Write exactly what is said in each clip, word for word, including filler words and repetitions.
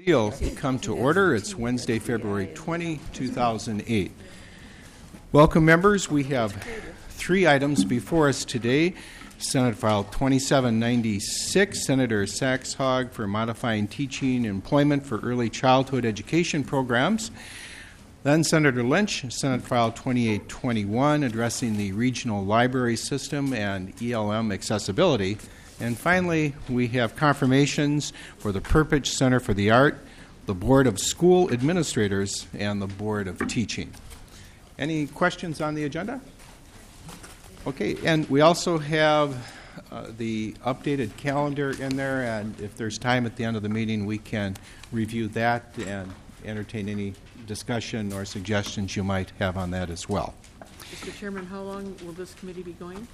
You'll come to order. It's Wednesday, February twentieth, two thousand eight. Welcome, members. We have three items before us today. Senate File twenty-seven ninety-six, Senator Saxhog for modifying teaching employment for early childhood education programs. Then Senator Lynch, Senate File twenty-eight twenty-one, addressing the regional library system and E L M accessibility. And finally, we have confirmations for the Perpich Center for the Art, the Board of School Administrators, and the Board of Teaching. Any questions on the agenda? Okay, and we also have uh, the updated calendar in there, and if there's time at the end of the meeting, we can review that and entertain any discussion or suggestions you might have on that as well. Mister Chairman, how long will this committee be going?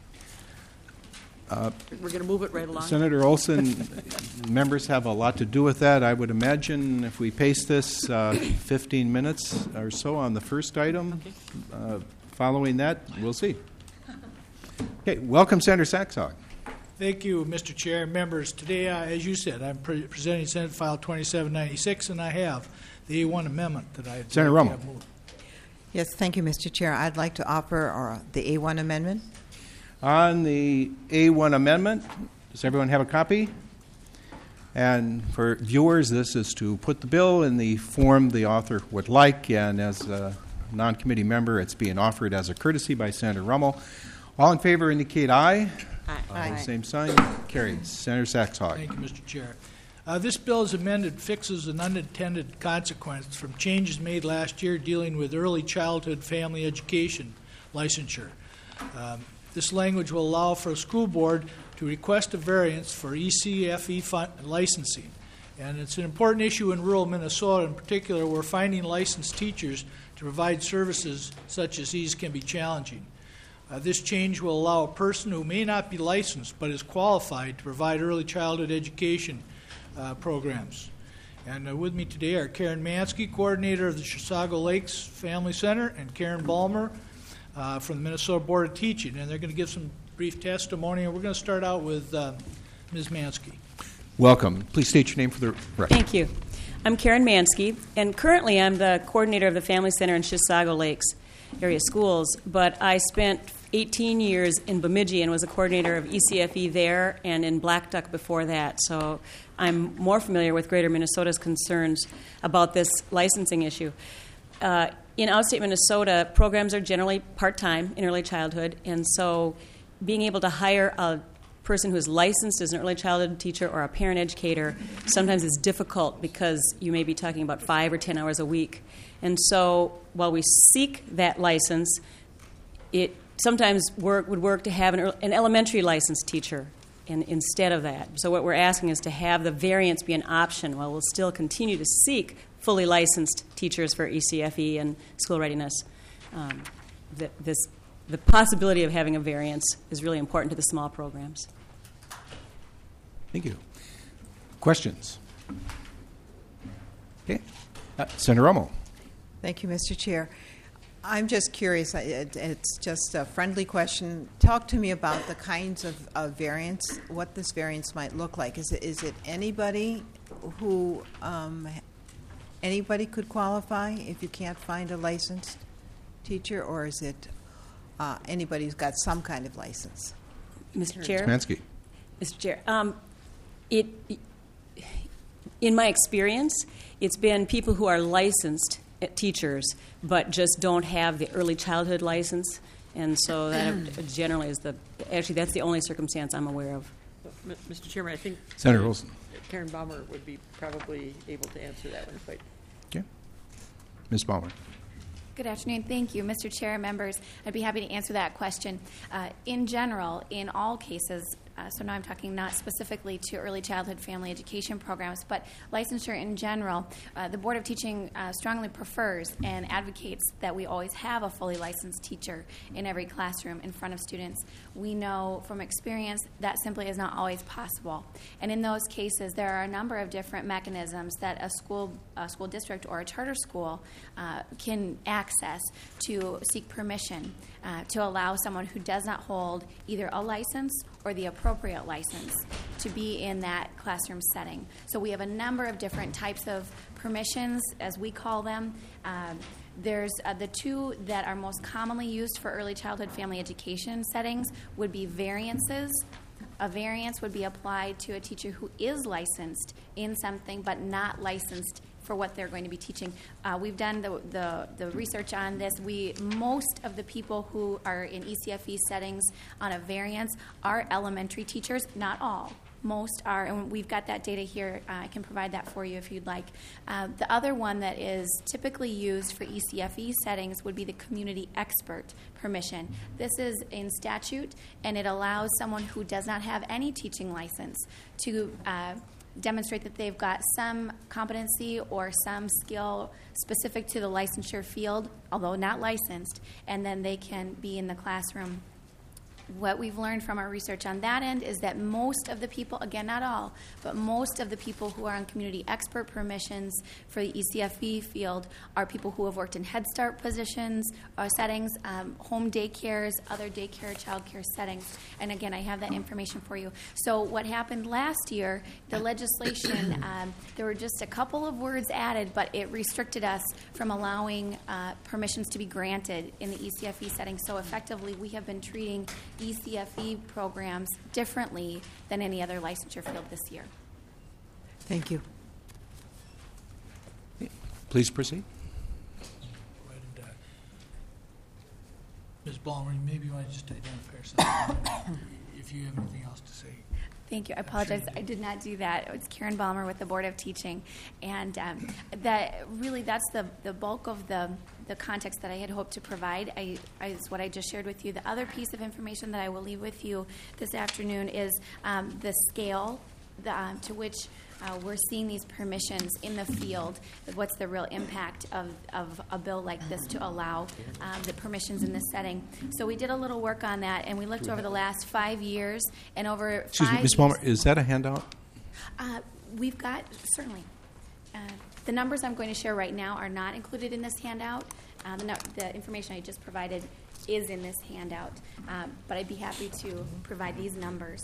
Uh, We're going to move it right along. Senator Olson, members have a lot to do with that. I would imagine if we pace this uh, fifteen minutes or so on the first item. Okay. Uh, following that, we'll see. Okay, welcome, Senator Saxhog. Thank you, Mister Chair and members. Today, uh, as you said, I'm pre- presenting Senate File twenty-seven ninety-six, and I have the A one amendment that I Senator Romo. Yes, thank you, Mister Chair. I'd like to offer uh, the A one amendment. On the A one amendment, does everyone have a copy? And for viewers, this is to put the bill in the form the author would like, and as a non-committee member, it's being offered as a courtesy by Senator Rummel. All in favor indicate aye. Aye. Aye. Same sign. Carried. Senator Saxhog. Thank you, Mister Chair. Uh, this bill is amended fixes an unintended consequence from changes made last year dealing with early childhood family education licensure. Um, This language will allow for a school board to request a variance for E C F E fun- licensing. And it's an important issue in rural Minnesota. In particular, where finding licensed teachers to provide services such as these can be challenging. Uh, this change will allow a person who may not be licensed but is qualified to provide early childhood education uh, programs. And uh, with me today are Karen Mansky, coordinator of the Chisago Lakes Family Center, and Karen Balmer, Uh, from the Minnesota Board of Teaching, and they're going to give some brief testimony. And we're going to start out with uh, Miz Mansky. Welcome. Please state your name for the record. Thank you. I'm Karen Mansky, and currently I'm the coordinator of the Family Center in Chisago Lakes area schools, but I spent eighteen years in Bemidji and was a coordinator of E C F E there and in Black Duck before that, so I'm more familiar with Greater Minnesota's concerns about this licensing issue. Uh, in outstate Minnesota, programs are generally part-time in early childhood, and so being able to hire a person who is licensed as an early childhood teacher or a parent educator sometimes is difficult because you may be talking about five or ten hours a week. And so while we seek that license, it sometimes work, would work to have an, an elementary licensed teacher in, instead of that. So what we're asking is to have the variance be an option while we'll still continue to seek fully licensed teachers for E C F E and school readiness. Um, the, this, the possibility of having a variance is really important to the small programs. Thank you. Questions? Okay. Uh, Senator Rummel. Thank you, Mister Chair. I'm just curious. It, it's just a friendly question. Talk to me about the kinds of, of variance, what this variance might look like. Is it, is it anybody who... Um, Anybody could qualify if you can't find a licensed teacher, or is it uh, anybody who's got some kind of license? Mister Chair? Mansky. Mister Chair, um, it, in my experience, it's been people who are licensed teachers but just don't have the early childhood license, and so that generally is the, actually that's the only circumstance I'm aware of. Mister Chairman, I think Senator Olson. Karen Balmer would be probably able to answer that one. Quite. Okay. Miz Balmer. Good afternoon. Thank you, Mister Chair and members. I'd be happy to answer that question. Uh, in general, in all cases, uh, so now I'm talking not specifically to early childhood family education programs, but licensure in general, uh, the Board of Teaching uh, strongly prefers and advocates that we always have a fully licensed teacher in every classroom in front of students. We know from experience that simply is not always possible. And in those cases, there are a number of different mechanisms that a school, a school district or a charter school uh, can access to seek permission uh, to allow someone who does not hold either a license or the appropriate license to be in that classroom setting. So we have a number of different types of permissions, as we call them. Um, There's uh, the two that are most commonly used for early childhood family education settings would be variances. A variance would be applied to a teacher who is licensed in something but not licensed for what they're going to be teaching. Uh, we've done the, the, the research on this. We most of the people who are in E C F E settings on a variance are elementary teachers, not all. Most are, and we've got that data here. Uh, I can provide that for you if you'd like. Uh, the other one that is typically used for E C F E settings would be the community expert permission. This is in statute, and it allows someone who does not have any teaching license to uh, demonstrate that they've got some competency or some skill specific to the licensure field, although not licensed, and then they can be in the classroom. What we've learned from our research on that end is that most of the people, again, not all, but most of the people who are on community expert permissions for the E C F E field are people who have worked in Head Start positions or settings, um, home daycares, other daycare, child care settings. And again, I have that information for you. So what happened last year, the legislation, um, there were just a couple of words added, but it restricted us from allowing uh, permissions to be granted in the E C F E setting. So effectively, we have been treating E C F E programs differently than any other licensure field this year. Thank you. Please proceed. And, uh, Miz Ballmer, maybe you want to just identify yourself if you have anything else to say. Thank you. I apologize. I did not do that. It's Karen Balmer with the Board of Teaching. And um, that really, that's the, the bulk of the, the context that I had hoped to provide. I, I, is what I just shared with you. The other piece of information that I will leave with you this afternoon is um, the scale the, um, to which uh, we're seeing these permissions in the field. What's the real impact of, of a bill like this to allow um, the permissions in this setting? So we did a little work on that, and we looked over the last five years, and over Excuse five me, Miz Palmer, is that a handout? Uh, we've got, certainly. Uh, the numbers I'm going to share right now are not included in this handout. Uh, the, no, the information I just provided is in this handout, um, but I'd be happy to provide these numbers.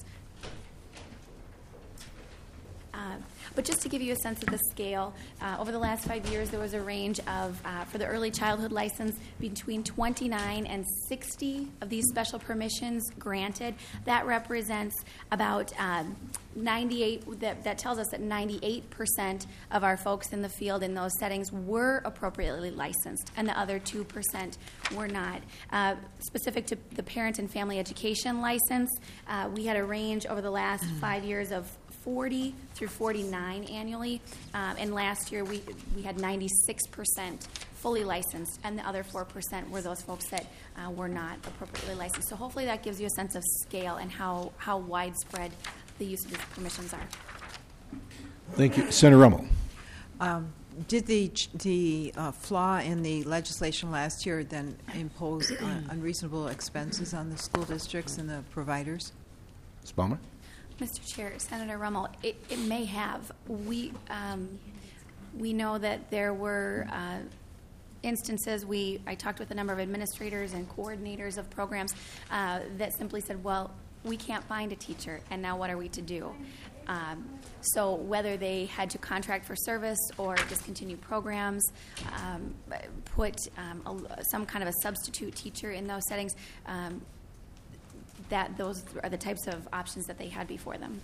Uh, but just to give you a sense of the scale, uh, over the last five years, there was a range of, uh, for the early childhood license, between twenty-nine and sixty of these special permissions granted. That represents about um, ninety-eight, that, that tells us that ninety-eight percent of our folks in the field in those settings were appropriately licensed, and the other two percent were not. Uh, specific to the parent and family education license, uh, we had a range over the last five years of forty through forty-nine annually, um, and last year we we had ninety-six percent fully licensed, and the other four percent were those folks that uh, were not appropriately licensed. So hopefully that gives you a sense of scale and how, how widespread the use of these permissions are. Thank you. Senator Rummel. Um, did the the uh, flaw in the legislation last year then impose uh, unreasonable expenses on the school districts and the providers? Miz Palmer. Mister Chair, Senator Rummel, it, it may have. We um, we know that there were uh, instances. We I talked with a number of administrators and coordinators of programs uh, that simply said, "Well, we can't find a teacher, and now what are we to do?" Um, so whether they had to contract for service or discontinue programs, um, put um, a, some kind of a substitute teacher in those settings. Um, that those are the types of options that they had before them.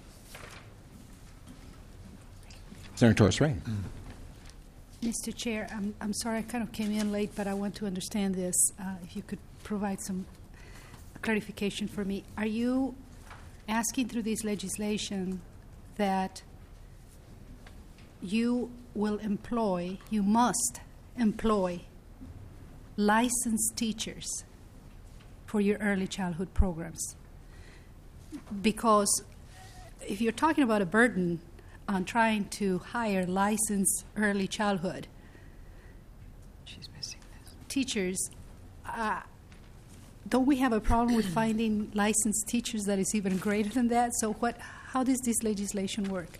Senator Torres-Ray. Mm. Mister Chair, I'm, I'm sorry I kind of came in late, but I want to understand this. Uh, if you could provide some clarification for me. Are you asking through this legislation that you will employ, you must employ licensed teachers for your early childhood programs? Because if you're talking about a burden on trying to hire licensed early childhood She's missing this. teachers, uh, don't we have a problem with finding licensed teachers that is even greater than that? So what? How does this legislation work?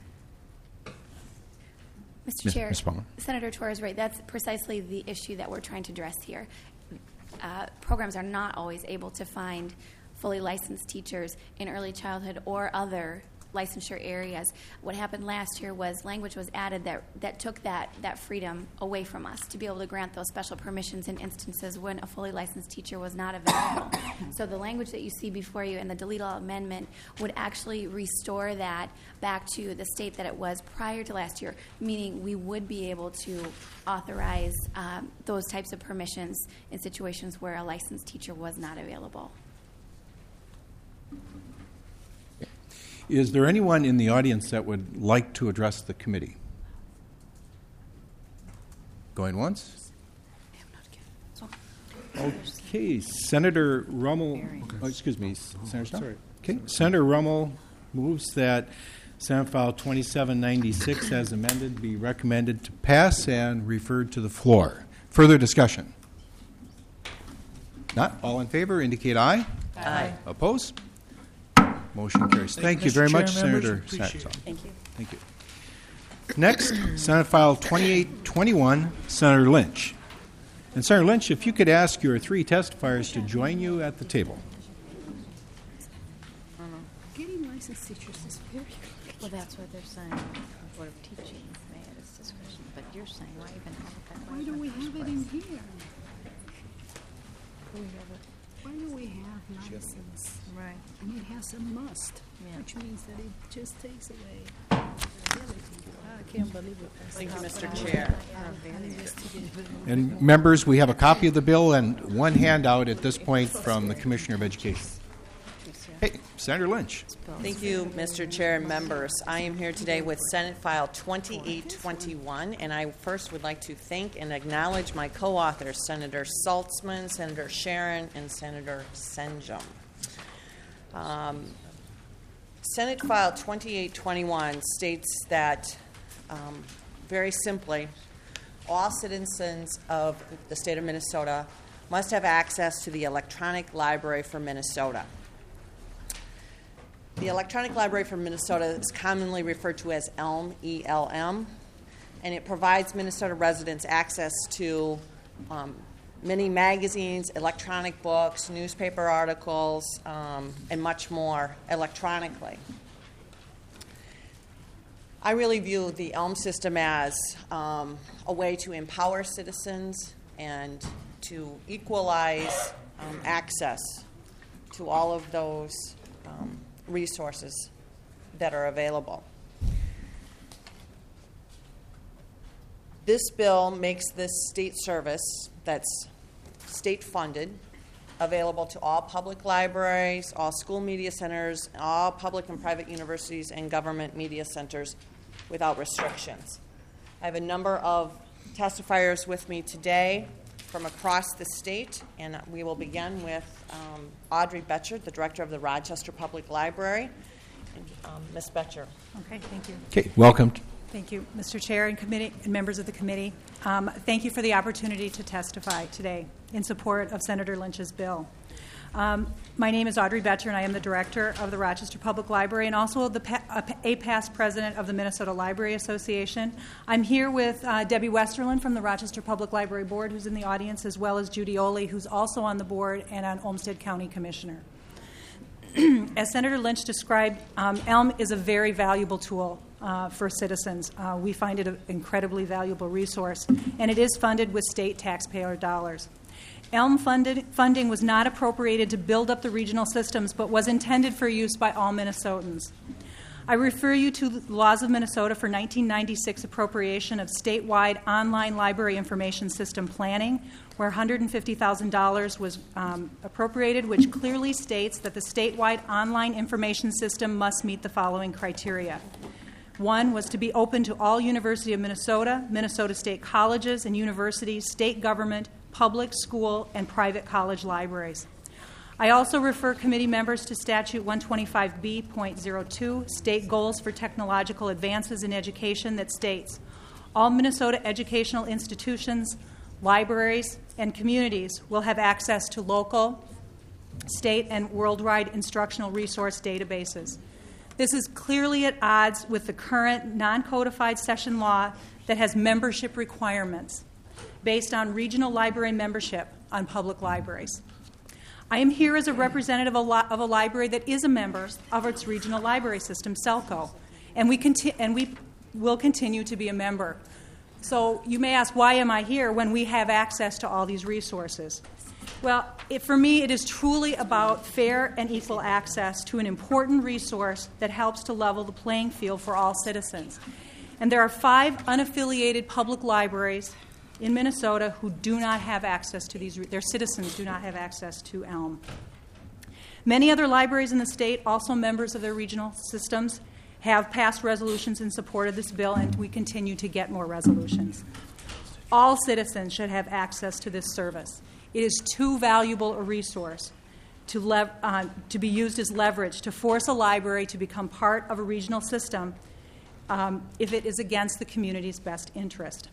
Mister Miz Chair, Miz Palmer. Senator Torres, right. That's precisely the issue that we're trying to address here. Uh, programs are not always able to find fully licensed teachers in early childhood or other licensure areas. What happened last year was language was added that, that took that, that freedom away from us to be able to grant those special permissions in instances when a fully licensed teacher was not available. So the language that you see before you in the delete all amendment would actually restore that back to the state that it was prior to last year, meaning we would be able to authorize um, those types of permissions in situations where a licensed teacher was not available. Is there anyone in the audience that would like to address the committee? Going once? Okay, Senator Rummel, oh, excuse me, Senator Snow? Okay, Senator Rummel moves that Senate File twenty-seven ninety-six as amended be recommended to pass and referred to the floor. Further discussion? Not? All in favor indicate aye. Aye. Opposed? Motion carries. Thank, Thank you you, very Mister much, Chair, members. Senator Appreciate Saxon. it. Thank you. Thank you. Next, Senate File twenty-eight twenty-one, Senator Lynch. And Senator Lynch, if you could ask your three testifiers to join you at the table. Getting licensed teachers is very complicated. Well, that's what they're saying. The Board of Teaching may at its discretion, but you're saying why even have it that way? Why don't we have it in here? We have it. Why do we have license? Right. And it has a must, Yeah. which means that it just takes away the ability. I can't believe it. Thank you, Mister Chair. And members, we have a copy of the bill and one handout at this point from the Commissioner of Education. Hey, Senator Lynch. Thank you, Mister Chair and members. I am here today with Senate File twenty-eight twenty-one, and I first would like to thank and acknowledge my co-authors, Senator Saltzman, Senator Sharon, and Senator Senjum. Um, Senate File twenty-eight twenty-one states that, um, very simply, all citizens of the state of Minnesota must have access to the Electronic Library for Minnesota. The Electronic Library for Minnesota is commonly referred to as ELM, E L M, and it provides Minnesota residents access to um, many magazines, electronic books, newspaper articles, um, and much more electronically. I really view the ELM system as um, a way to empower citizens and to equalize um, access to all of those um, resources that are available. This bill makes this state service that's state funded available to all public libraries, all school media centers, all public and private universities, and government media centers without restrictions. I have a number of testifiers with me today from across the state, and we will begin with um, Audrey Betcher, the director of the Rochester Public Library. And, um, Miz Betcher. Okay, thank you. Okay, welcome. Thank you, Mister Chair and committee and members of the committee. Um, thank you for the opportunity to testify today in support of Senator Lynch's bill. Um, my name is Audrey Betcher, and I am the director of the Rochester Public Library and also the pa- a past president of the Minnesota Library Association. I'm here with uh, Debbie Westerland from the Rochester Public Library Board, who's in the audience, as well as Judy Oley, who's also on the board and an Olmsted County Commissioner. As Senator Lynch described, um, ELM is a very valuable tool uh, for citizens. Uh, we find it an incredibly valuable resource, and it is funded with state taxpayer dollars. ELM funded, funding was not appropriated to build up the regional systems, but was intended for use by all Minnesotans. I refer you to the Laws of Minnesota for nineteen ninety-six appropriation of statewide online library information system planning, where one hundred fifty thousand dollars was um, appropriated, which clearly states that the statewide online information system must meet the following criteria. One was to be open to all University of Minnesota, Minnesota State colleges and universities, state government, public, school, and private college libraries. I also refer committee members to Statute one twenty-five B point oh two, State Goals for Technological Advances in Education, that states, all Minnesota educational institutions, libraries, and communities will have access to local, state, and worldwide instructional resource databases. This is clearly at odds with the current non-codified session law that has membership requirements based on regional library membership on public libraries. I am here as a representative of a, li- of a library that is a member of its regional library system, CELCO, and we, conti- and we will continue to be a member. So you may ask, why am I here when we have access to all these resources? Well, it, for me, it is truly about fair and equal access to an important resource that helps to level the playing field for all citizens. And there are five unaffiliated public libraries in Minnesota who do not have access to these, their citizens do not have access to ELM. Many other libraries in the state, also members of their regional systems, have passed resolutions in support of this bill, and we continue to get more resolutions. All citizens should have access to this service. It is too valuable a resource to, lev- uh, to be used as leverage to force a library to become part of a regional system um, if it is against the community's best interest.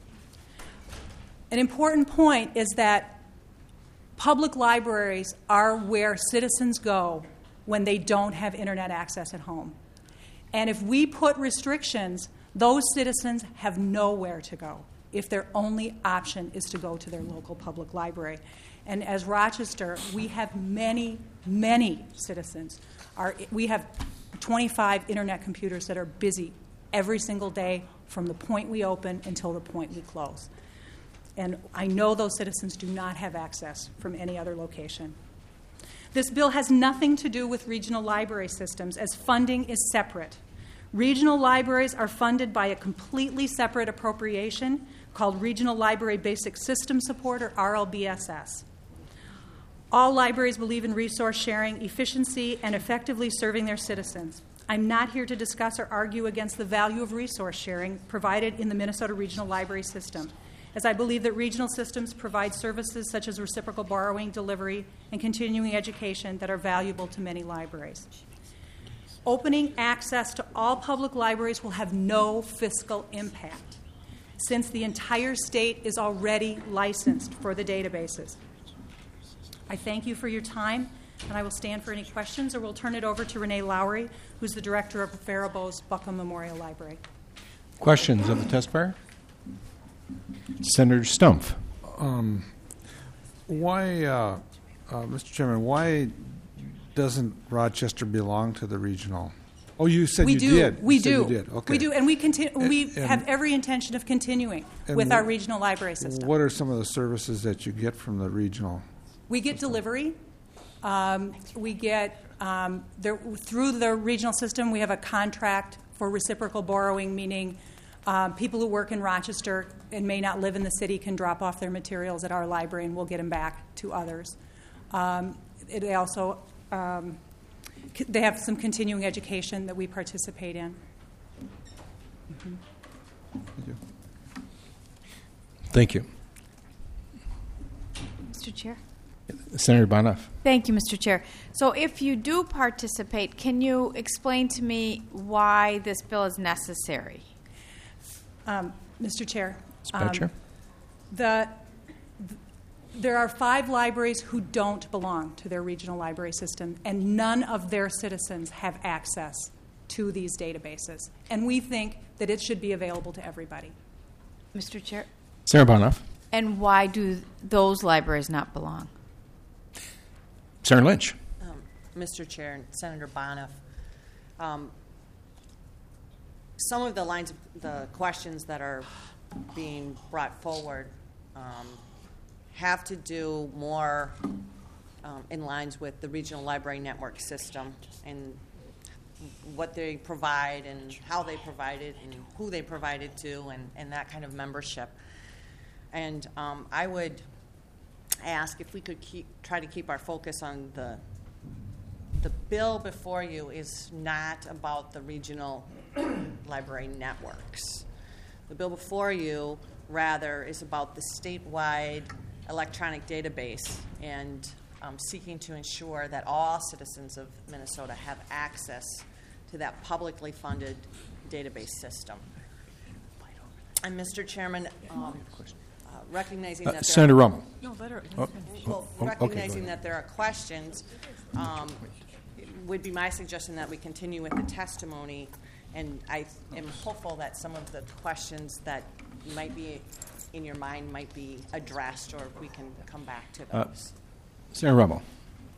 An important point is that public libraries are where citizens go when they don't have internet access at home. And if we put restrictions, those citizens have nowhere to go if their only option is to go to their local public library. And as Rochester, we have many, many citizens. Our, we have twenty-five internet computers that are busy every single day from the point we open until the point we close. And I know those citizens do not have access from any other location. This bill has nothing to do with regional library systems, as funding is separate. Regional libraries are funded by a completely separate appropriation called Regional Library Basic System Support, or R L B S S. All libraries believe in resource sharing, efficiency, and effectively serving their citizens. I'm not here to discuss or argue against the value of resource sharing provided in the Minnesota Regional Library System, as I believe that regional systems provide services such as reciprocal borrowing, delivery, and continuing education that are valuable to many libraries. Opening access to all public libraries will have no fiscal impact, since the entire state is already licensed for the databases. I thank you for your time, and I will stand for any questions, or we'll turn it over to Renee Lowry, who's the director of Faribault's Buckham Memorial Library. Questions of the testifier? Senator Stumpf. Um, why, uh, uh, Mister Chairman, why doesn't Rochester belong to the regional? Oh, you said we you do. did. We you do. Said you did. Okay. We do, and we continue. And, we and, have every intention of continuing with our regional library system. What are some of the services that you get from the regional? We get delivery. Um, we get um, there, through the regional system. We have a contract for reciprocal borrowing, meaning um, people who work in Rochester and may not live in the city can drop off their materials at our library, and we'll get them back to others. Um, it, they also um, c- they have some continuing education that we participate in. Mm-hmm. Thank you. Thank you. Mister Chair. Senator Bonoff. Thank you, Mister Chair. So if you do participate, can you explain to me why this bill is necessary? Um, Mister Chair. Dispatcher. Um, the, th- there are five libraries who don't belong to their regional library system, and none of their citizens have access to these databases. And we think that it should be available to everybody. Mister Chair. Senator Bonoff. And why do those libraries not belong? Senator Lynch. Um, Mister Chair and Senator Bonoff, um, some of the lines of the questions that are being brought forward um, have to do more um, in lines with the regional library network system and what they provide and how they provide it and who they provide it to and, and that kind of membership. And um, I would ask if we could keep, try to keep our focus on the the bill before you is not about the regional library networks. The bill before you, rather, is about the statewide electronic database and um, seeking to ensure that all citizens of Minnesota have access to that publicly funded database system. And Mister Chairman, um, uh, recognizing Uh, that there Senator are, Rummel. no, let her, Oh, well, oh, okay, recognizing go ahead. that there are questions, um, it would be my suggestion that we continue with the testimony, and I am hopeful that some of the questions that might be in your mind might be addressed, or we can come back to those. Uh, Senator Rummel.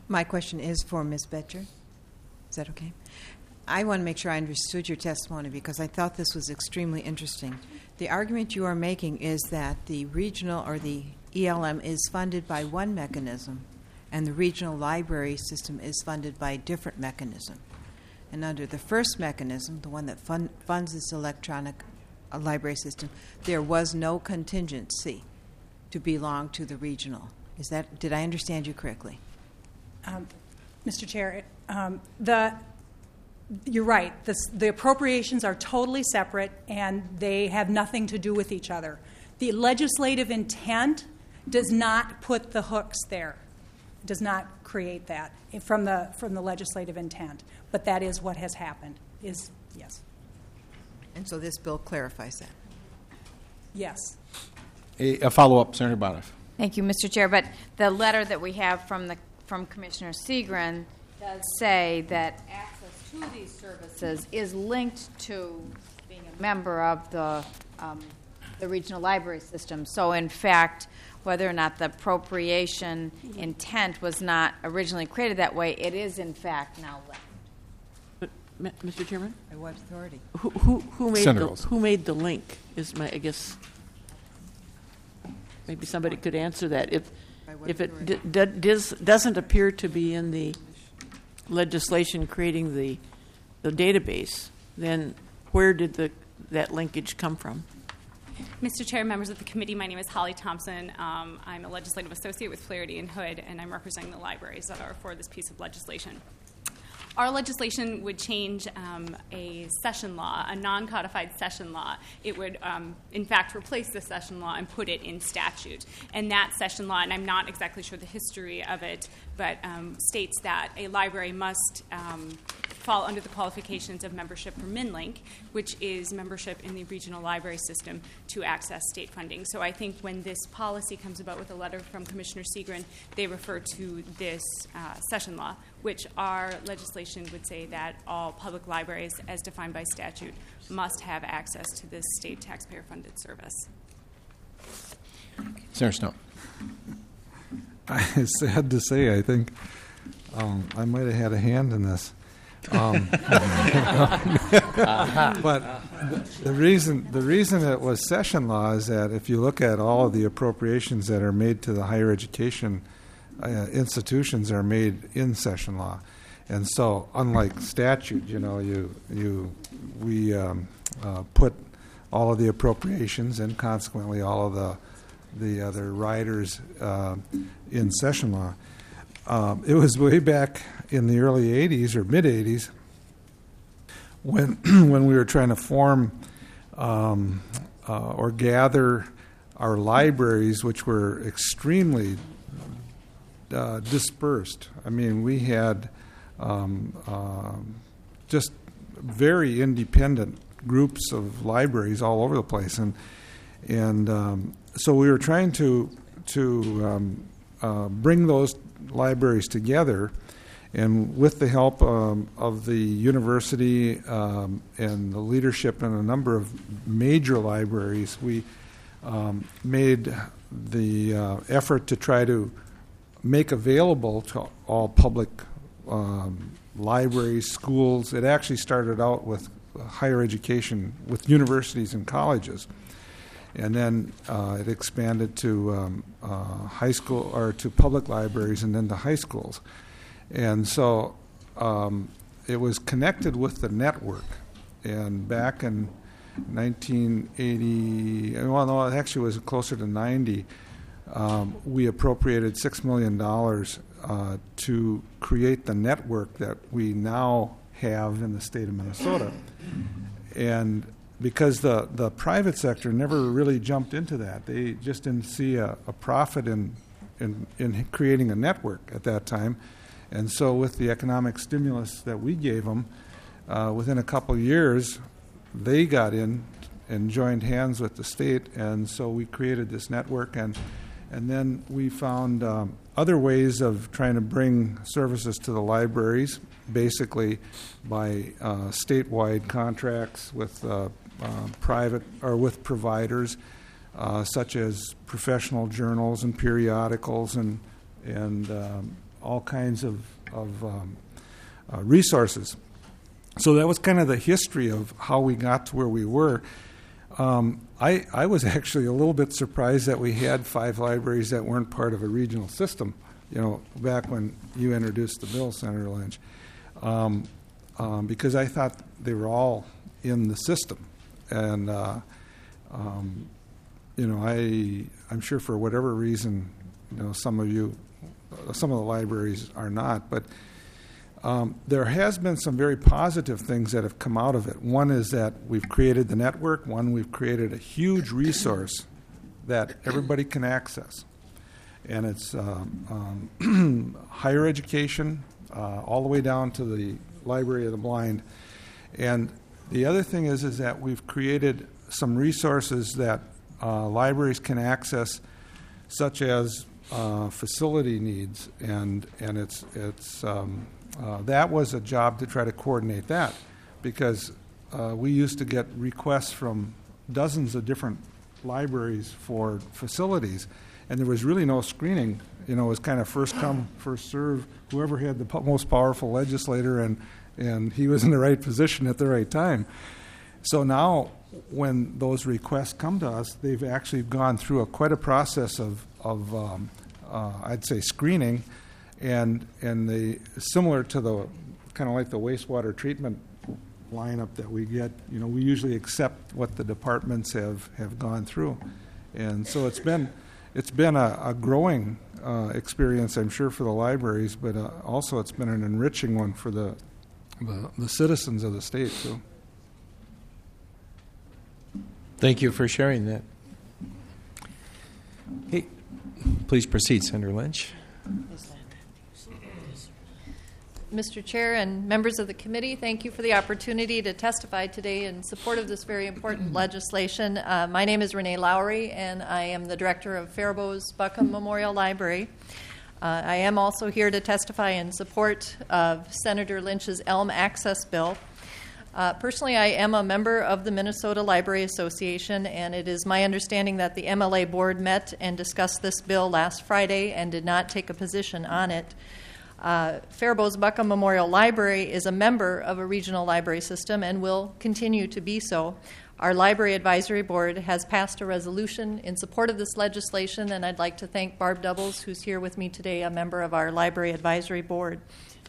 My question is for Miz Betcher. Is that okay? I want to make sure I understood your testimony because I thought this was extremely interesting. The argument you are making is that the regional or the E L M is funded by one mechanism and the regional library system is funded by a different mechanism. And under the first mechanism, the one that fund, funds this electronic uh, library system, there was no contingency to belong to the regional. Is that, did I understand you correctly? Um, Mister Chair, um, the you're right. The, the appropriations are totally separate, and they have nothing to do with each other. The legislative intent does not put the hooks there, does not create that from the from the legislative intent. But that is what has happened. Is yes. And so this bill clarifies that. Yes. A, a follow-up, Senator Bonoff. Thank you, Mister Chair. But the letter that we have from the from Commissioner Segrin does say that access to these services is linked to being a member of the um, the regional library system. So, in fact, whether or not the appropriation intent was not originally created that way, it is in fact now linked. But, Mister Chairman, by what authority? Who who, who made Senator the, who made the link? Is my I guess maybe somebody could answer that. If if it d- d- does doesn't appear to be in the legislation creating the the database, then where did the that linkage come from? Mister Chair, members of the committee, my name is Holly Thompson. Um, I'm a legislative associate with Flaherty and Hood, and I'm representing the libraries that are for this piece of legislation. Our legislation would change um, a session law, a non-codified session law. It would, um, in fact, replace the session law and put it in statute. And that session law, and I'm not exactly sure the history of it, but um, states that a library must um, fall under the qualifications of membership for MinLink, which is membership in the regional library system to access state funding. So I think when this policy comes about with a letter from Commissioner Segrin, they refer to this uh, session law, which our legislation would say that all public libraries, as defined by statute, must have access to this state taxpayer-funded service. Senator Snow. It's sad to say, I think um, I might have had a hand in this. Um, but the, the reason the reason it was session law is that if you look at all of the appropriations that are made to the higher education uh, institutions are made in session law, and so unlike statute, you know, you you we um, uh, put all of the appropriations and consequently all of the the other riders uh, in session law. Um, it was way back in the early eighties or mid eighties when when we were trying to form um, uh, or gather our libraries, which were extremely uh, dispersed. I mean, we had um, uh, just very independent groups of libraries all over the place, and and um, so we were trying to to um, uh, bring those libraries together, and with the help um, of the university um, and the leadership in a number of major libraries, we um, made the uh, effort to try to make available to all public um, libraries, schools. It actually started out with higher education, with universities and colleges. And then uh, it expanded to um, uh, high school or to public libraries and then to high schools. And so um, it was connected with the network. And back in nineteen eighty, well, no, it actually was closer to ninety, um, we appropriated six million dollars uh, to create the network that we now have in the state of Minnesota. And because the, the private sector never really jumped into that. They just didn't see a, a profit in, in in creating a network at that time. And so with the economic stimulus that we gave them, uh, within a couple of years, they got in and joined hands with the state, and so we created this network. And, and then we found um, other ways of trying to bring services to the libraries, basically by uh, statewide contracts with uh, Uh, private or with providers uh, such as professional journals and periodicals and and um, all kinds of, of um, uh, resources. So that was kind of the history of how we got to where we were. Um, I, I was actually a little bit surprised that we had five libraries that weren't part of a regional system, you know, back when you introduced the bill, Senator Lynch, um, um, because I thought they were all in the system. And, uh, um, you know, I, I'm sure for whatever reason, you know, some of you, some of the libraries are not, but Um, there has been some very positive things that have come out of it. One is that we've created the network. One, we've created a huge resource that everybody can access. And it's um, um, higher education, uh, all the way down to the Library of the Blind. And the other thing is, is that we've created some resources that uh, libraries can access, such as uh, facility needs. And, and it's, it's um, Uh, that was a job to try to coordinate that, because uh, we used to get requests from dozens of different libraries for facilities, and there was really no screening. You know, it was kind of first come, first serve. Whoever had the po- most powerful legislator, and and he was in the right position at the right time. So now, when those requests come to us, they've actually gone through a quite a process of of um, uh, I'd say screening. And and they similar to the kind of like the wastewater treatment lineup that we get. You know, we usually accept what the departments have, have gone through, and so it's been it's been a, a growing uh, experience, I'm sure, for the libraries, but uh, also it's been an enriching one for the, the the citizens of the state too. Thank you for sharing that. Hey, please proceed, Senator Lynch. Mister Chair and members of the committee, thank you for the opportunity to testify today in support of this very important legislation. Uh, my name is Renee Lowry, and I am the director of Faribault Buckham Memorial Library. Uh, I am also here to testify in support of Senator Lynch's Elm Access Bill. Uh, personally, I am a member of the Minnesota Library Association, and it is my understanding that the M L A board met and discussed this bill last Friday and did not take a position on it. Uh, Faribault Buckham Memorial Library is a member of a regional library system and will continue to be so. Our Library Advisory Board has passed a resolution in support of this legislation, and I'd like to thank Barb Doubles, who's here with me today, a member of our Library Advisory Board.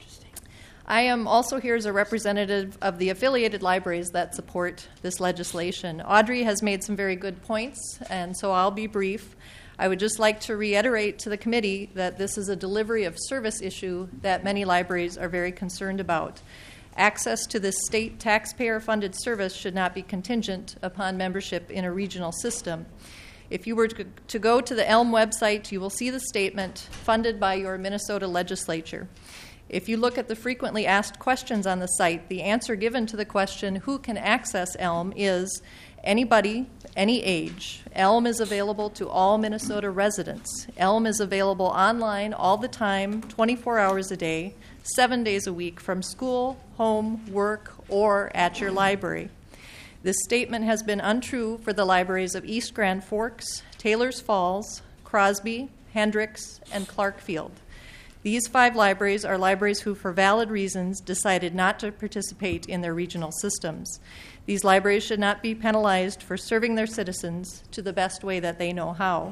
I am also here as a representative of the affiliated libraries that support this legislation. Audrey has made some very good points, and so I'll be brief. I would just like to reiterate to the committee that this is a delivery of service issue that many libraries are very concerned about. Access to this state taxpayer-funded service should not be contingent upon membership in a regional system. If you were to, to go to the Elm website, you will see the statement funded by your Minnesota legislature. If you look at the frequently asked questions on the site, the answer given to the question, who can access Elm, is anybody, any age. Elm is available to all Minnesota residents. Elm is available online all the time, twenty-four hours a day, seven days a week, from school, home, work, or at your library. This statement has been untrue for the libraries of East Grand Forks, Taylors Falls, Crosby, Hendricks, and Clarkfield. These five libraries are libraries who, for valid reasons, decided not to participate in their regional systems. These libraries should not be penalized for serving their citizens to the best way that they know how.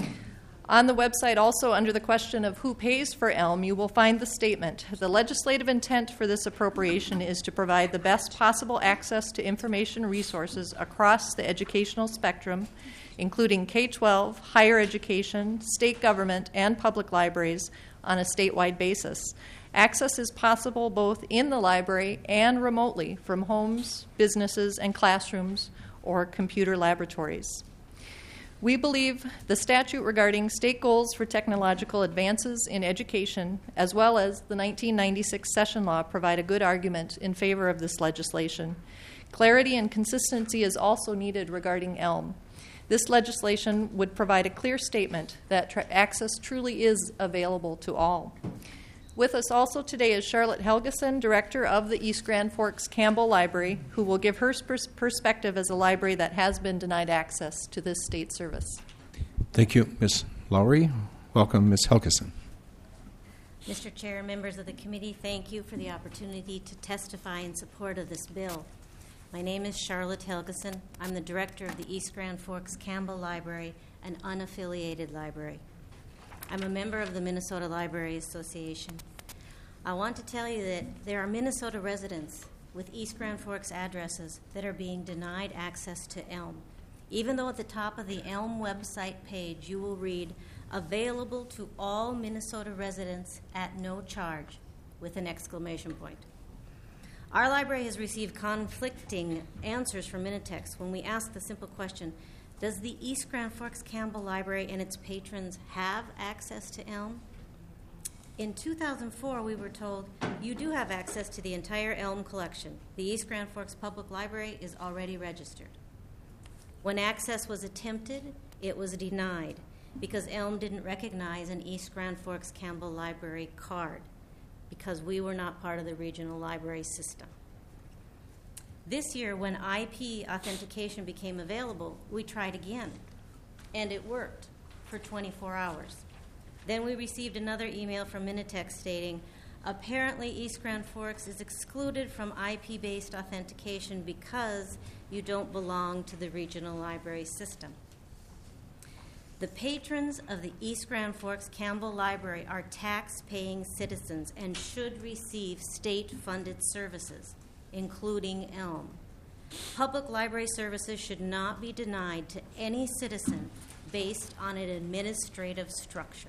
On the website, also under the question of who pays for Elm, you will find the statement, the legislative intent for this appropriation is to provide the best possible access to information resources across the educational spectrum, including K twelve, higher education, state government, and public libraries on a statewide basis. Access is possible both in the library and remotely from homes, businesses, and classrooms or computer laboratories. We believe the statute regarding state goals for technological advances in education, as well as the nineteen ninety-six session law, provide a good argument in favor of this legislation. Clarity and consistency is also needed regarding Elm. This legislation would provide a clear statement that tra- access truly is available to all. With us also today is Charlotte Helgeson, director of the East Grand Forks Campbell Library, who will give her pers- perspective as a library that has been denied access to this state service. Thank you, Miz Lowry. Welcome, Miz Helgeson. Mister Chair and members of the committee, thank you for the opportunity to testify in support of this bill. My name is Charlotte Helgeson. I'm the director of the East Grand Forks Campbell Library, an unaffiliated library. I'm a member of the Minnesota Library Association. I want to tell you that there are Minnesota residents with East Grand Forks addresses that are being denied access to Elm, even though at the top of the Elm website page you will read, available to all Minnesota residents at no charge, with an exclamation point. Our library has received conflicting answers from Minitex when we ask the simple question, does the East Grand Forks Campbell Library and its patrons have access to Elm? In two thousand four, we were told, you do have access to the entire Elm collection. The East Grand Forks Public Library is already registered. When access was attempted, it was denied because Elm didn't recognize an East Grand Forks Campbell Library card because we were not part of the regional library system. This year, when I P authentication became available, we tried again, and it worked for twenty-four hours. Then we received another email from Minitex stating, apparently East Grand Forks is excluded from I P-based authentication because you don't belong to the regional library system. The patrons of the East Grand Forks Campbell Library are tax-paying citizens and should receive state-funded services, including Elm. Public library services should not be denied to any citizen based on an administrative structure.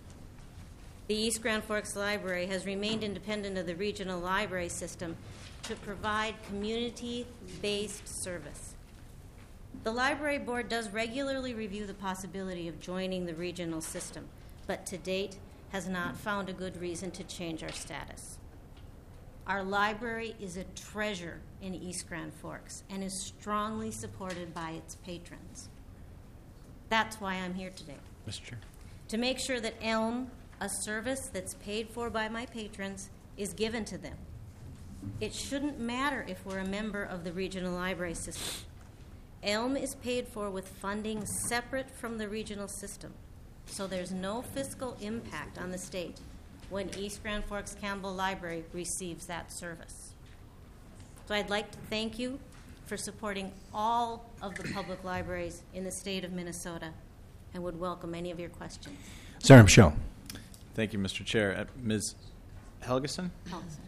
The East Grand Forks Library has remained independent of the regional library system to provide community-based service. The library board does regularly review the possibility of joining the regional system, but to date has not found a good reason to change our status. Our library is a treasure in East Grand Forks and is strongly supported by its patrons. That's why I'm here today. Mister Chair. To make sure that Elm, a service that's paid for by my patrons, is given to them. It shouldn't matter if we're a member of the regional library system. Elm is paid for with funding separate from the regional system, so there's no fiscal impact on the state when East Grand Forks Campbell Library receives that service. So I'd like to thank you for supporting all of the public libraries in the state of Minnesota and would welcome any of your questions. Senator Michelle. Thank you, Mister Chair. Uh, Miz Helgeson? Helgeson.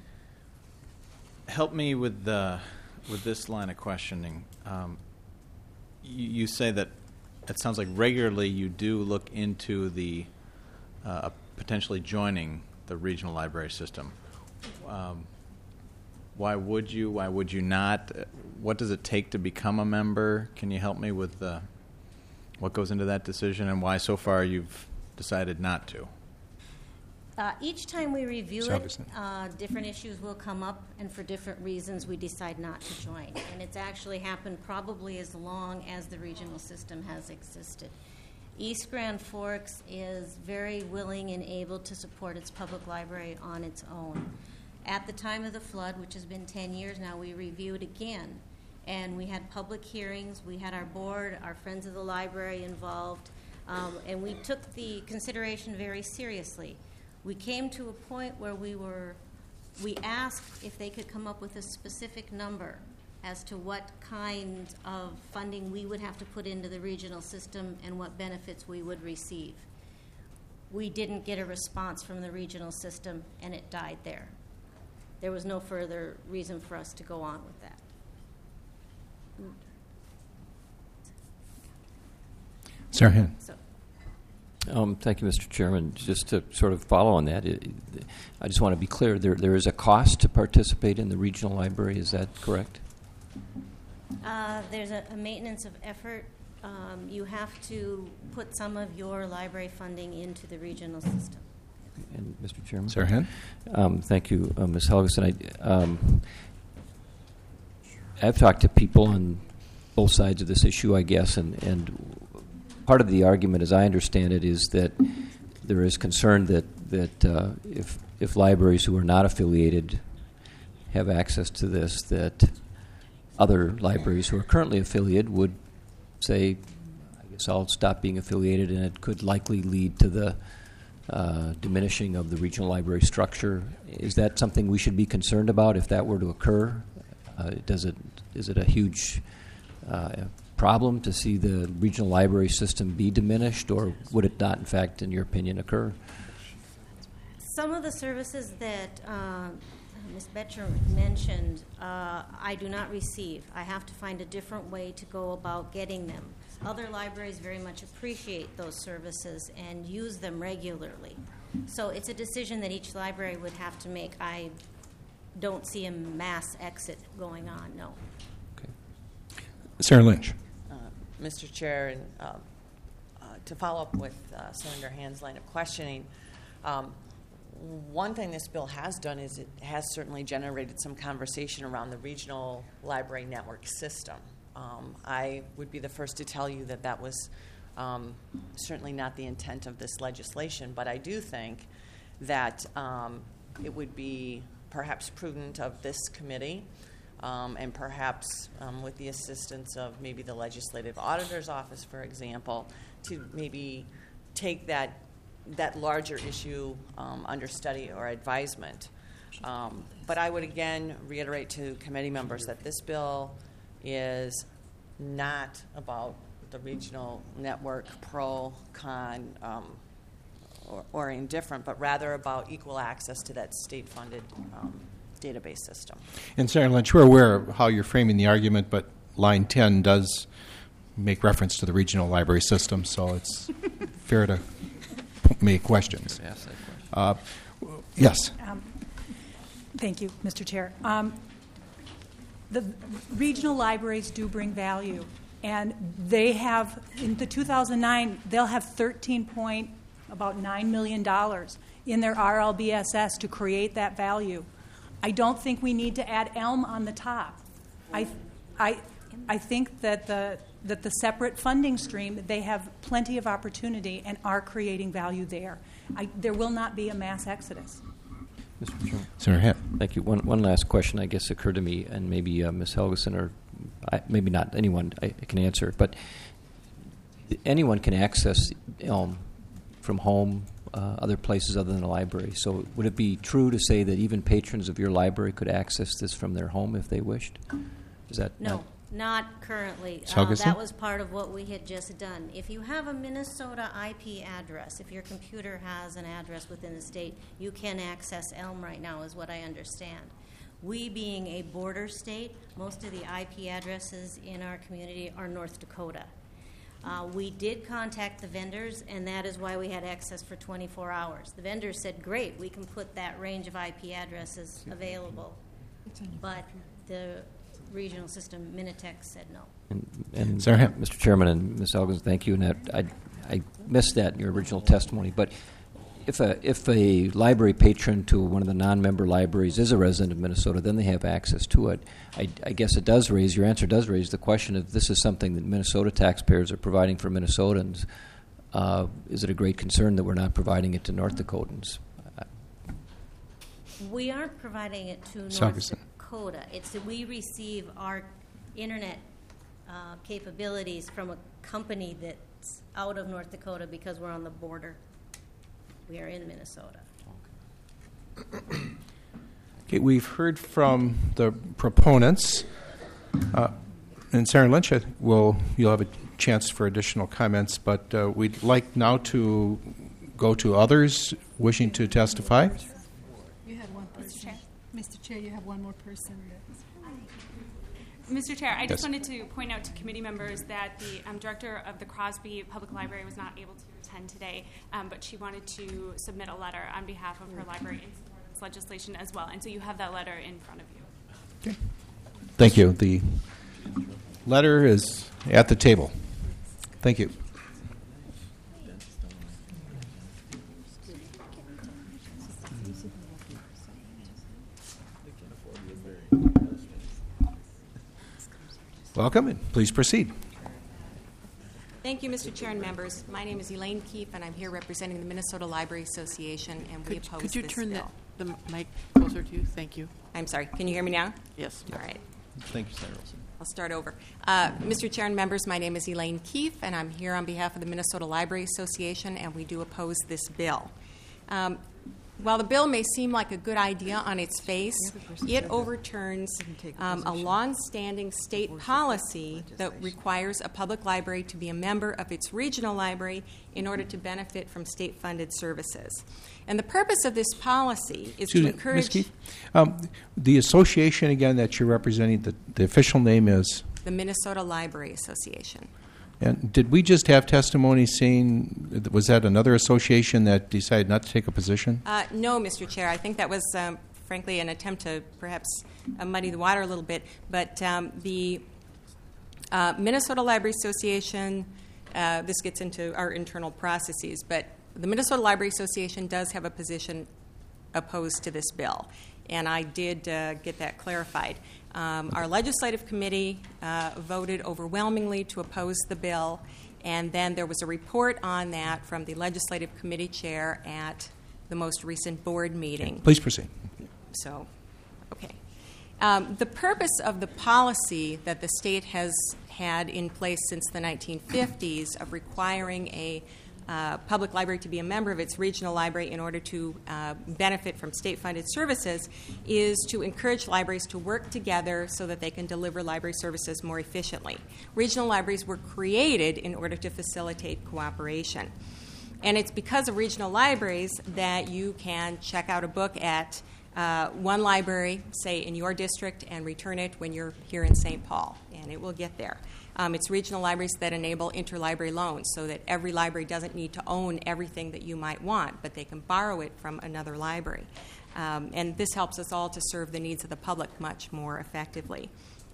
Help me with the with this line of questioning. Um, you, you say that it sounds like regularly you do look into the uh, potentially joining the regional library system. Um, why would you? Why would you not? What does it take to become a member? Can you help me with the, what goes into that decision and why so far you've decided not to? Uh, each time we review Sorry, it, uh, different issues will come up, and for different reasons we decide not to join. And it's actually happened probably as long as the regional system has existed. East Grand Forks is very willing and able to support its public library on its own. At the time of the flood, which has been ten years now, we reviewed again, and we had public hearings. We had our board, our Friends of the Library involved, um, and we took the consideration very seriously. We came to a point where we were, we asked if they could come up with a specific number as to what kind of funding we would have to put into the regional system and what benefits we would receive. We didn't get a response from the regional system, and it died there. There was no further reason for us to go on with that. Sir Hen. So, Um, thank you, Mister Chairman. Just to sort of follow on that, it, I just want to be clear. There, there is a cost to participate in the regional library. Is that correct? Uh, there's a, a maintenance of effort. Um, you have to put some of your library funding into the regional system. And Mister Chairman? Sir Hen. Um, thank you, uh, Miz Helgeson. I, um, I've talked to people on both sides of this issue, I guess, and, and part of the argument, as I understand it, is that there is concern that that uh, if if libraries who are not affiliated have access to this, that other libraries who are currently affiliated would say, "I guess I'll stop being affiliated," and it could likely lead to the uh, diminishing of the regional library structure. Is that something we should be concerned about if that were to occur? Uh, does it is it a huge uh, problem to see the regional library system be diminished, or would it not, in fact, in your opinion, occur? Some of the services that uh, Miz Betcher mentioned, uh, I do not receive. I have to find a different way to go about getting them. Other libraries very much appreciate those services and use them regularly. So it's a decision that each library would have to make. I don't see a mass exit going on, no. Sarah Lynch. Uh, Mister Chair, and uh, uh, to follow up with uh, Senator Hand's line of questioning, um, one thing this bill has done is it has certainly generated some conversation around the regional library network system. Um, I would be the first to tell you that that was um, certainly not the intent of this legislation, but I do think that um, it would be perhaps prudent of this committee um, and perhaps um, with the assistance of maybe the Legislative Auditor's Office, for example, to maybe take that that larger issue um, under study or advisement. Um, but I would again reiterate to committee members that this bill is not about the regional network pro, con, um, or, or indifferent, but rather about equal access to that state-funded um, database system. And Sarah Lynch, we're aware of how you're framing the argument, but line ten does make reference to the regional library system, so it's fair to make questions. Uh, yes. Um, thank you, Mister Chair. Um, the regional libraries do bring value, and they have, in the two thousand nine, they'll have thirteen point about nine million dollars in their R L B S S to create that value. I don't think we need to add Elm on the top. I, I, I think that the that the separate funding stream, they have plenty of opportunity and are creating value there. I, there will not be a mass exodus. Mister Chairman. Senator Hitt. Thank you. One, one last question, I guess, occurred to me, and maybe uh, Miz Helgeson or I, maybe not anyone I, can answer, but anyone can access Elm from home, uh, other places other than the library. So would it be true to say that even patrons of your library could access this from their home if they wished? Is that no? Not? Not currently. Uh, that was part of what we had just done. If you have a Minnesota I P address, if your computer has an address within the state, you can access Elm right now, is what I understand. We being a border state, most of the I P addresses in our community are North Dakota. Uh, we did contact the vendors, and that is why we had access for twenty-four hours. The vendors said, great, we can put that range of I P addresses available. But the regional system, Minitex, said no. And, and Sarah? Mister Chairman and Miz Elgins, thank you. And that, I, I missed that in your original testimony. But if a if a library patron to one of the non-member libraries is a resident of Minnesota, then they have access to it. I, I guess it does raise your answer does raise the question if this is something that Minnesota taxpayers are providing for Minnesotans. Uh, is it a great concern that we're not providing it to North Dakotans? We aren't providing it to North Saugerson. Dakota. It's that we receive our internet uh, capabilities from a company that's out of North Dakota because we're on the border. We are in Minnesota. Okay, we've heard from the proponents. Uh, and Sarah Lynch, I think we'll, you'll have a chance for additional comments, but uh, we'd like now to go to others wishing to testify. You have one person. Mister Chair, you have one more person. Mister Chair, I just Yes. wanted to point out to committee members that the um, director of the Crosby Public Library was not able to attend today, um, but she wanted to submit a letter on behalf of her library in support of this legislation as well. And so you have that letter in front of you. Okay. Thank you. The letter is at the table. Thank you. Welcome, and please proceed. Thank you, Mister Chair and members. My name is Elaine Keefe, and I'm here representing the Minnesota Library Association, and we Could, oppose could you this turn bill. the, the mic closer to you? Thank you. I'm sorry. Can you hear me now? Yes. All right. Thank you, Senator Wilson. I'll start over. Uh, Mister Chair and members, my name is Elaine Keefe, and I'm here on behalf of the Minnesota Library Association, and we do oppose this bill. Um, While the bill may seem like a good idea on its face, it overturns um, a long-standing state policy that requires a public library to be a member of its regional library in order to benefit from state-funded services. And the purpose of this policy is Excuse to me, encourage... Miz Keefe, um, the association, again, that you're representing, the, the official name is? The Minnesota Library Association. And did we just have testimony saying, was that another association that decided not to take a position? Uh, no, Mister Chair. I think that was, um, frankly, an attempt to perhaps uh, muddy the water a little bit. But um, the uh, Minnesota Library Association, uh, this gets into our internal processes, but the Minnesota Library Association does have a position opposed to this bill. And I did uh, get that clarified. Um, our legislative committee uh, voted overwhelmingly to oppose the bill, and then there was a report on that from the legislative committee chair at the most recent board meeting. Please proceed. So, okay. Um, the purpose of the policy that the state has had in place since the nineteen fifties of requiring a Uh, public library to be a member of its regional library in order to uh, benefit from state-funded services is to encourage libraries to work together so that they can deliver library services more efficiently. Regional libraries were created in order to facilitate cooperation. And it's because of regional libraries that you can check out a book at uh, one library, say in your district, and return it when you're here in Saint Paul, and it will get there. Um, it's regional libraries that enable interlibrary loans so that every library doesn't need to own everything that you might want, but they can borrow it from another library. Um, and this helps us all to serve the needs of the public much more effectively.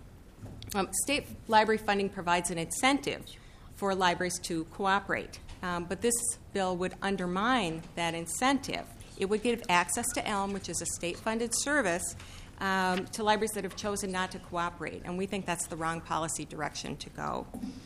Um, state library funding provides an incentive for libraries to cooperate, um, but this bill would undermine that incentive. It would give access to ELM, which is a state-funded service, Um, to libraries that have chosen not to cooperate, and we think that's the wrong policy direction to go.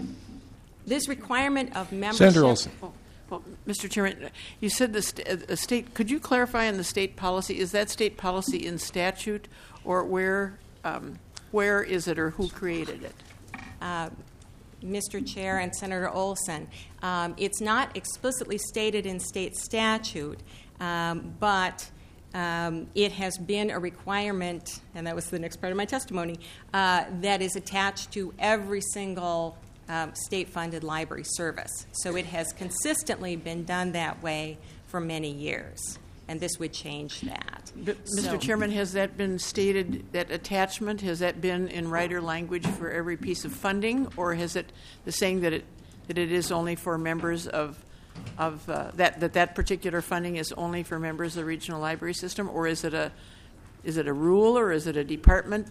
This requirement of membership... Senator Olson. Oh, well, Mister Chairman, you said the st- uh, state, could you clarify on the state policy, is that state policy in statute, or where, um, where is it, or who created it? Uh, Mister Chair and Senator Olson, um, it's not explicitly stated in state statute, um, but... Um, it has been a requirement, and that was the next part of my testimony, uh, that is attached to every single um, state-funded library service. So it has consistently been done that way for many years, and this would change that. But, Mister So, Chairman, has that been stated, that attachment, has that been in writer language for every piece of funding, or has it the saying that it that it is only for members of of uh, that, that that particular funding is only for members of the regional library system, or is it a is it a rule, or is it a department?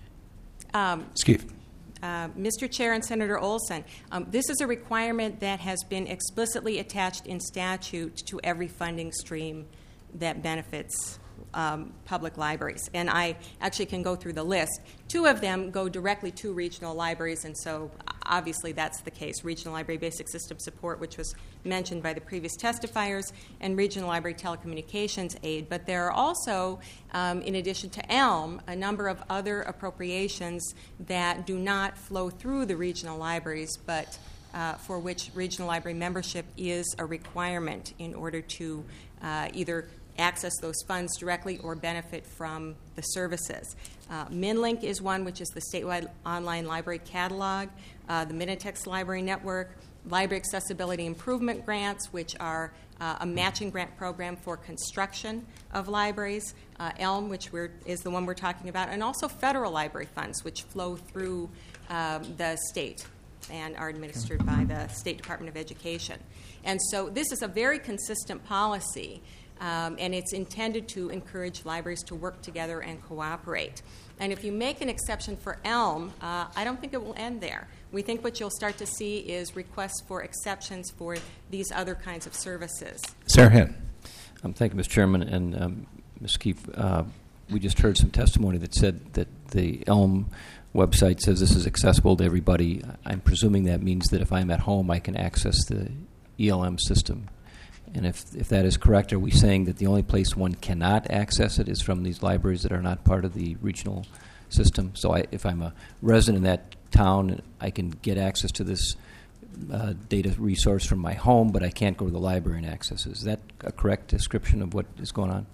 Um, Skeef. Uh, Mister Chair and Senator Olson, um, this is a requirement that has been explicitly attached in statute to every funding stream that benefits um, public libraries. And I actually can go through the list. Two of them go directly to regional libraries, and so obviously that's the case. Regional Library Basic System Support, which was mentioned by the previous testifiers, and Regional Library Telecommunications Aid. But there are also, um, in addition to ELM, a number of other appropriations that do not flow through the regional libraries, but uh, for which regional library membership is a requirement in order to uh, either access those funds directly or benefit from the services. Uh, MinLink is one, which is the statewide online library catalog, uh, the Minitex Library Network, Library Accessibility Improvement Grants, which are uh, a matching grant program for construction of libraries, uh, ELM, which we're, is the one we're talking about, and also federal library funds, which flow through um, the state and are administered by the State Department of Education. And so this is a very consistent policy. Um, and it's intended to encourage libraries to work together and cooperate. And if you make an exception for ELM, uh, I don't think it will end there. We think what you'll start to see is requests for exceptions for these other kinds of services. Sarah Henn. Um, thank you, Mister Chairman. And um, Miz Keefe, uh, we just heard some testimony that said that the ELM website says this is accessible to everybody. I'm presuming that means that if I'm at home, I can access the E L M system. And if if that is correct, are we saying that the only place one cannot access it is from these libraries that are not part of the regional system? So I, if I'm a resident in that town, I can get access to this uh, data resource from my home, but I can't go to the library and access it. Is that a correct description of what is going on?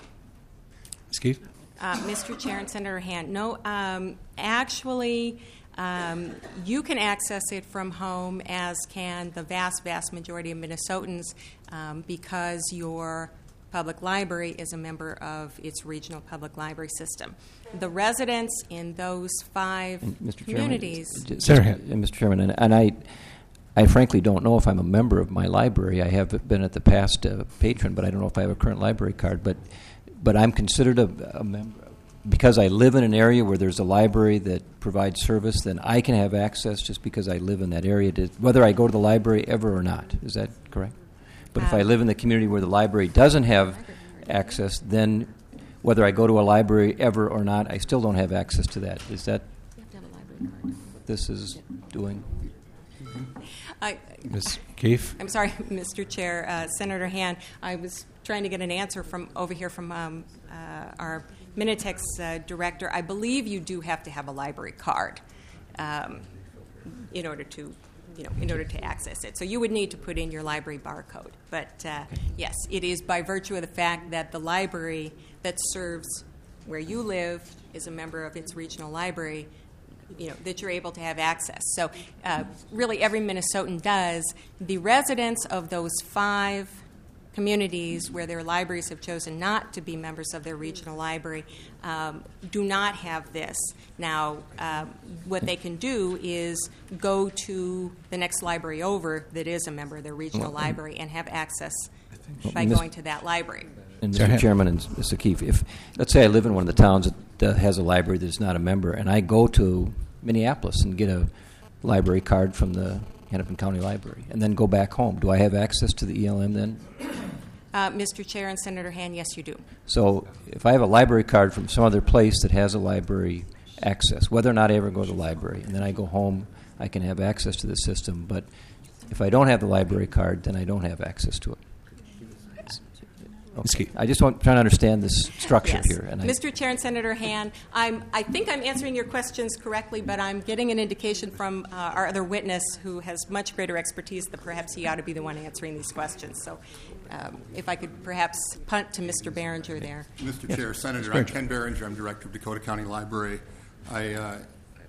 Steve? Uh, Mister Chair and Senator Hand, no, um, actually, um, you can access it from home, as can the vast, vast majority of Minnesotans, um, because your public library is a member of its regional public library system. The residents in those five And Mister communities. Chairman, just, and Mister Chairman, and, and I, I frankly don't know if I'm a member of my library. I have been at the past uh, patron, but I don't know if I have a current library card. But, but I'm considered a, a member because I live in an area where there's a library that provides service. Then I can have access just because I live in that area, to, whether I go to the library ever or not. Is that correct? But if I live in the community where the library doesn't have access, then whether I go to a library ever or not, I still don't have access to that. Is that what this is doing? I, Miz Keefe? I'm sorry, Mister Chair, uh, Senator Hand. I was trying to get an answer from over here from um, uh, our Minitex uh, director. I believe you do have to have a library card um, in order to, you know, in order to access it. So you would need to put in your library barcode. But uh, yes, it is by virtue of the fact that the library that serves where you live is a member of its regional library, you know, that you're able to have access. So uh, really every Minnesotan does. The residents of those five communities where their libraries have chosen not to be members of their regional library um, do not have this. Now, uh, what they can do is go to the next library over that is a member of their regional Well, library and have access Well, by Miz going to that library. And Mister Chairman and Mister Keefe, if let's say I live in one of the towns that uh, has a library that's not a member, and I go to Minneapolis and get a library card from the Hennepin County Library, and then go back home, do I have access to the E L M then? Uh, Mister Chair and Senator Hand, yes, you do. So if I have a library card from some other place that has a library access, whether or not I ever go to the library, and then I go home, I can have access to the system. But if I don't have the library card, then I don't have access to it. Okay. I just want trying to understand this structure Yes. here. And I, Mister Chair and Senator Hand, I'm, I think I'm answering your questions correctly, but I'm getting an indication from uh, our other witness who has much greater expertise that perhaps he ought to be the one answering these questions. So um, if I could perhaps punt to Mister Behringer there. Mister Yes. Chair, Senator, I'm Ken Behringer. I'm Director of Dakota County Library. I, uh,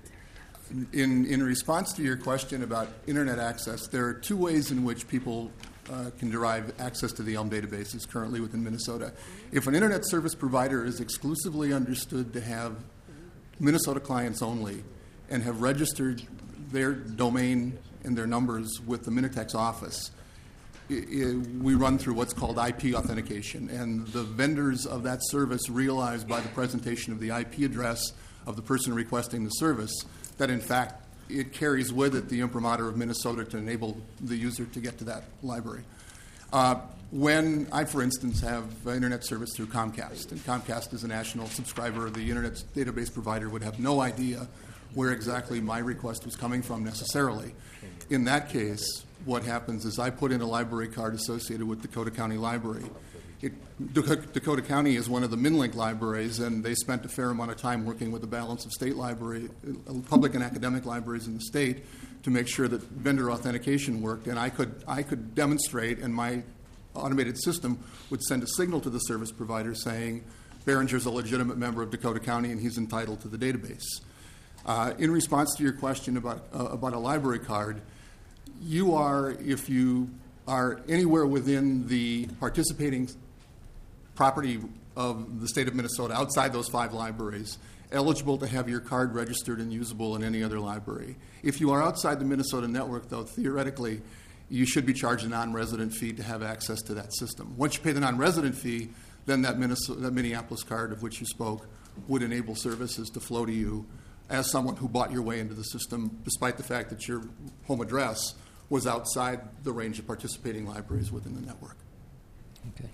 in, in response to your question about Internet access, there are two ways in which people Uh, can derive access to the E L M databases currently within Minnesota. If an Internet service provider is exclusively understood to have Minnesota clients only and have registered their domain and their numbers with the Minitex office, I, I, we run through what's called I P authentication, and the vendors of that service realize by the presentation of the I P address of the person requesting the service that, in fact, it carries with it the imprimatur of Minnesota to enable the user to get to that library. Uh, when I, for instance, have uh, Internet service through Comcast, and Comcast is a national subscriber, the Internet database provider would have no idea where exactly my request was coming from necessarily. In that case, what happens is I put in a library card associated with Dakota County Library. It, Dakota County is one of the MinLink libraries, and they spent a fair amount of time working with the balance of state library, public and academic libraries in the state to make sure that vendor authentication worked. And I could, I could demonstrate, and my automated system would send a signal to the service provider saying, Behringer's a legitimate member of Dakota County, and he's entitled to the database. Uh, in response to your question about, uh, about a library card, you are, if you are anywhere within the participating property of the state of Minnesota, outside those five libraries, eligible to have your card registered and usable in any other library. If you are outside the Minnesota network, though, theoretically, you should be charged a non-resident fee to have access to that system. Once you pay the non-resident fee, then that, Minnesota, that Minneapolis card of which you spoke would enable services to flow to you as someone who bought your way into the system, despite the fact that your home address was outside the range of participating libraries within the network. Okay.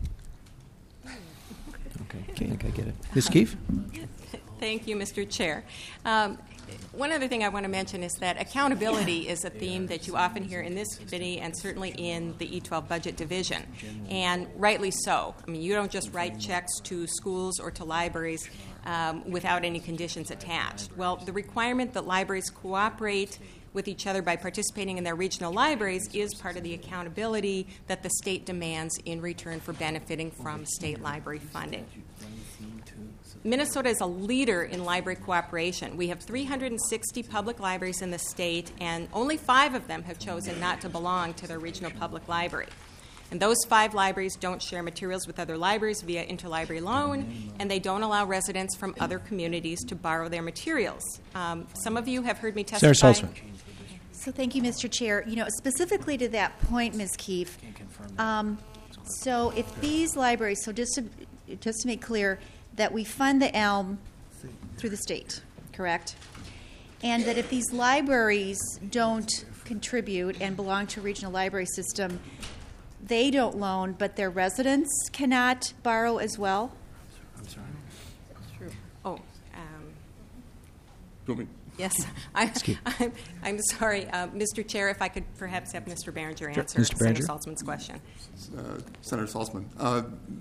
Okay, I think I get it. Miz Keefe? Thank you, Mister Chair. Um, one other thing I want to mention is that accountability is a theme that you often hear in this committee and certainly in the E twelve budget division, and rightly so. I mean, you don't just write checks to schools or to libraries um, without any conditions attached. Well, the requirement that libraries cooperate with each other by participating in their regional libraries is part of the accountability that the state demands in return for benefiting from state library funding. Minnesota is a leader in library cooperation. We have three hundred sixty public libraries in the state, and only five of them have chosen not to belong to their regional public library. And those five libraries don't share materials with other libraries via interlibrary loan, and they don't allow residents from other communities to borrow their materials. Um, some of you have heard me testify. Sarah Saltzman. So thank you, Mister Chair. You know, specifically to that point, Miz Keefe, um, so if these libraries, so just to, just to make clear, that we fund the ELM through the state, correct? And that if these libraries don't contribute and belong to a regional library system, they don't loan, but their residents cannot borrow as well? I'm sorry. That's true. Oh, um, Do you want me- yes. I, I'm, I'm sorry, uh, Mister Chair, if I could perhaps have Mister Behringer answer Mister Senator Behringer. Saltzman's question. Uh, Senator Saltzman, uh,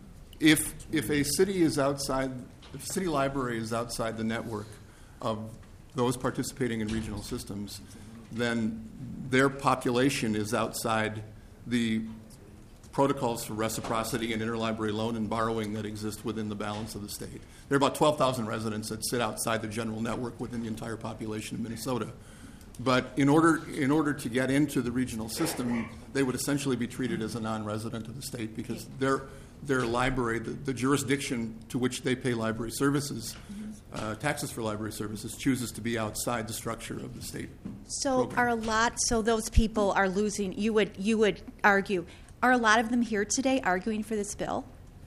if if a city is outside, if a city library is outside the network of those participating in regional systems, then their population is outside the protocols for reciprocity and interlibrary loan and borrowing that exist within the balance of the state. There are about twelve thousand residents that sit outside the general network within the entire population of Minnesota. But in order in order to get into the regional system, they would essentially be treated as a non-resident of the state because their their library, the, the jurisdiction to which they pay library services, uh, taxes for library services, chooses to be outside the structure of the state. So are a lot, so those people are losing, you would, you would argue, are a lot of them here today arguing for this bill?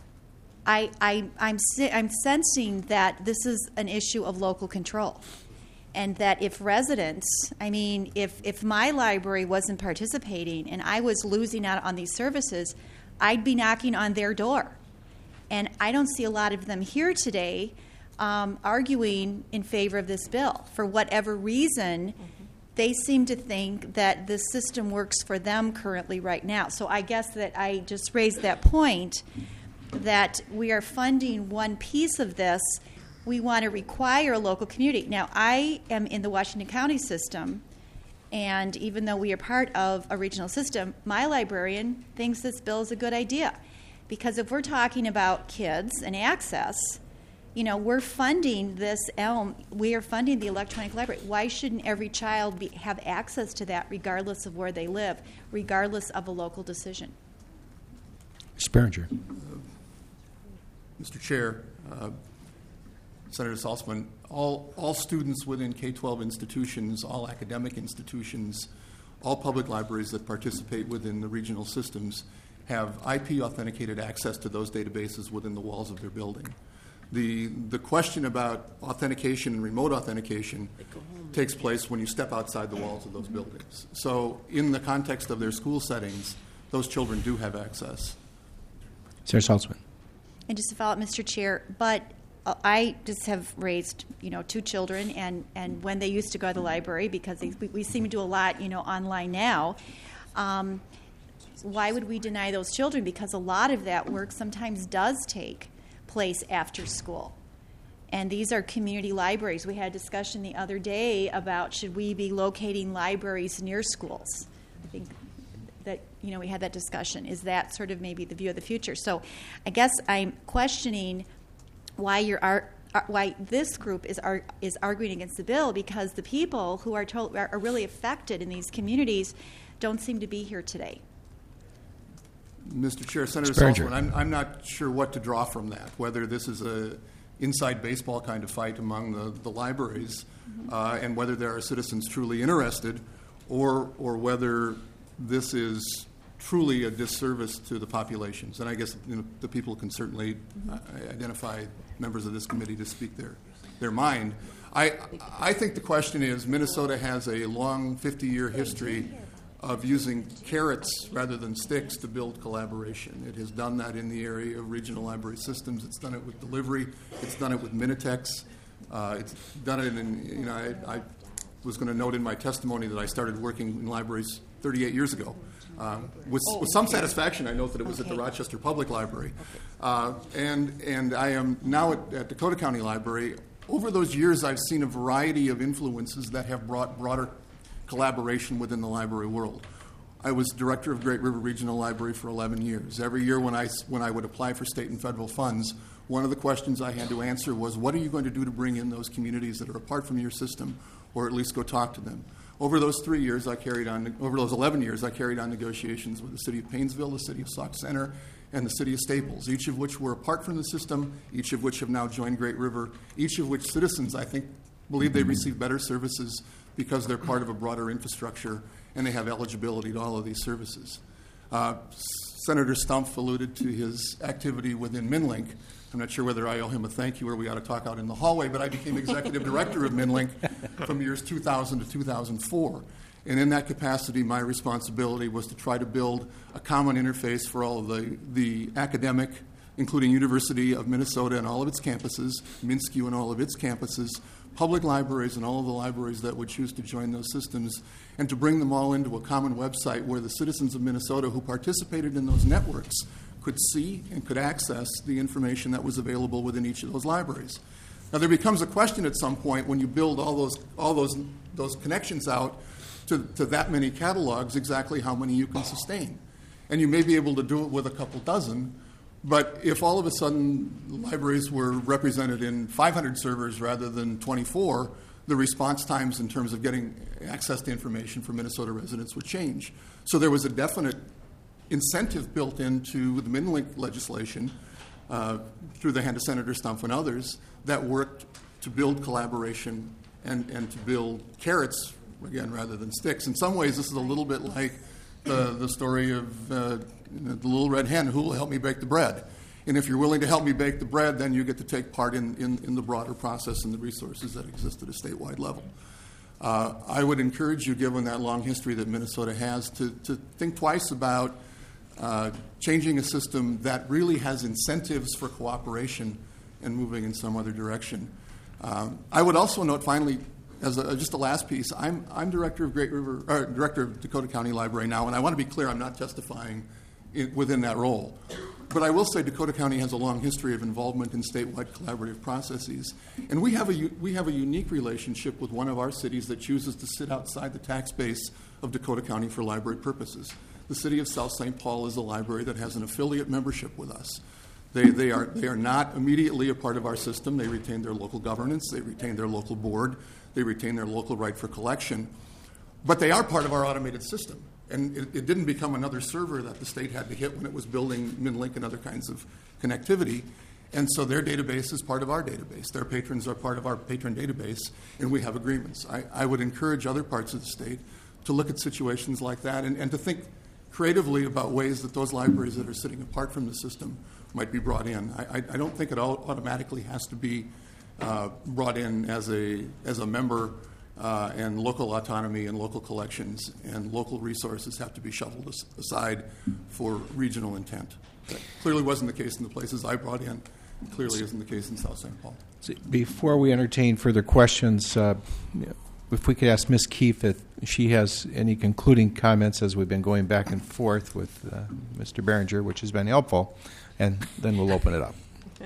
I, I, I'm, I'm sensing that this is an issue of local control. And that if residents, I mean, if, if my library wasn't participating and I was losing out on these services, I'd be knocking on their door. And I don't see a lot of them here today um, arguing in favor of this bill. For whatever reason, mm-hmm. they seem to think that the system works for them currently right now. So I guess that I just raised that point that we are funding one piece of this. We want to require a local community. Now, I am in the Washington County system, and even though we are part of a regional system, my librarian thinks this bill is a good idea. Because if we're talking about kids and access, you know, we're funding this ELM, we are funding the electronic library. Why shouldn't every child be, have access to that regardless of where they live, regardless of a local decision? Mister Behringer. Uh, Mister Chair, uh, Senator Saltzman, all, all students within K twelve institutions, all academic institutions, all public libraries that participate within the regional systems have I P authenticated access to those databases within the walls of their building. The, the question about authentication and remote authentication takes place when you step outside the walls of those buildings. So in the context of their school settings, those children do have access. Sarah Saltzman. And just to follow up, Mister Chair, but I just have raised, you know, two children, and, and when they used to go to the library, because they, we, we seem to do a lot, you know, online now, um, why would we deny those children? Because a lot of that work sometimes does take place after school. And these are community libraries. We had a discussion the other day about should we be locating libraries near schools. I think that, you know, we had that discussion. Is that sort of maybe the view of the future? So I guess I'm questioning why you're ar- why this group is ar- is arguing against the bill, because the people who are, to- are really affected in these communities don't seem to be here today. Mister Chair, Senator Behringer. Saltzman, I'm, I'm not sure what to draw from that, whether this is a inside baseball kind of fight among the, the libraries mm-hmm. uh, and whether there are citizens truly interested, or or whether this is truly a disservice to the populations. And I guess, you know, the people can certainly mm-hmm. uh, identify members of this committee to speak their, their mind. I, I think the question is, Minnesota has a long fifty-year history of using carrots rather than sticks to build collaboration. It has done that in the area of regional library systems. It's done it with delivery. It's done it with Minitex. Uh, it's done it in, you know, I, I was going to note in my testimony that I started working in libraries thirty-eight years ago. Um, with, oh, with some okay. satisfaction, I note that it was okay. at the Rochester Public Library. Okay. Uh, and, and I am now at, at Dakota County Library. Over those years, I've seen a variety of influences that have brought broader collaboration within the library world. I was director of Great River Regional Library for eleven years. Every year when I, when I would apply for state and federal funds, one of the questions I had to answer was, what are you going to do to bring in those communities that are apart from your system, or at least go talk to them? Over those three years, I carried on, over those eleven years, I carried on negotiations with the city of Painesville, the city of Sauk Center, and the city of Staples, each of which were apart from the system, each of which have now joined Great River, each of which citizens, I think, believe they receive better services because they're part of a broader infrastructure and they have eligibility to all of these services. Uh, Senator Stumpf alluded to his activity within MinLink. I'm not sure whether I owe him a thank you or we ought to talk out in the hallway, but I became executive director of MinLink from years two thousand to two thousand four. And in that capacity, my responsibility was to try to build a common interface for all of the, the academic, including University of Minnesota and all of its campuses, MinSCU and all of its campuses, public libraries and all of the libraries that would choose to join those systems, and to bring them all into a common website where the citizens of Minnesota who participated in those networks could see and could access the information that was available within each of those libraries. Now, there becomes a question at some point when you build all those all those those connections out to, to that many catalogs, exactly how many you can sustain. And you may be able to do it with a couple dozen, but if all of a sudden libraries were represented in five hundred servers rather than twenty-four, the response times in terms of getting access to information for Minnesota residents would change. So there was a definite incentive built into the MinLink legislation uh, through the hand of Senator Stumpf and others that worked to build collaboration and, and to build carrots, again, rather than sticks. In some ways, this is a little bit like the, the story of uh, the little red hen, who will help me bake the bread? And if you're willing to help me bake the bread, then you get to take part in, in, in the broader process and the resources that exist at a statewide level. Uh, I would encourage you, given that long history that Minnesota has, to, to think twice about uh, changing a system that really has incentives for cooperation and moving in some other direction. Um, I would also note, finally, as a, just a last piece, I'm, I'm director of Great River, or director of Dakota County Library now, and I want to be clear, I'm not testifying in, within that role. But I will say Dakota County has a long history of involvement in statewide collaborative processes. And we have a, we have a unique relationship with one of our cities that chooses to sit outside the tax base of Dakota County for library purposes. The city of South Saint Paul is a library that has an affiliate membership with us. They, they, are, they are not immediately a part of our system. They retain their local governance. They retain their local board. They retain their local right for collection. But they are part of our automated system. And it, it didn't become another server that the state had to hit when it was building MinLink and other kinds of connectivity. And so their database is part of our database. Their patrons are part of our patron database, and we have agreements. I, I would encourage other parts of the state to look at situations like that and, and to think creatively about ways that those libraries that are sitting apart from the system might be brought in. I, I, I don't think it all automatically has to be uh, brought in as a, as a member. Uh, and local autonomy and local collections and local resources have to be shuffled as- aside for regional intent. That clearly wasn't the case in the places I brought in. It clearly isn't the case in South Saint Paul. Before we entertain further questions, uh, if we could ask Miz Keefe if she has any concluding comments as we've been going back and forth with uh, Mister Berenger, which has been helpful, and then we'll open it up.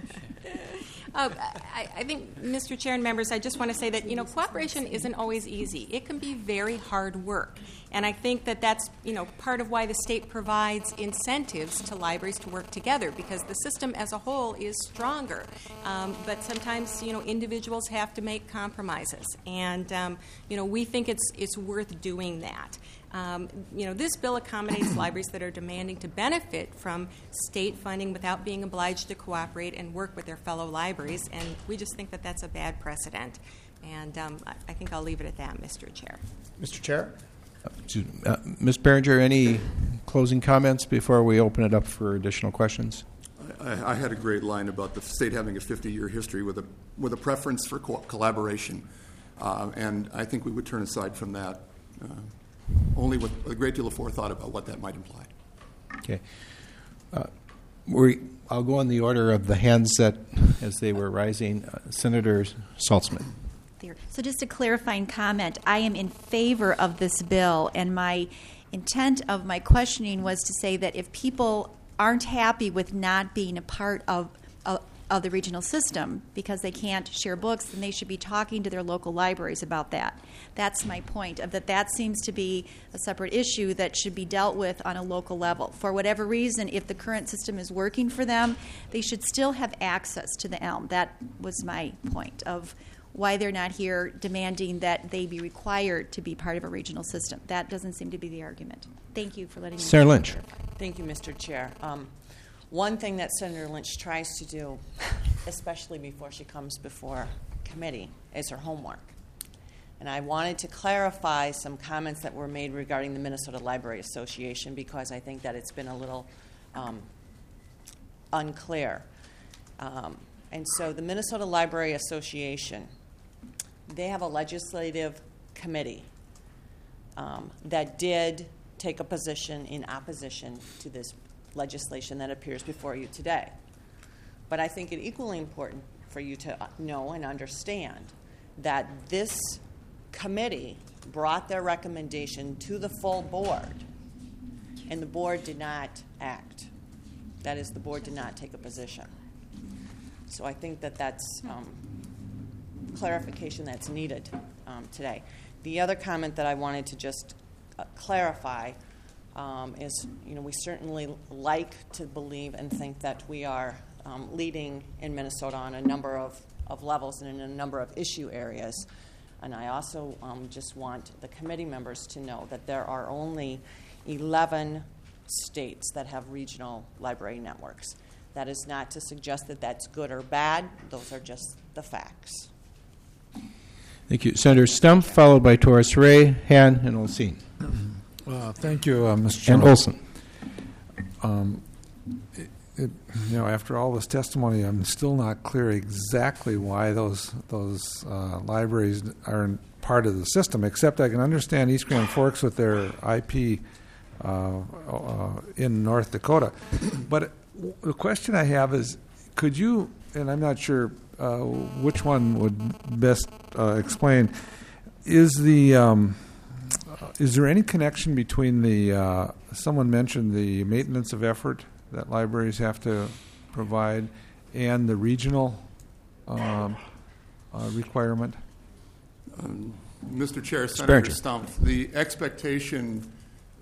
Uh, I, I think, Mister Chair and members, I just want to say that, you know, cooperation isn't always easy. It can be very hard work. And I think that that's, you know, part of why the state provides incentives to libraries to work together, because the system as a whole is stronger. Um, but sometimes, you know, individuals have to make compromises. And, um, you know, we think it's, it's worth doing that. Um, you know, this bill accommodates libraries that are demanding to benefit from state funding without being obliged to cooperate and work with their fellow libraries, and we just think that that's a bad precedent. And um, I, I think I'll leave it at that, Mister Chair. Mister Chair? Uh, Miz Berenger, any closing comments before we open it up for additional questions? I, I had a great line about the state having a fifty-year history with a, with a preference for co- collaboration, uh, and I think we would turn aside from that uh, only with a great deal of forethought about what that might imply. Okay. Uh, we, I'll go in the order of the hands that, as they were rising. Uh, Senator Saltzman. So just a clarifying comment, I am in favor of this bill, and my intent of my questioning was to say that if people aren't happy with not being a part of, uh, of the regional system because they can't share books, then they should be talking to their local libraries about that. That's my point, of that that seems to be a separate issue that should be dealt with on a local level. For whatever reason, if the current system is working for them, they should still have access to the ELM. That was my point of why they're not here demanding that they be required to be part of a regional system. That doesn't seem to be the argument. Thank you for letting me Senator Lynch. Thank you, Mister Chair. Um, one thing that Senator Lynch tries to do, especially before she comes before committee, is her homework. And I wanted to clarify some comments that were made regarding the Minnesota Library Association because I think that it's been a little um, unclear. Um, and so the Minnesota Library Association, they have a legislative committee um, that did take a position in opposition to this legislation that appears before you today. But I think it equally important for you to know and understand that this committee brought their recommendation to the full board, and the board did not act. That is, the board did not take a position. So I think that that's um, clarification that's needed um, today. The other comment that I wanted to just uh, clarify um, is, you know, we certainly like to believe and think that we are um, leading in Minnesota on a number of, of levels and in a number of issue areas. And I also um, just want the committee members to know that there are only eleven states that have regional library networks. That is not to suggest that that's good or bad. Those are just the facts. Thank you. Senator Stumpf, followed by Torres Ray, Han, and Olsen. Uh, thank you, uh, Mister And Chairman. Olsen. Um, it, it, you know, after all this testimony, I'm still not clear exactly why those those uh, libraries aren't part of the system. Except I can understand East Grand Forks with their I P uh, uh, in North Dakota. But the question I have is, could you? And I'm not sure uh, which one would best uh, explain. Is the um, is there any connection between the? Uh, someone mentioned the maintenance of effort that libraries have to provide and the regional um, uh, requirement? Um, Mister Chair, Senator Stumpf, the expectation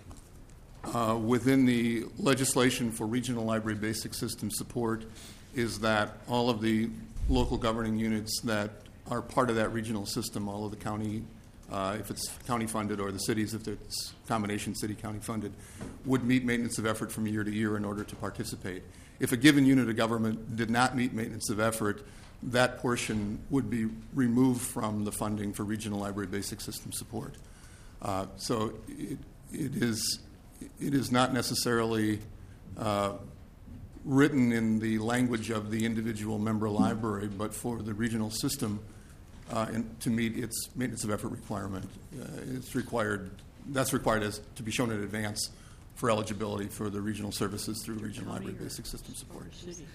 uh, within the legislation for regional library basic system support is that all of the local governing units that are part of that regional system, all of the county, uh, if it's county funded, or the cities if it's combination city-county funded, would meet maintenance of effort from year to year in order to participate. If a given unit of government did not meet maintenance of effort, that portion would be removed from the funding for regional library basic system support. Uh, so it, it is it is not necessarily uh, written in the language of the individual member library, but for the regional system uh, and to meet its maintenance of effort requirement, uh, it's required. That's required as to be shown in advance for eligibility for the regional services through regional library basic system support.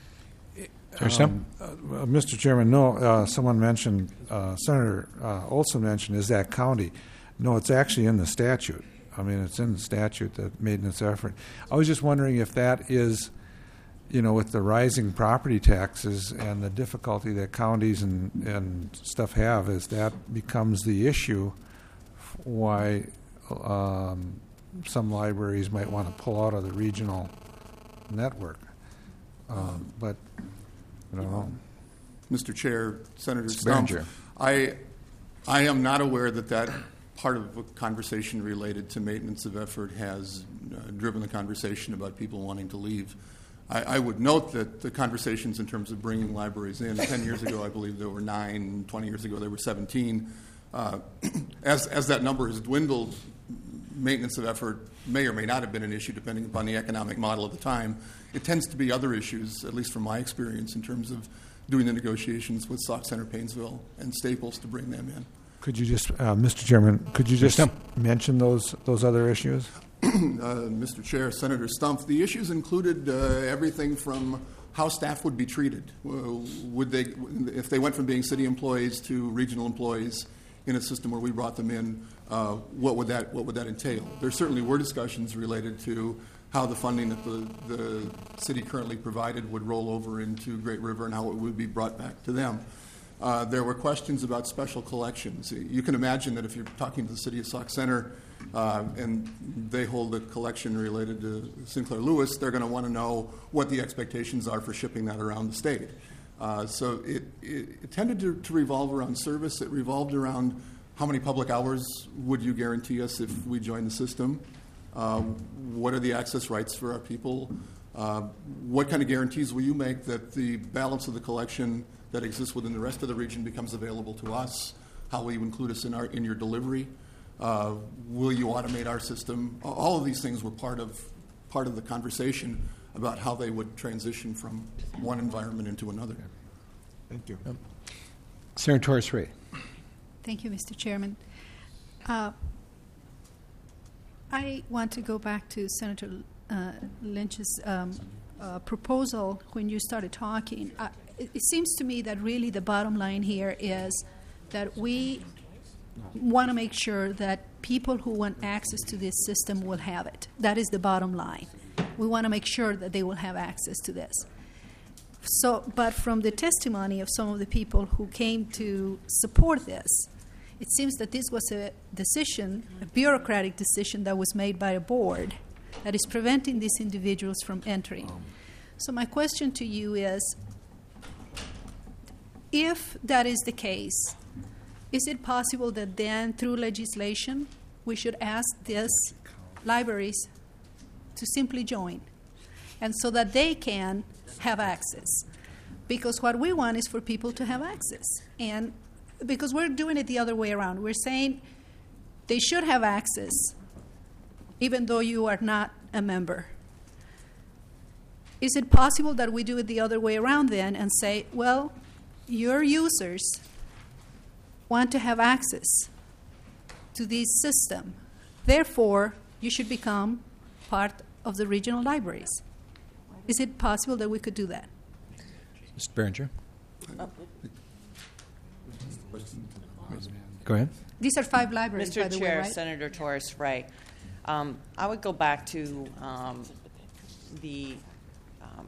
Um, uh, Mister Chairman, no, uh, someone mentioned, uh, Senator uh, Olsen mentioned, is that county? No, it's actually in the statute. I mean, it's in the statute, the maintenance effort. I was just wondering if that is, you know, with the rising property taxes and the difficulty that counties and, and stuff have, is that becomes the issue why um, some libraries might want to pull out of the regional network. Um, but I don't know. Mister Chair, Senator Mister Stumpf, Berenger. I, I am not aware that that part of a conversation related to maintenance of effort has uh, driven the conversation about people wanting to leave. I, I would note that the conversations in terms of bringing libraries in, ten years ago I believe there were nine, twenty years ago there were seventeen. Uh, as, as that number has dwindled, maintenance of effort may or may not have been an issue depending upon the economic model at the time. It tends to be other issues, at least from my experience, in terms of doing the negotiations with Sauk Center, Painesville, and Staples to bring them in. Could you just, uh, Mister Chairman, could you just mention those those other issues? uh, Mister Chair, Senator Stumpf, the issues included uh, everything from how staff would be treated. Would they, if they went from being city employees to regional employees in a system where we brought them in, uh, what would that what would that entail? There certainly were discussions related to how the funding that the, the city currently provided would roll over into Great River and how it would be brought back to them. Uh, there were questions about special collections. You can imagine that if you're talking to the city of Sauk Centre uh, and they hold a collection related to Sinclair Lewis, they're going to want to know what the expectations are for shipping that around the state. Uh, so it, it, it tended to, to revolve around service. It revolved around how many public hours would you guarantee us if we join the system? Uh, what are the access rights for our people? Uh, what kind of guarantees will you make that the balance of the collection that exists within the rest of the region becomes available to us? How will you include us in our in your delivery? Uh, will you automate our system? All of these things were part of part of the conversation about how they would transition from one environment into another. Thank you. Yep. Senator Torres-Ray. Thank you, Mister Chairman. Uh, I want to go back to Senator uh, Lynch's um, uh, proposal when you started talking. Uh, it, it seems to me that really the bottom line here is that we want to make sure that people who want access to this system will have it. That is the bottom line. We want to make sure that they will have access to this. So, but from the testimony of some of the people who came to support this, it seems that this was a decision, a bureaucratic decision that was made by a board that is preventing these individuals from entering. So my question to you is, if that is the case, is it possible that then through legislation we should ask these libraries to simply join, and so that they can have access? Because what we want is for people to have access. And because we're doing it the other way around. We're saying they should have access even though you are not a member. Is it possible that we do it the other way around then and say, well, your users want to have access to this system, therefore you should become part of the regional libraries? Is it possible that we could do that? Mister Behringer. Oh. Go ahead. These are five libraries, Mister by the Chair, way, right? Senator Torres-Ray, um, I would go back to um, the um,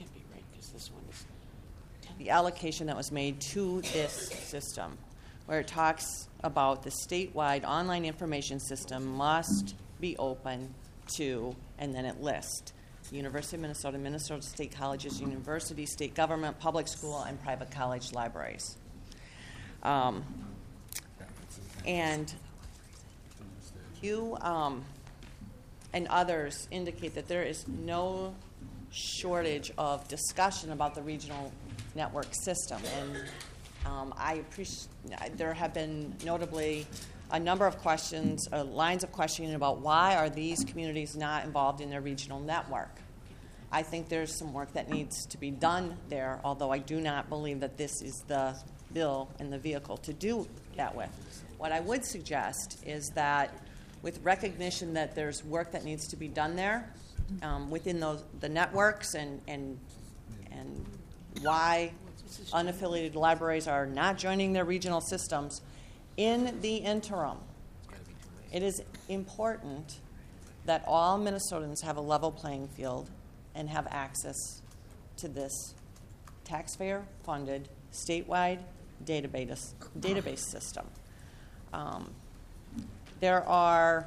the allocation that was made to this system, where it talks about the statewide online information system must be open to, and then it lists University of Minnesota, Minnesota State Colleges, university, state government, public school, and private college libraries. Um, and you um, and others indicate that there is no shortage of discussion about the regional network system. And um, I appreciate, there have been notably a number of questions, uh, lines of questioning about why are these communities not involved in their regional network. I think there's some work that needs to be done there, although I do not believe that this is the bill and the vehicle to do that with. What I would suggest is that with recognition that there's work that needs to be done there um, within those the networks and, and, and why unaffiliated libraries are not joining their regional systems, in the interim, it is important that all Minnesotans have a level playing field and have access to this taxpayer-funded, statewide database, database system. Um, there are,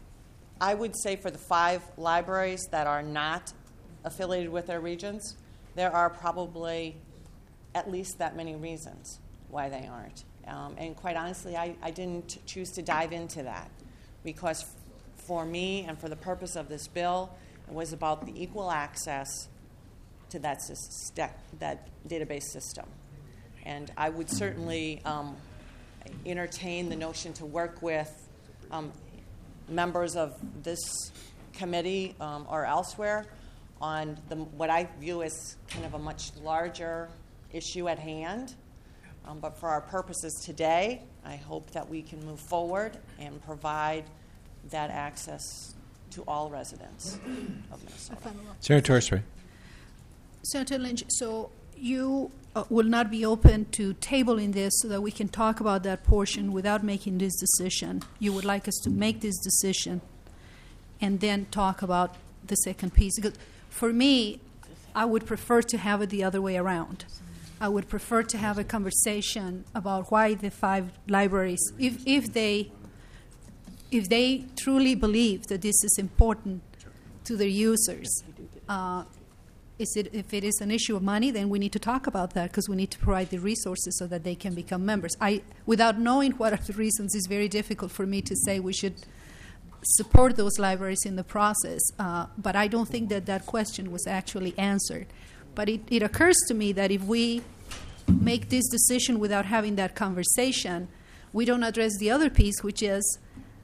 I would say for the five libraries that are not affiliated with their regions, there are probably at least that many reasons why they aren't. Um, and quite honestly, I, I didn't choose to dive into that because f- for me and for the purpose of this bill, it was about the equal access to that, syst- that database system. And I would certainly um, entertain the notion to work with um, members of this committee um, or elsewhere on the, what I view as kind of a much larger issue at hand. Um, but for our purposes today, I hope that we can move forward and provide that access to all residents of Minnesota. Senator Torres-Ray. Senator Lynch, so you uh, will not be open to tabling this so that we can talk about that portion without making this decision. You would like us to make this decision and then talk about the second piece. Because for me, I would prefer to have it the other way around. I would prefer to have a conversation about why the five libraries, if, if they if they truly believe that this is important to their users, uh, is it, if it is an issue of money, then we need to talk about that because we need to provide the resources so that they can become members. I, without knowing what are the reasons, it's very difficult for me to say we should support those libraries in the process. Uh, but I don't think that that question was actually answered. But it, it occurs to me that if we make this decision without having that conversation, we don't address the other piece, which is,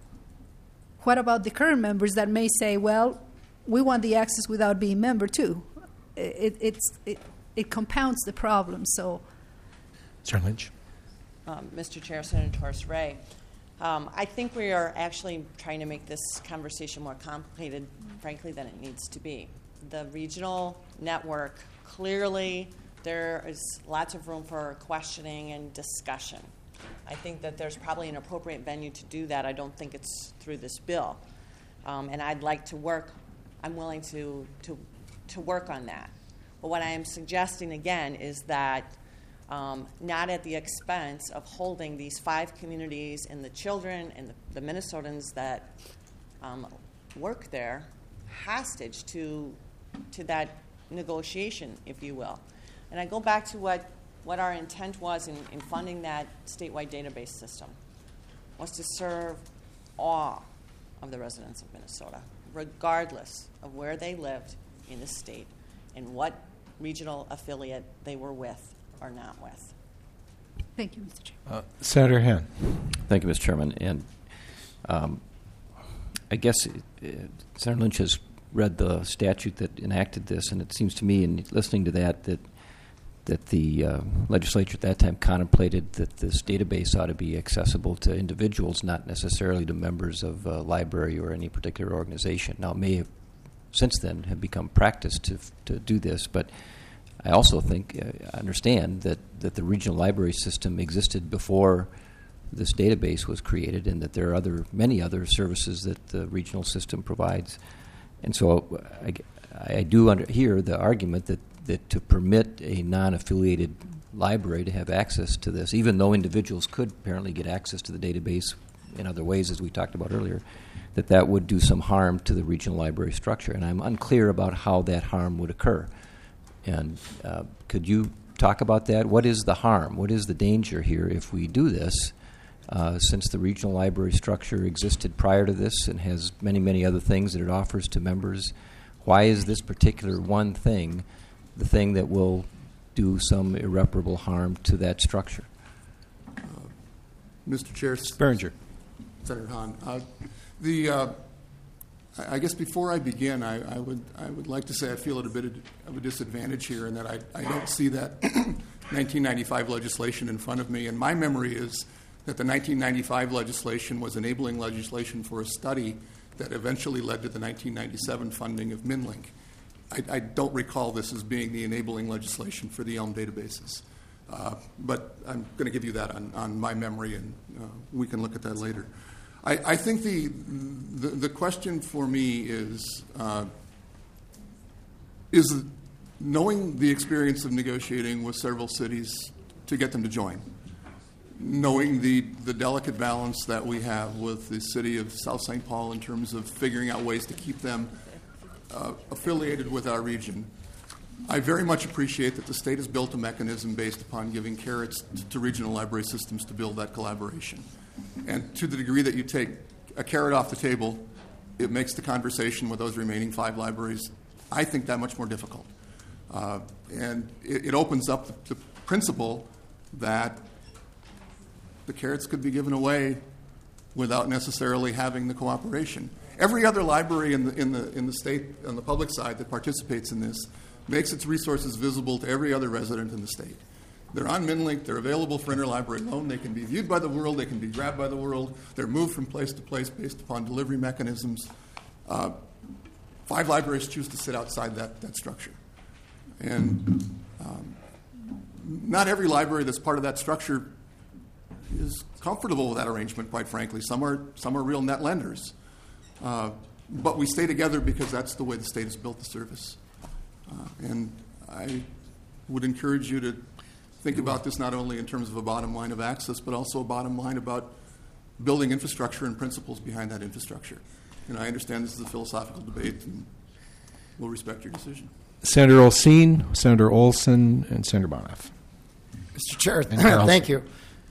what about the current members that may say, well, we want the access without being member too? It, it's, it, it compounds the problem. So, Senator Lynch. Um, Mister Chair, Senator Torres Ray, um, I think we are actually trying to make this conversation more complicated, frankly, than it needs to be. The regional network, clearly there is lots of room for questioning and discussion. I think that there's probably an appropriate venue to do that. I don't think it's through this bill. Um, and I'd like to work, I'm willing to, to, to work on that. But what I am suggesting again is that um, not at the expense of holding these five communities and the children and the, the Minnesotans that um, work there hostage to, to that negotiation, if you will. And I go back to what what our intent was in, in funding that statewide database system, was to serve all of the residents of Minnesota, regardless of where they lived in the state and what regional affiliate they were with or not with. Thank you, Mister Chair. Uh, Senator Henn. Thank you, Mister Chairman. And um, I guess uh, Senator Lynch has read the statute that enacted this, and it seems to me, in listening to that, that that the uh, legislature at that time contemplated that this database ought to be accessible to individuals, not necessarily to members of a library or any particular organization. Now, it may have, since then, have become practice to to do this, but I also think, uh, I understand that, that the regional library system existed before this database was created, and that there are other many other services that the regional system provides. And so I, I do under, hear the argument that that to permit a non-affiliated library to have access to this, even though individuals could apparently get access to the database in other ways, as we talked about earlier, that that would do some harm to the regional library structure. And I'm unclear about how that harm would occur. And uh, could you talk about that? What is the harm? What is the danger here if we do this? Uh, since the regional library structure existed prior to this and has many, many other things that it offers to members, why is this particular one thing the thing that will do some irreparable harm to that structure? Uh, Mister Chair, Berenger. Senator Hahn, uh, the uh, I I guess before I begin, I, I would I would like to say I feel at a bit of a disadvantage here, in that I, I don't see that nineteen ninety-five legislation in front of me, and my memory is that the nineteen ninety-five legislation was enabling legislation for a study that eventually led to the nineteen ninety-seven funding of MinLink. I, I don't recall this as being the enabling legislation for the Elm databases. Uh, but I'm going to give you that on, on my memory, and uh, we can look at that later. I, I think the, the the question for me is, uh, is knowing the experience of negotiating with several cities to get them to join, knowing the, the delicate balance that we have with the city of South Saint Paul in terms of figuring out ways to keep them Uh, affiliated with our region. I very much appreciate that the state has built a mechanism based upon giving carrots t- to regional library systems to build that collaboration. And to the degree that you take a carrot off the table, it makes the conversation with those remaining five libraries, I think, that much more difficult. Uh, and it, it opens up the, the principle that the carrots could be given away without necessarily having the cooperation. Every other library in the, in the in the state, on the public side, that participates in this makes its resources visible to every other resident in the state. They're on MinLink. They're available for interlibrary loan. They can be viewed by the world. They can be grabbed by the world. They're moved from place to place based upon delivery mechanisms. Uh, five libraries choose to sit outside that, that structure. And um, not every library that's part of that structure is comfortable with that arrangement, quite frankly. Some are, some are real net lenders. Uh, but we stay together because that's the way the state has built the service. Uh, and I would encourage you to think about this not only in terms of a bottom line of access, but also a bottom line about building infrastructure and principles behind that infrastructure. And I understand this is a philosophical debate, and we'll respect your decision. Senator Olsen, Senator Olson, and Senator Bonoff. Mister Chair, thank you.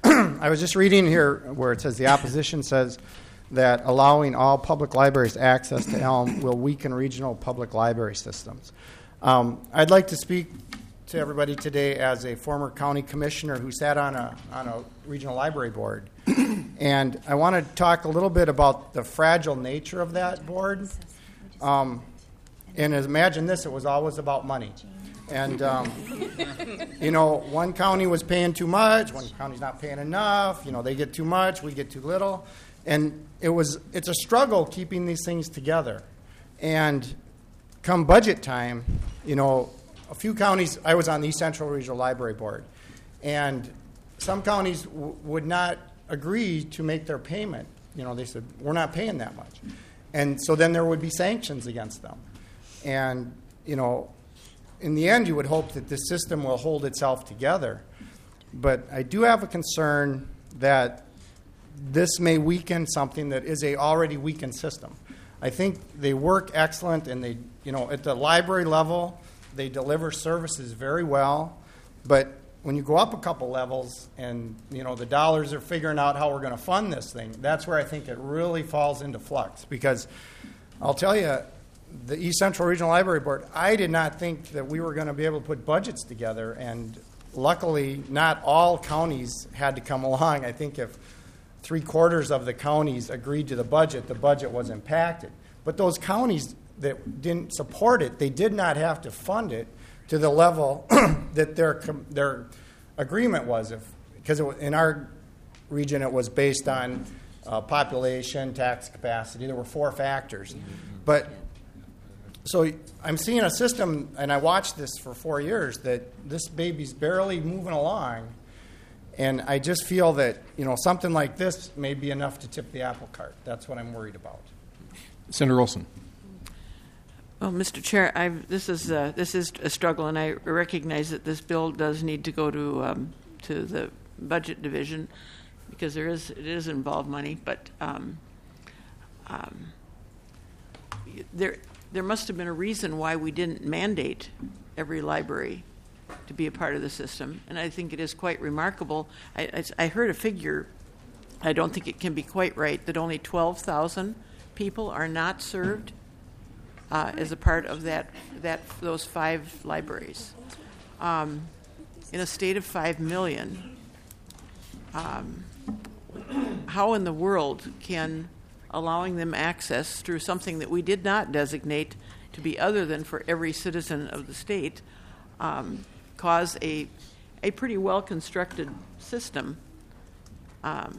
I was just reading here where it says the opposition says that allowing all public libraries access to Elm will weaken regional public library systems. Um, I'd like to speak to everybody today as a former county commissioner who sat on a on a regional library board. And I want to talk a little bit about the fragile nature of that board. Um, and as imagine this, it was always about money. And, um, you know, one county was paying too much, one county's not paying enough, you know, they get too much, we get too little. And it was, it's a struggle keeping these things together. And come budget time, you know, a few counties, I was on the East Central Regional Library Board, and some counties w- would not agree to make their payment. You know, they said, we're not paying that much. And so then there would be sanctions against them. And, you know, in the end, you would hope that this system will hold itself together. But I do have a concern that this may weaken something that is a already weakened system. I think they work excellent, and they, you know, at the library level, they deliver services very well. But when you go up a couple levels and, you know, the dollars are figuring out how we're going to fund this thing, that's where I think it really falls into flux. Because I'll tell you, the East Central Regional Library Board, I did not think that we were going to be able to put budgets together, and luckily not all counties had to come along. I think if three quarters of the counties agreed to the budget, the budget was impacted. But those counties that didn't support it, they did not have to fund it to the level that their their agreement was. If because it, in our region it was based on uh, population, tax capacity. There were four factors, but. So I'm seeing a system, and I watched this for four years, that this baby's barely moving along, and I just feel that, you know, something like this may be enough to tip the apple cart. That's what I'm worried about. Senator Olson. Well, Mister Chair, I've, this is uh, this is a struggle, and I recognize that this bill does need to go to um, to the Budget Division because there is it is involved money, but um, um, there. There must have been a reason why we didn't mandate every library to be a part of the system, and I think it is quite remarkable. I, I, I heard a figure, I don't think it can be quite right, that only twelve thousand people are not served uh, as a part of that that those five libraries. Um, in a state of five million, um, how in the world can allowing them access through something that we did not designate to be other than for every citizen of the state, um, cause a a pretty well-constructed system um,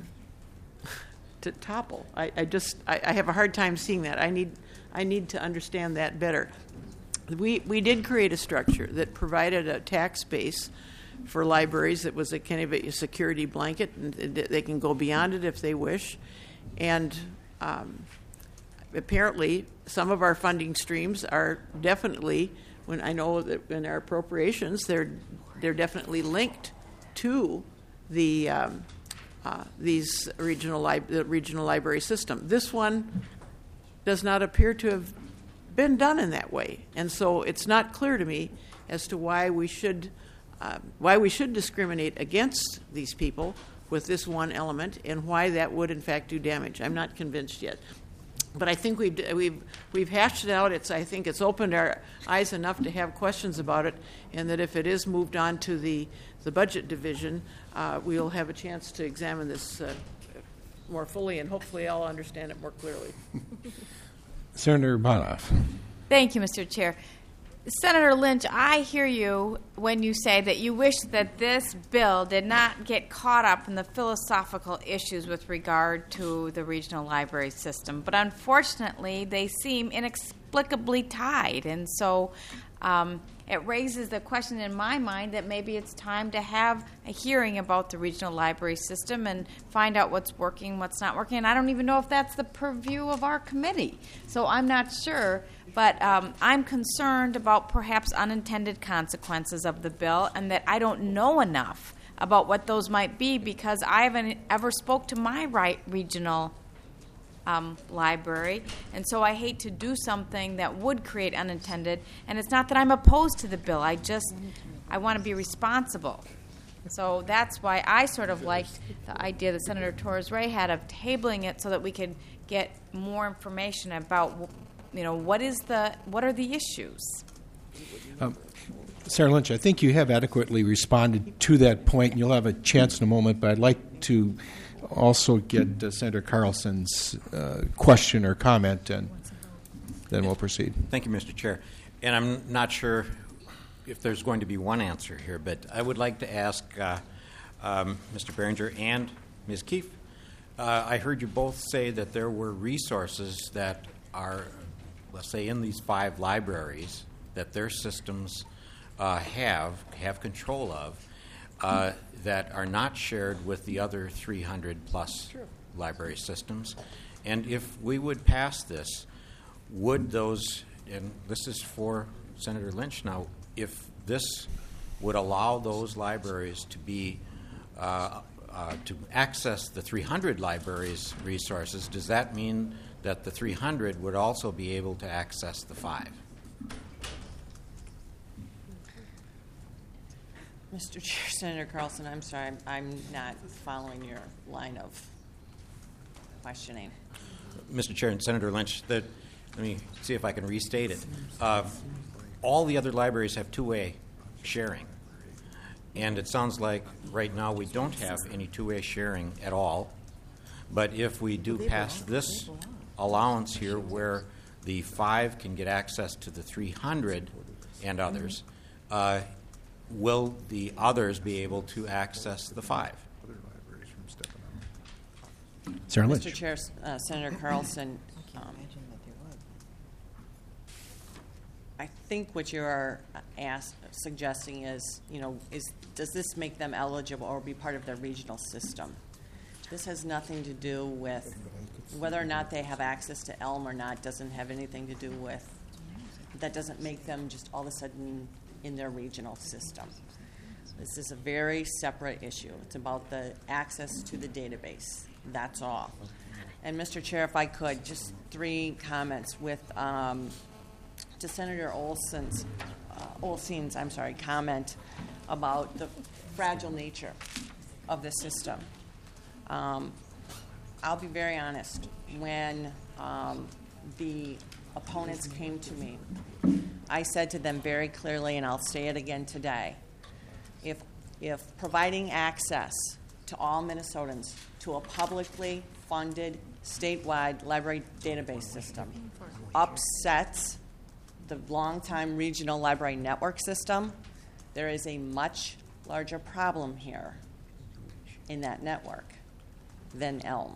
to topple. I, I just I, I have a hard time seeing that. I need I need to understand that better. We we did create a structure that provided a tax base for libraries that was a kind of a security blanket, and they can go beyond it if they wish, and Um, apparently, some of our funding streams are definitely, when I know that in our appropriations, they're they're definitely linked to the um, uh, these regional li- the regional library system. This one does not appear to have been done in that way, and so it's not clear to me as to why we should uh, why we should discriminate against these people with this one element, and why that would in fact do damage. I'm not convinced yet, but I think we've we've we've hashed it out. It's I think it's opened our eyes enough to have questions about it, and that if it is moved on to the the Budget Division, uh, we'll have a chance to examine this uh, more fully, and hopefully I'll understand it more clearly. Senator Bonoff. Thank you, Mister Chair. Senator Lynch, I hear you when you say that you wish that this bill did not get caught up in the philosophical issues with regard to the regional library system. But unfortunately, they seem inexplicably tied. And so um, it raises the question in my mind that maybe it's time to have a hearing about the regional library system and find out what's working, what's not working. And I don't even know if that's the purview of our committee. So I'm not sure. But um, I'm concerned about perhaps unintended consequences of the bill, and that I don't know enough about what those might be because I haven't ever spoke to my right regional um, library. And so I hate to do something that would create unintended. And it's not that I'm opposed to the bill. I just, I want to be responsible. So that's why I sort of liked the idea that Senator Torres-Ray had of tabling it so that we could get more information about, you know, what is the, what are the issues? Um, Senator Lynch, I think you have adequately responded to that point, and you'll have a chance in a moment, but I'd like to also get uh, Senator Carlson's uh, question or comment, and then we'll proceed. Thank you, Mister Chair. And I'm not sure if there's going to be one answer here, but I would like to ask uh, um, Mister Behringer and Miz Keefe. Uh, I heard you both say that there were resources that are, let's say, in these five libraries that their systems uh, have have control of uh, that are not shared with the other three hundred plus sure. library systems. And if we would pass this, would those, and this is for Senator Lynch now, if this would allow those libraries to be uh, uh, to access the three hundred libraries resources, does that mean that the three hundred would also be able to access the five? Mister Chair, Senator Carlson, I'm sorry, I'm, I'm not following your line of questioning. Mister Chair and Senator Lynch, that, let me see if I can restate it. Uh, all the other libraries have two-way sharing, and it sounds like right now we don't have any two-way sharing at all. But if we do pass this allowance here where the five can get access to the three hundred and others, uh, will the others be able to access the five? Senator Lynch. Mister Chair, uh, Senator Carlson, um, I think what you are ask, suggesting is, you know, is does this make them eligible or be part of their regional system? This has nothing to do with whether or not they have access to Elm or not. Doesn't have anything to do with. That doesn't make them just all of a sudden in their regional system. This is a very separate issue. It's about the access to the database. That's all. And Mister Chair, if I could, just three comments with um, to Senator Olson's, uh, Olson's, I'm sorry, comment about the fragile nature of the system. Um, I'll be very honest. When um, the opponents came to me, I said to them very clearly, and I'll say it again today, if, if providing access to all Minnesotans to a publicly funded statewide library database system upsets the longtime regional library network system, there is a much larger problem here in that network than Elm.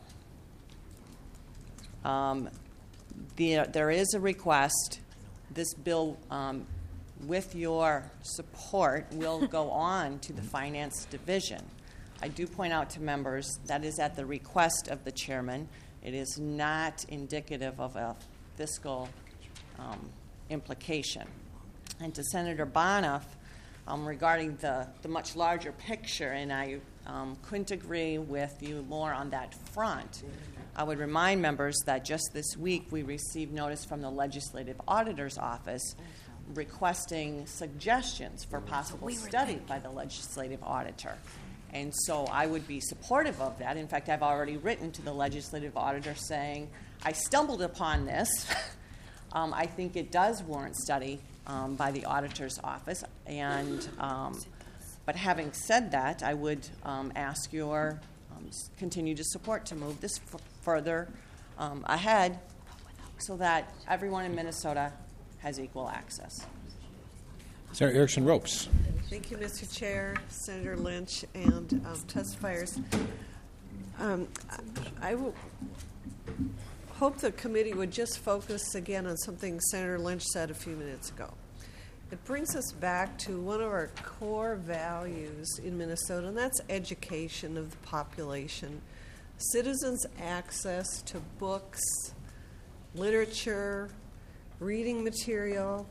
Um, the, there is a request. This bill, um, with your support, will go on to the Finance Division. I do point out to members that is at the request of the chairman. It is not indicative of a fiscal um, implication. And to Senator Bonoff, um, regarding the, the much larger picture, and I um, couldn't agree with you more on that front, I would remind members that just this week we received notice from the Legislative Auditor's Office requesting suggestions for possible study by the Legislative Auditor. And so I would be supportive of that. In fact, I've already written to the Legislative Auditor saying, I stumbled upon this. um, I think it does warrant study um, by the Auditor's Office. And um, but having said that, I would um, ask your um, continue to support to move this f- further um, ahead so that everyone in Minnesota has equal access. Senator Erickson Ropes. Thank you, Mister Chair, Senator Lynch, and um, testifiers. Um, I, I will hope the committee would just focus again on something Senator Lynch said a few minutes ago. it brings us back to one of our core values in Minnesota, and that's education of the population. Citizens' access to books, literature, reading material.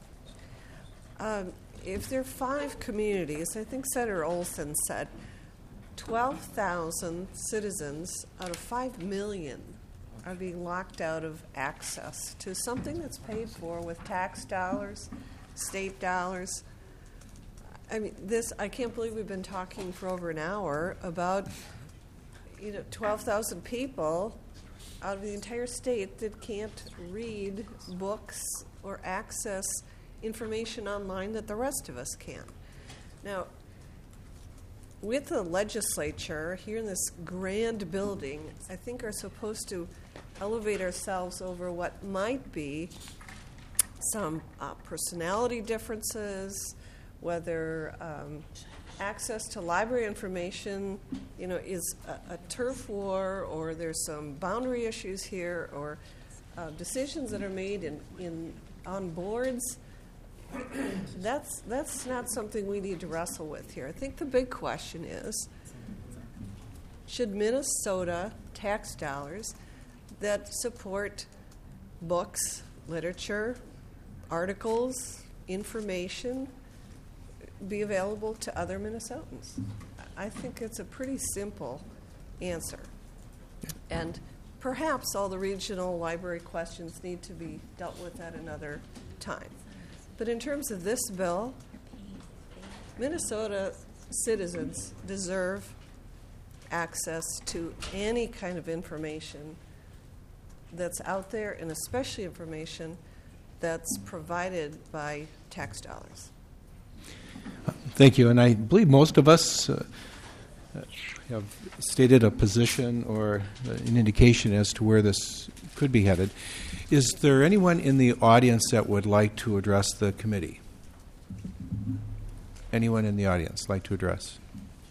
Um, if there are five communities, I think Senator Olson said, twelve thousand citizens out of five million are being locked out of access to something that's paid for with tax dollars, state dollars. I mean, this, I can't believe we've been talking for over an hour about, you know, twelve thousand people out of the entire state that can't read books or access information online that the rest of us can. Now, with the legislature here in this grand building, I think are supposed to elevate ourselves over what might be some uh, personality differences, whether um, access to library information, you know, is a, a turf war, or there's some boundary issues here, or uh, decisions that are made in, in on boards. That's that's not something we need to wrestle with here. I think the big question is, should Minnesota tax dollars that support books, literature, articles, information be available to other Minnesotans? I think it's a pretty simple answer. And perhaps all the regional library questions need to be dealt with at another time. But in terms of this bill, Minnesota citizens deserve access to any kind of information that's out there, and especially information that's provided by tax dollars. Thank you. And I believe most of us uh, have stated a position or an indication as to where this could be headed. Is there anyone in the audience that would like to address the committee? Anyone in the audience like to address?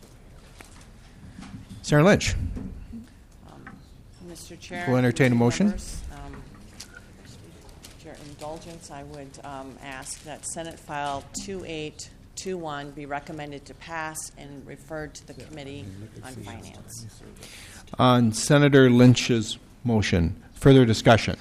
Sarah Lynch. Um, Mister Chair, we'll entertain a motion. Members, um, with your indulgence, I would um, ask that Senate File two eight two one be recommended to pass and referred to the Committee on Finance. On Senator Lynch's motion, further discussion?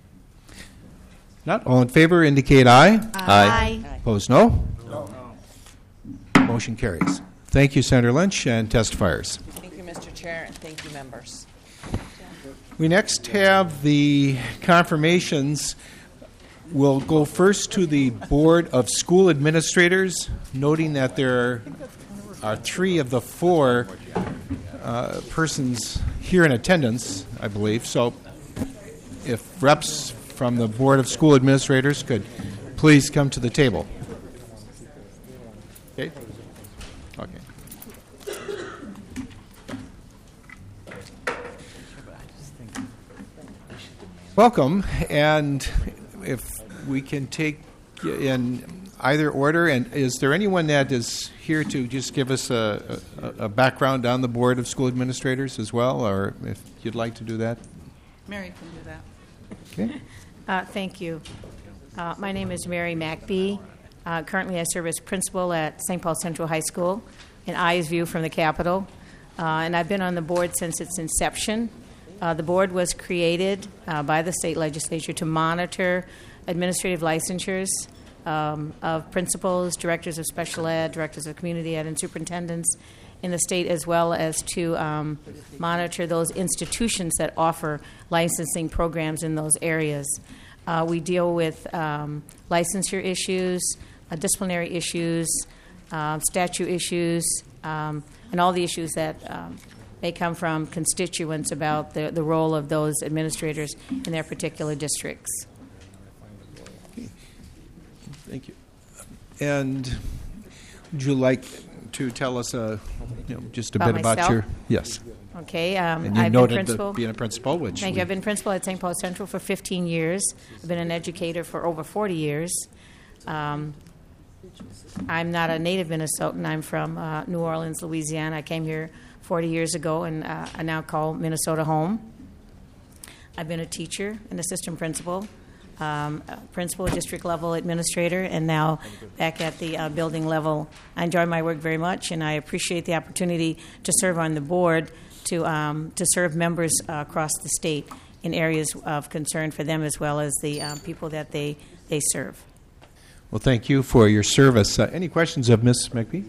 Not all in favor indicate aye. Aye. Aye. Opposed, no? No. Motion carries. Thank you, Senator Lynch, and testifiers. Thank you, Mister Chair, and thank you, members. We next have the confirmations. We'll go first to the Board of School Administrators, noting that there are three of the four uh, persons here in attendance, I believe. So if reps from the Board of School Administrators could please come to the table. Okay? Okay. Welcome, and if we can take in either order, and is there anyone that is here to just give us a, a, a background on the Board of School Administrators as well, or if you'd like to do that? Mary can do that. Okay. Uh, thank you. Uh, my name is Mary McBee. Uh, currently, I serve as principal at Saint Paul Central High School in Eyes View from the Capitol, uh, and I've been on the board since its inception. Uh, the board was created uh, by the state legislature to monitor administrative licensures um, of principals, directors of special ed, directors of community ed, and superintendents in the state, as well as to um, monitor those institutions that offer licensing programs in those areas. Uh, we deal with um, licensure issues, uh, disciplinary issues, uh, statute issues, um, and all the issues that um, may come from constituents about the, the role of those administrators in their particular districts. Thank you. And would you like to tell us uh, you know, just a About bit about myself? your... Yes. Okay. Um, And you I've been noted principal. the, being a principal, which... Thank we- you. I've been principal at Saint Paul Central for fifteen years. I've been an educator for over forty years. Um, I'm not a native Minnesotan. I'm from uh, New Orleans, Louisiana. I came here forty years ago, and uh, I now call Minnesota home. I've been a teacher, an assistant principal. um, principal, district level administrator, and now back at the uh, building level. I enjoy my work very much, and I appreciate the opportunity to serve on the board to um, to serve members uh, across the state in areas of concern for them as well as the uh, people that they, they serve. Well, thank you for your service. Uh, any questions of Miz McBee?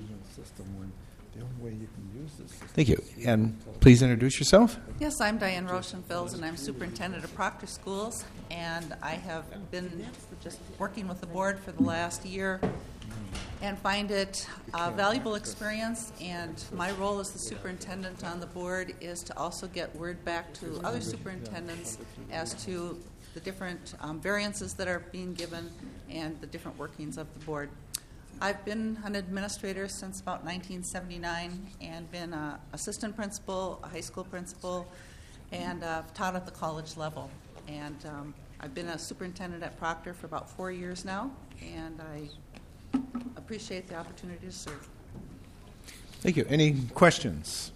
Thank you. And please introduce yourself. Yes, I'm Diane Rochenfels, and I'm superintendent of Proctor Schools, and I have been just working with the board for the last year and find it a valuable experience. And my role as the superintendent on the board is to also get word back to other superintendents as to the different um, variances that are being given and the different workings of the board. I've been an administrator since about nineteen seventy-nine and been an assistant principal, a high school principal, and uh, taught at the college level. And um, I've been a superintendent at Proctor for about four years now, and I appreciate the opportunity to serve. Thank you. Any questions?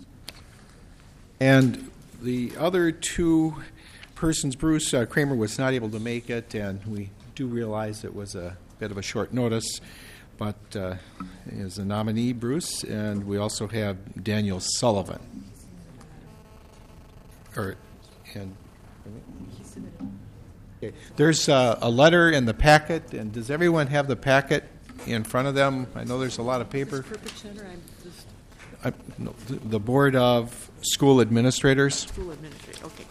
And the other two persons, Bruce uh, Kramer was not able to make it, and we do realize it was a bit of a short notice, but uh, is a nominee, Bruce, and we also have Daniel Sullivan. Or, and okay. There's uh, a letter in the packet, and does everyone have the packet in front of them? I know there's a lot of paper. I, no, the, the Board of School Administrators. School Administrator, okay.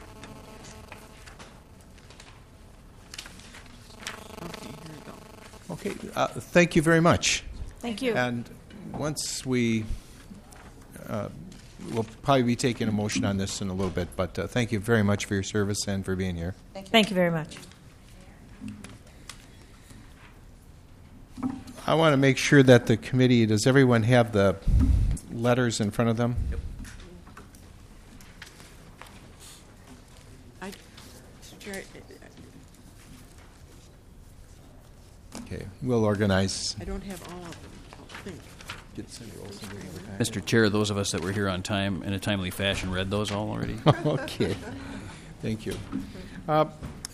Okay, uh, thank you very much. Thank you. And once we, uh, we'll probably be taking a motion on this in a little bit, but uh, thank you very much for your service and for being here. Thank you, Thank you very much. I want to make sure that the committee, does everyone have the letters in front of them? Yep. I, Mister Chair, Okay, we'll organize. I don't have all of them, I think. Mister Chair, those of us that were here on time in a timely fashion read those all already. Okay, thank you. Uh,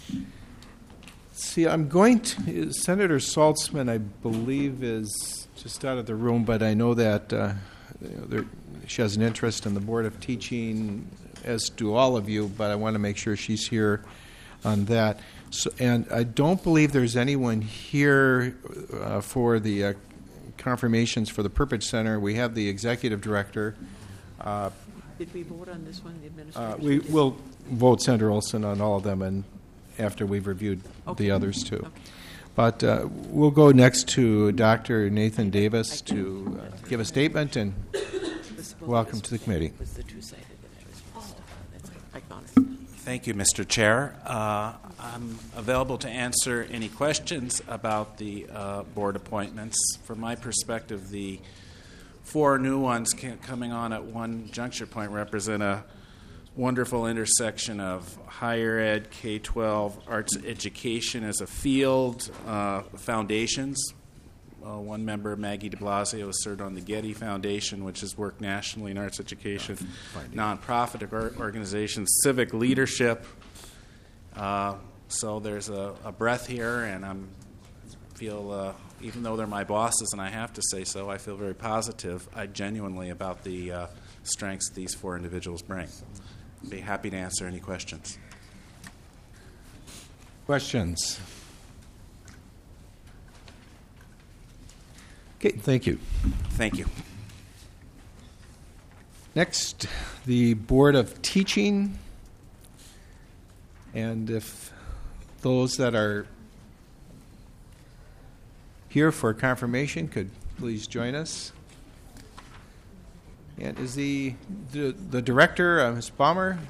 see, I'm going to, Senator Saltzman, I believe, is just out of the room, but I know that uh, you know, there, she has an interest in the Board of Teaching, as do all of you, but I want to make sure she's here on that. So, and I don't believe there's anyone here uh, for the uh, confirmations for the Perpich Center. We have the executive director. Uh, Did we vote on this one, the uh, administration? we will vote Senator Olson on all of them, and after we've reviewed Okay. the others too. Okay. But uh, we'll go next to Doctor Nathan Davis to uh, give a statement and welcome to the committee. Was the two-sided that I was supposed to- that's- I found it. Thank you, Mister Chair. Uh, I'm available to answer any questions about the uh, board appointments. From my perspective, the four new ones ca- coming on at one juncture point represent a wonderful intersection of higher ed, K twelve, arts education as a field, uh, foundations. Uh, one member, Maggie de Blasio, has served on the Getty Foundation, which has worked nationally in arts education, nonprofit or- organizations, civic leadership. Uh, so there's a, a breadth here, and I feel, uh, even though they're my bosses, and I have to say so, I feel very positive, I genuinely, about the uh, strengths these four individuals bring. I'd be happy to answer any questions. Questions? Okay, thank you. Thank you. Next, the Board of Teaching. And if those that are here for confirmation could please join us. And is the the, the director, uh, Miz Balmer?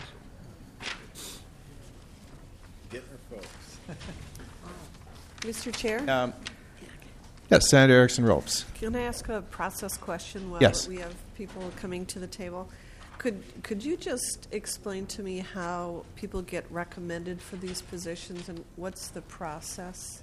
Get her folks. Mister Chair? Um, yes, Senator Erickson Ropes. Can I ask a process question while Yes. we have people coming to the table? Could could you just explain to me how people get recommended for these positions and what's the process?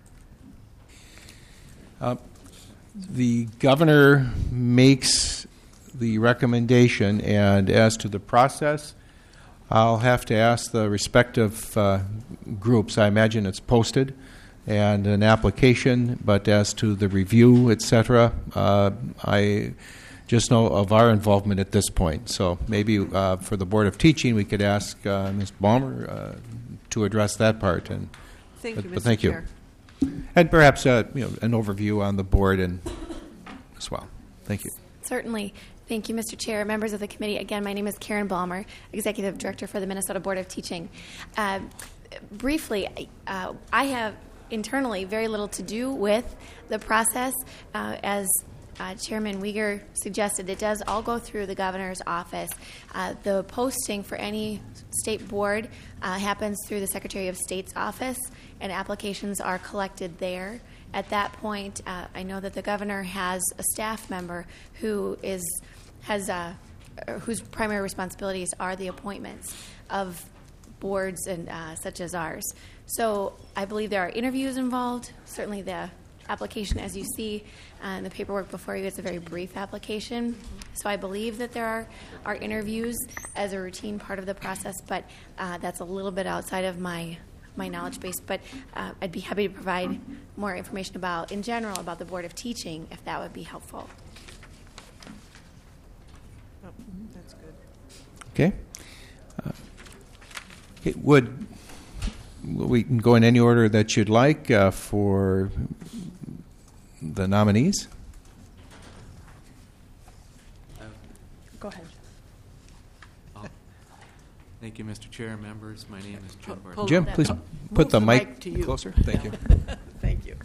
Uh, the governor makes the recommendation, and as to the process, I'll have to ask the respective uh, groups. I imagine it's posted and an application, but as to the review, et cetera, uh, I just know of our involvement at this point. So maybe uh, for the Board of Teaching, we could ask uh, Miz Balmer uh, to address that part. And Thank but, you, but Mister thank Chair. you, and perhaps uh, you know, an overview on the board and as well. Thank you. Certainly. Thank you, Mister Chair, members of the committee. Again, my name is Karen Balmer, Executive Director for the Minnesota Board of Teaching. Uh, briefly, uh, I have internally very little to do with the process. Uh, as uh, Chairman Uyghur suggested, it does all go through the governor's office. Uh, the posting for any state board uh, happens through the Secretary of State's office, and applications are collected there. At that point, uh, I know that the governor has a staff member who is has uh, whose primary responsibilities are the appointments of boards and uh, such as ours. So I believe there are interviews involved. Certainly, the application, as you see, uh, the paperwork before you, is a very brief application. So I believe that there are are interviews as a routine part of the process, but uh, that's a little bit outside of my. my knowledge base, but uh, I'd be happy to provide more information about, in general, about the Board of Teaching, if that would be helpful. Oh, that's good. Okay. Uh, okay. Would we can go in any order that you'd like uh, for the nominees? Go ahead. Thank you, Mister Chair, members. My name is Jim Barth. Jim, please Move put the, the mic, mic to you. closer. Thank you. Thank you.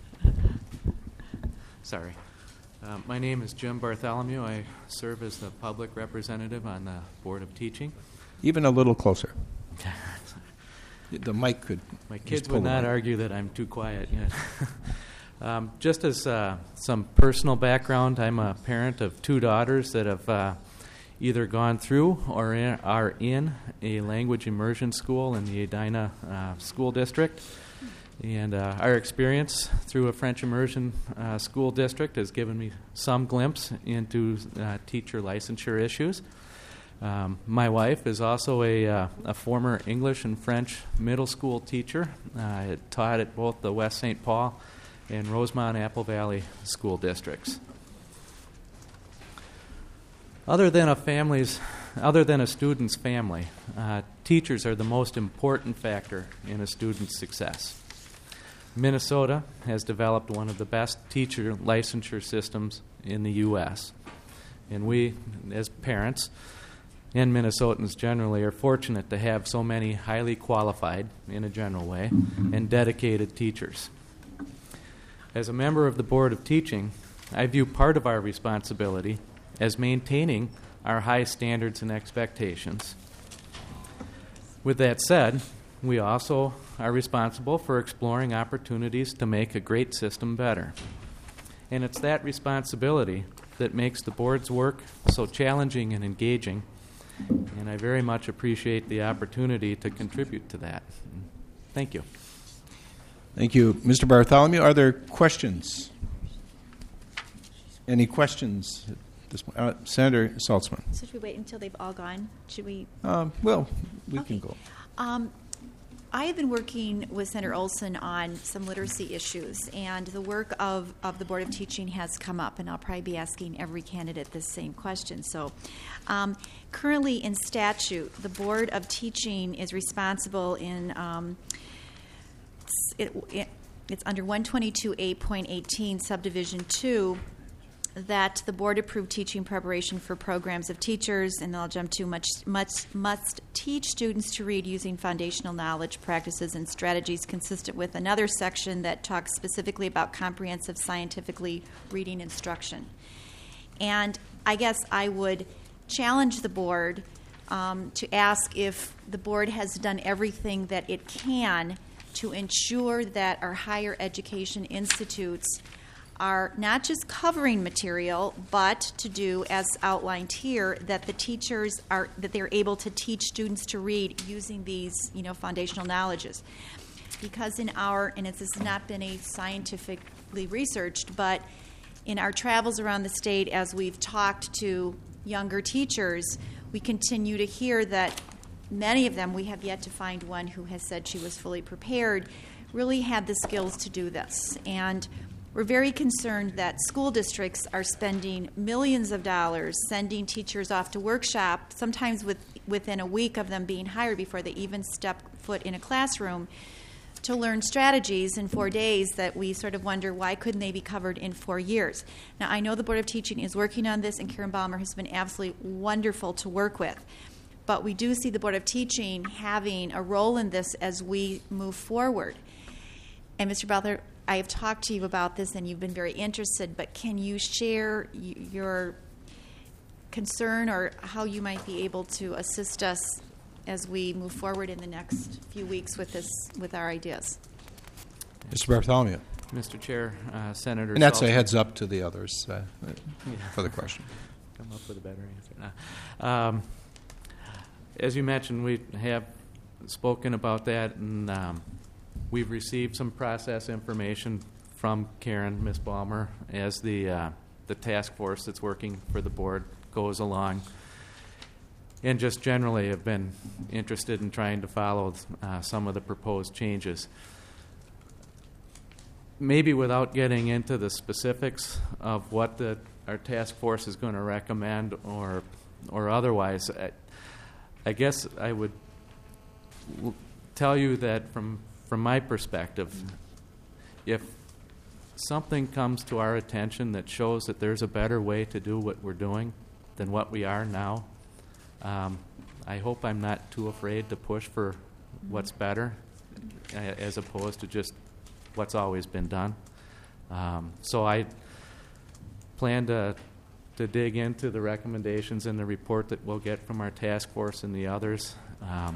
Sorry. Uh, my name is Jim Bartholomew. I serve as the public representative on the Board of Teaching. Even a little closer. The mic could. My just kids pull would the not mic. argue that I'm too quiet yet. um, just as uh, some personal background, I'm a parent of two daughters that have uh, either gone through or in, are in a language immersion school in the Edina uh, School District. And uh, our experience through a French immersion uh, school district has given me some glimpse into uh, teacher licensure issues. Um, my wife is also a, uh, a former English and French middle school teacher. Uh, taught at both the West Saint Paul and Rosemont Apple Valley school districts. Other than a family's, other than a student's family, uh, teachers are the most important factor in a student's success. Minnesota has developed one of the best teacher licensure systems in the U S, and we, as parents, and Minnesotans generally, are fortunate to have so many highly qualified, in a general way, and dedicated teachers. As a member of the Board of Teaching, I view part of our responsibility as maintaining our high standards and expectations. With that said, we also are responsible for exploring opportunities to make a great system better. And it's that responsibility that makes the board's work so challenging and engaging, and I very much appreciate the opportunity to contribute to that. Thank you. Thank you. Mister Bartholomew, are there questions? Any questions? At this point? Uh, Senator Saltzman. So should we wait until they've all gone? Should we? Um, well, we Okay. can go. Um, I have been working with Senator Olson on some literacy issues, and the work of, of the Board of Teaching has come up, and I'll probably be asking every candidate this same question. So um, currently in statute, the Board of Teaching is responsible in, um, it, it, it's under one twenty-two A point eighteen, subdivision two, that the board approved teaching preparation for programs of teachers, and I'll jump to much, much must teach students to read using foundational knowledge, practices, and strategies consistent with another section that talks specifically about comprehensive scientifically reading instruction. And I guess I would challenge the board um, to ask if the board has done everything that it can to ensure that our higher education institutes are not just covering material, but to do, as outlined here, that the teachers are, that they're able to teach students to read using these, you know, foundational knowledges. Because in our, and it's, this has not been a scientifically researched, but in our travels around the state, as we've talked to younger teachers, we continue to hear that many of them, we have yet to find one who has said she was fully prepared, really had the skills to do this. And we're very concerned that school districts are spending millions of dollars sending teachers off to workshop, sometimes with, within a week of them being hired before they even step foot in a classroom, to learn strategies in four days that we sort of wonder why couldn't they be covered in four years. Now, I know the Board of Teaching is working on this, and Karen Balmer has been absolutely wonderful to work with. But we do see the Board of Teaching having a role in this as we move forward. And Mister Butler, I have talked to you about this, and you've been very interested, but can you share y- your concern or how you might be able to assist us as we move forward in the next few weeks with this, with our ideas? Mister Bartholomew. Mister Chair, uh, Senator And that's Saltzman. a heads up to the others uh, for the question. Come up with a better answer. No. Um, as you mentioned, we have spoken about that, and um, we've received some process information from Karen, Miz Balmer, as the uh, the task force that's working for the board goes along, and just generally have been interested in trying to follow uh, some of the proposed changes. Maybe without getting into the specifics of what the our task force is going to recommend or or otherwise, I, I guess I would l- tell you that from from my perspective, if something comes to our attention that shows that there's a better way to do what we're doing than what we are now, um, I hope I'm not too afraid to push for what's better uh, as opposed to just what's always been done. Um, so I plan to to dig into the recommendations in the report that we'll get from our task force and the others. Um,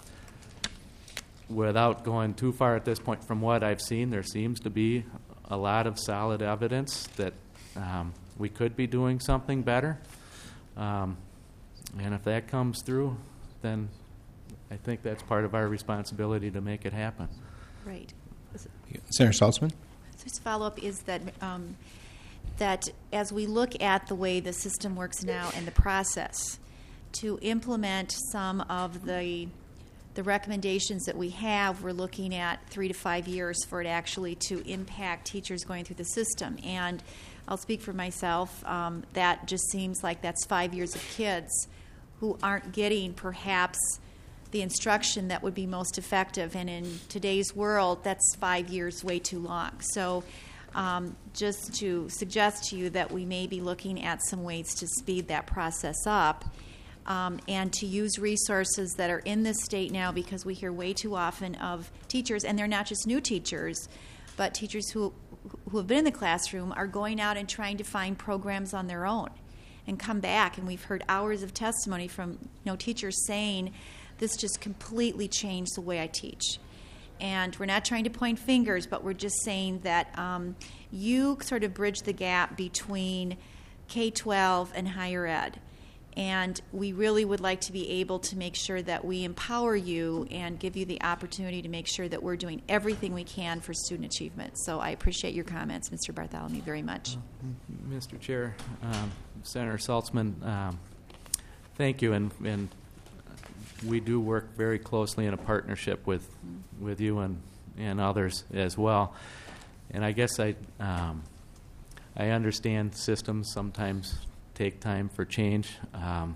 without going too far at this point, from what I've seen, there seems to be a lot of solid evidence that um, we could be doing something better. Um, and if that comes through, then I think that's part of our responsibility to make it happen. Right. Senator Saltzman. Just follow up is that um, that as we look at the way the system works now and the process, to implement some of the the recommendations that we have, we're looking at three to five years for it actually to impact teachers going through the system. And I'll speak for myself. Um, that just seems like that's five years of kids who aren't getting perhaps the instruction that would be most effective. And in today's world, that's five years way too long. So um, just to suggest to you that we may be looking at some ways to speed that process up um, and to use resources that are in this state now, because we hear way too often of teachers, and they're not just new teachers, but teachers who who have been in the classroom are going out and trying to find programs on their own and come back. And we've heard hours of testimony from you know teachers saying, this just completely changed the way I teach. And we're not trying to point fingers, but we're just saying that um, you sort of bridge the gap between K twelve and higher ed. And we really would like to be able to make sure that we empower you and give you the opportunity to make sure that we're doing everything we can for student achievement. So I appreciate your comments, Mister Bartholomew, very much. Mister Chair, um, Senator Saltzman, um, thank you. And, and we do work very closely in a partnership with with you and, and others as well. And I guess I um, I understand systems sometimes take time for change, um,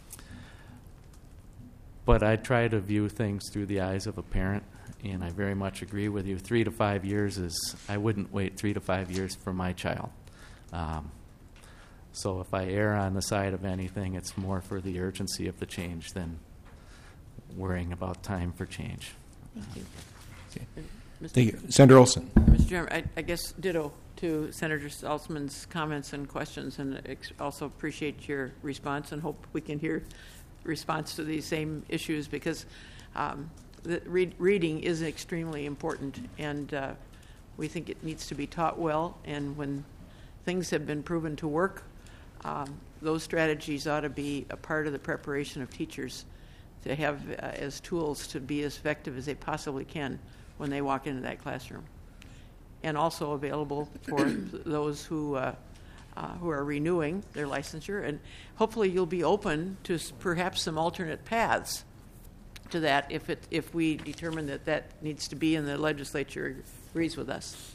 but I try to view things through the eyes of a parent, and I very much agree with you. Three to five years is, I wouldn't wait three to five years for my child. Um, so if I err on the side of anything, it's more for the urgency of the change than worrying about time for change. Thank you. Okay. Thank you. Senator Olson. Mister Chairman, I, I guess ditto to Senator Saltzman's comments and questions, and ex- also appreciate your response and hope we can hear response to these same issues, because um, the read, reading is extremely important, and uh, we think it needs to be taught well. And when things have been proven to work, um, those strategies ought to be a part of the preparation of teachers to have uh, as tools to be as effective as they possibly can when they walk into that classroom, and also available for those who uh, uh, who are renewing their licensure. And hopefully you'll be open to s- perhaps some alternate paths to that if it if we determine that that needs to be and the legislature agrees with us.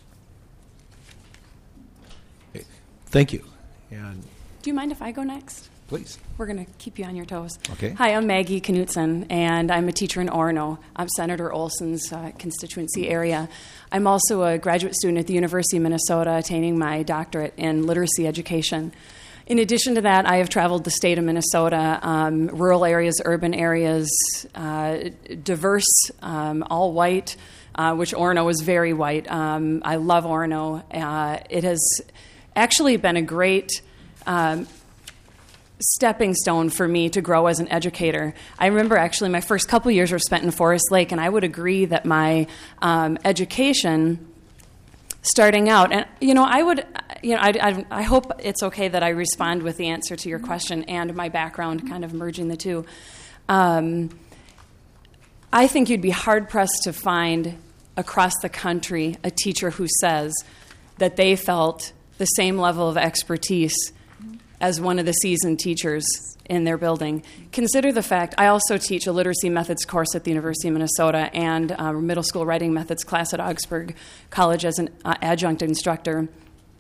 Okay. Thank you. And do you mind if I go next? Please. We're going to keep you on your toes. Okay. Hi, I'm Maggie Knutson, and I'm a teacher in Orono. I'm Senator Olson's uh, constituency area. I'm also a graduate student at the University of Minnesota, attaining my doctorate in literacy education. In addition to that, I have traveled the state of Minnesota, um, rural areas, urban areas, uh, diverse, um, all white, uh, which Orono is very white. Um, I love Orono. Uh, it has actually been a great um, stepping stone for me to grow as an educator. I remember actually my first couple years were spent in Forest Lake, and I would agree that my um, education starting out, and you know, I would, you know, I, I, I hope it's okay that I respond with the answer to your question and my background, kind of merging the two. Um, I think you'd be hard-pressed to find across the country a teacher who says that they felt the same level of expertise as one of the seasoned teachers in their building. Consider the fact, I also teach a literacy methods course at the University of Minnesota and a middle school writing methods class at Augsburg College as an uh, adjunct instructor.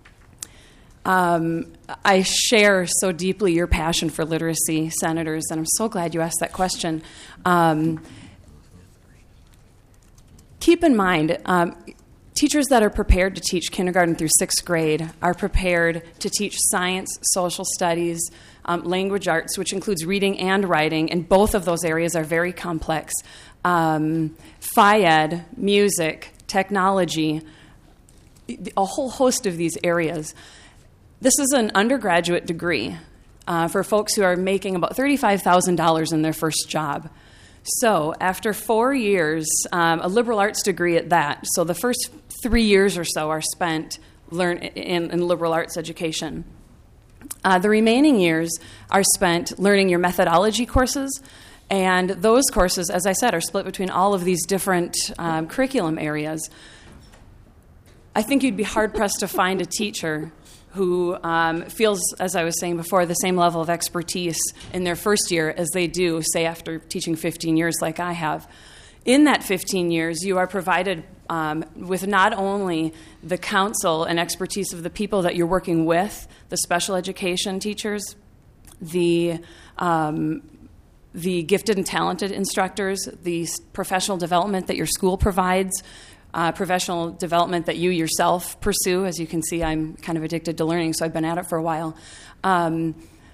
Um, I share so deeply your passion for literacy, senators, and I'm so glad you asked that question. Um, keep in mind, um, teachers that are prepared to teach kindergarten through sixth grade are prepared to teach science, social studies, um, language arts, which includes reading and writing, and both of those areas are very complex. Um, Phy Ed, music, technology, a whole host of these areas. This is an undergraduate degree uh, for folks who are making about thirty-five thousand dollars in their first job. So after four years, um, a liberal arts degree at that, so the first three years or so are spent learn in, in liberal arts education. Uh, the remaining years are spent learning your methodology courses, and those courses, as I said, are split between all of these different um, curriculum areas. I think you'd be hard-pressed to find a teacher who um, feels, as I was saying before, the same level of expertise in their first year as they do, say, after teaching fifteen years like I have. In that fifteen years, you are provided um, with not only the counsel and expertise of the people that you're working with, the special education teachers, the um, the gifted and talented instructors, the professional development that your school provides, Uh, professional development that you yourself pursue. As you can see, I'm kind of addicted to learning, so I've been at it for a while. Um,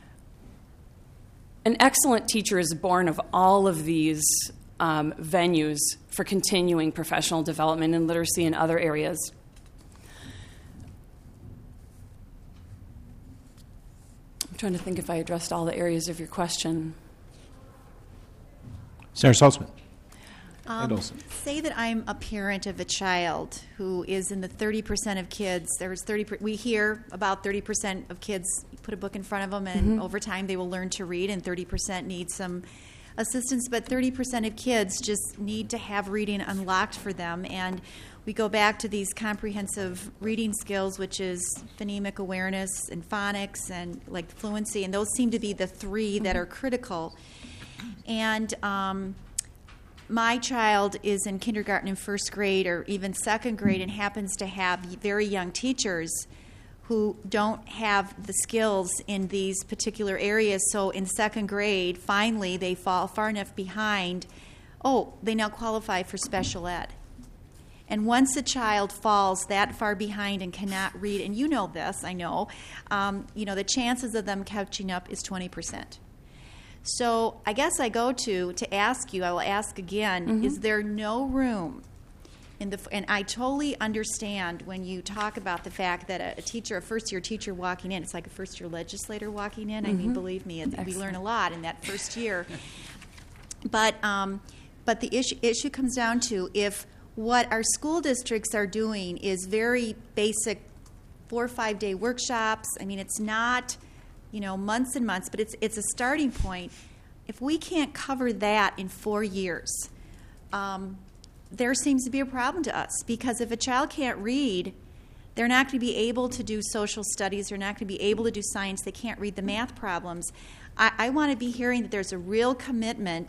an excellent teacher is born of all of these um, venues for continuing professional development in literacy and other areas. I'm trying to think if I addressed all the areas of your question. Senator Saltzman. Um, say that I'm a parent of a child who is in the thirty percent of kids. There's thirty. Per, we hear about thirty percent of kids put a book in front of them, and Mm-hmm. over time they will learn to read, and thirty percent need some assistance. But thirty percent of kids just need to have reading unlocked for them. And we go back to these comprehensive reading skills, which is phonemic awareness and phonics and like fluency, and those seem to be the three that are critical. And um, my child is in kindergarten and first grade or even second grade and happens to have very young teachers who don't have the skills in these particular areas. So in second grade, finally, they fall far enough behind. Oh, they now qualify for special ed. And once a child falls that far behind and cannot read, and you know this, I know, um, you know, the chances of them catching up is twenty percent. So I guess I go to, to ask you, I will ask again, Mm-hmm. is there no room in the, and I totally understand when you talk about the fact that a, a teacher, a first-year teacher walking in, it's like a first-year legislator walking in. I mean, Mhm. believe me, it, we Excellent. learn a lot in that first year. But, um, but the issue, issue comes down to if what our school districts are doing is very basic four or five-day workshops, I mean, it's not, you know, months and months, but it's it's a starting point. If we can't cover that in four years, um, there seems to be a problem to us, because if a child can't read, they're not going to be able to do social studies, they're not going to be able to do science, they can't read the math problems. I, I want to be hearing that there's a real commitment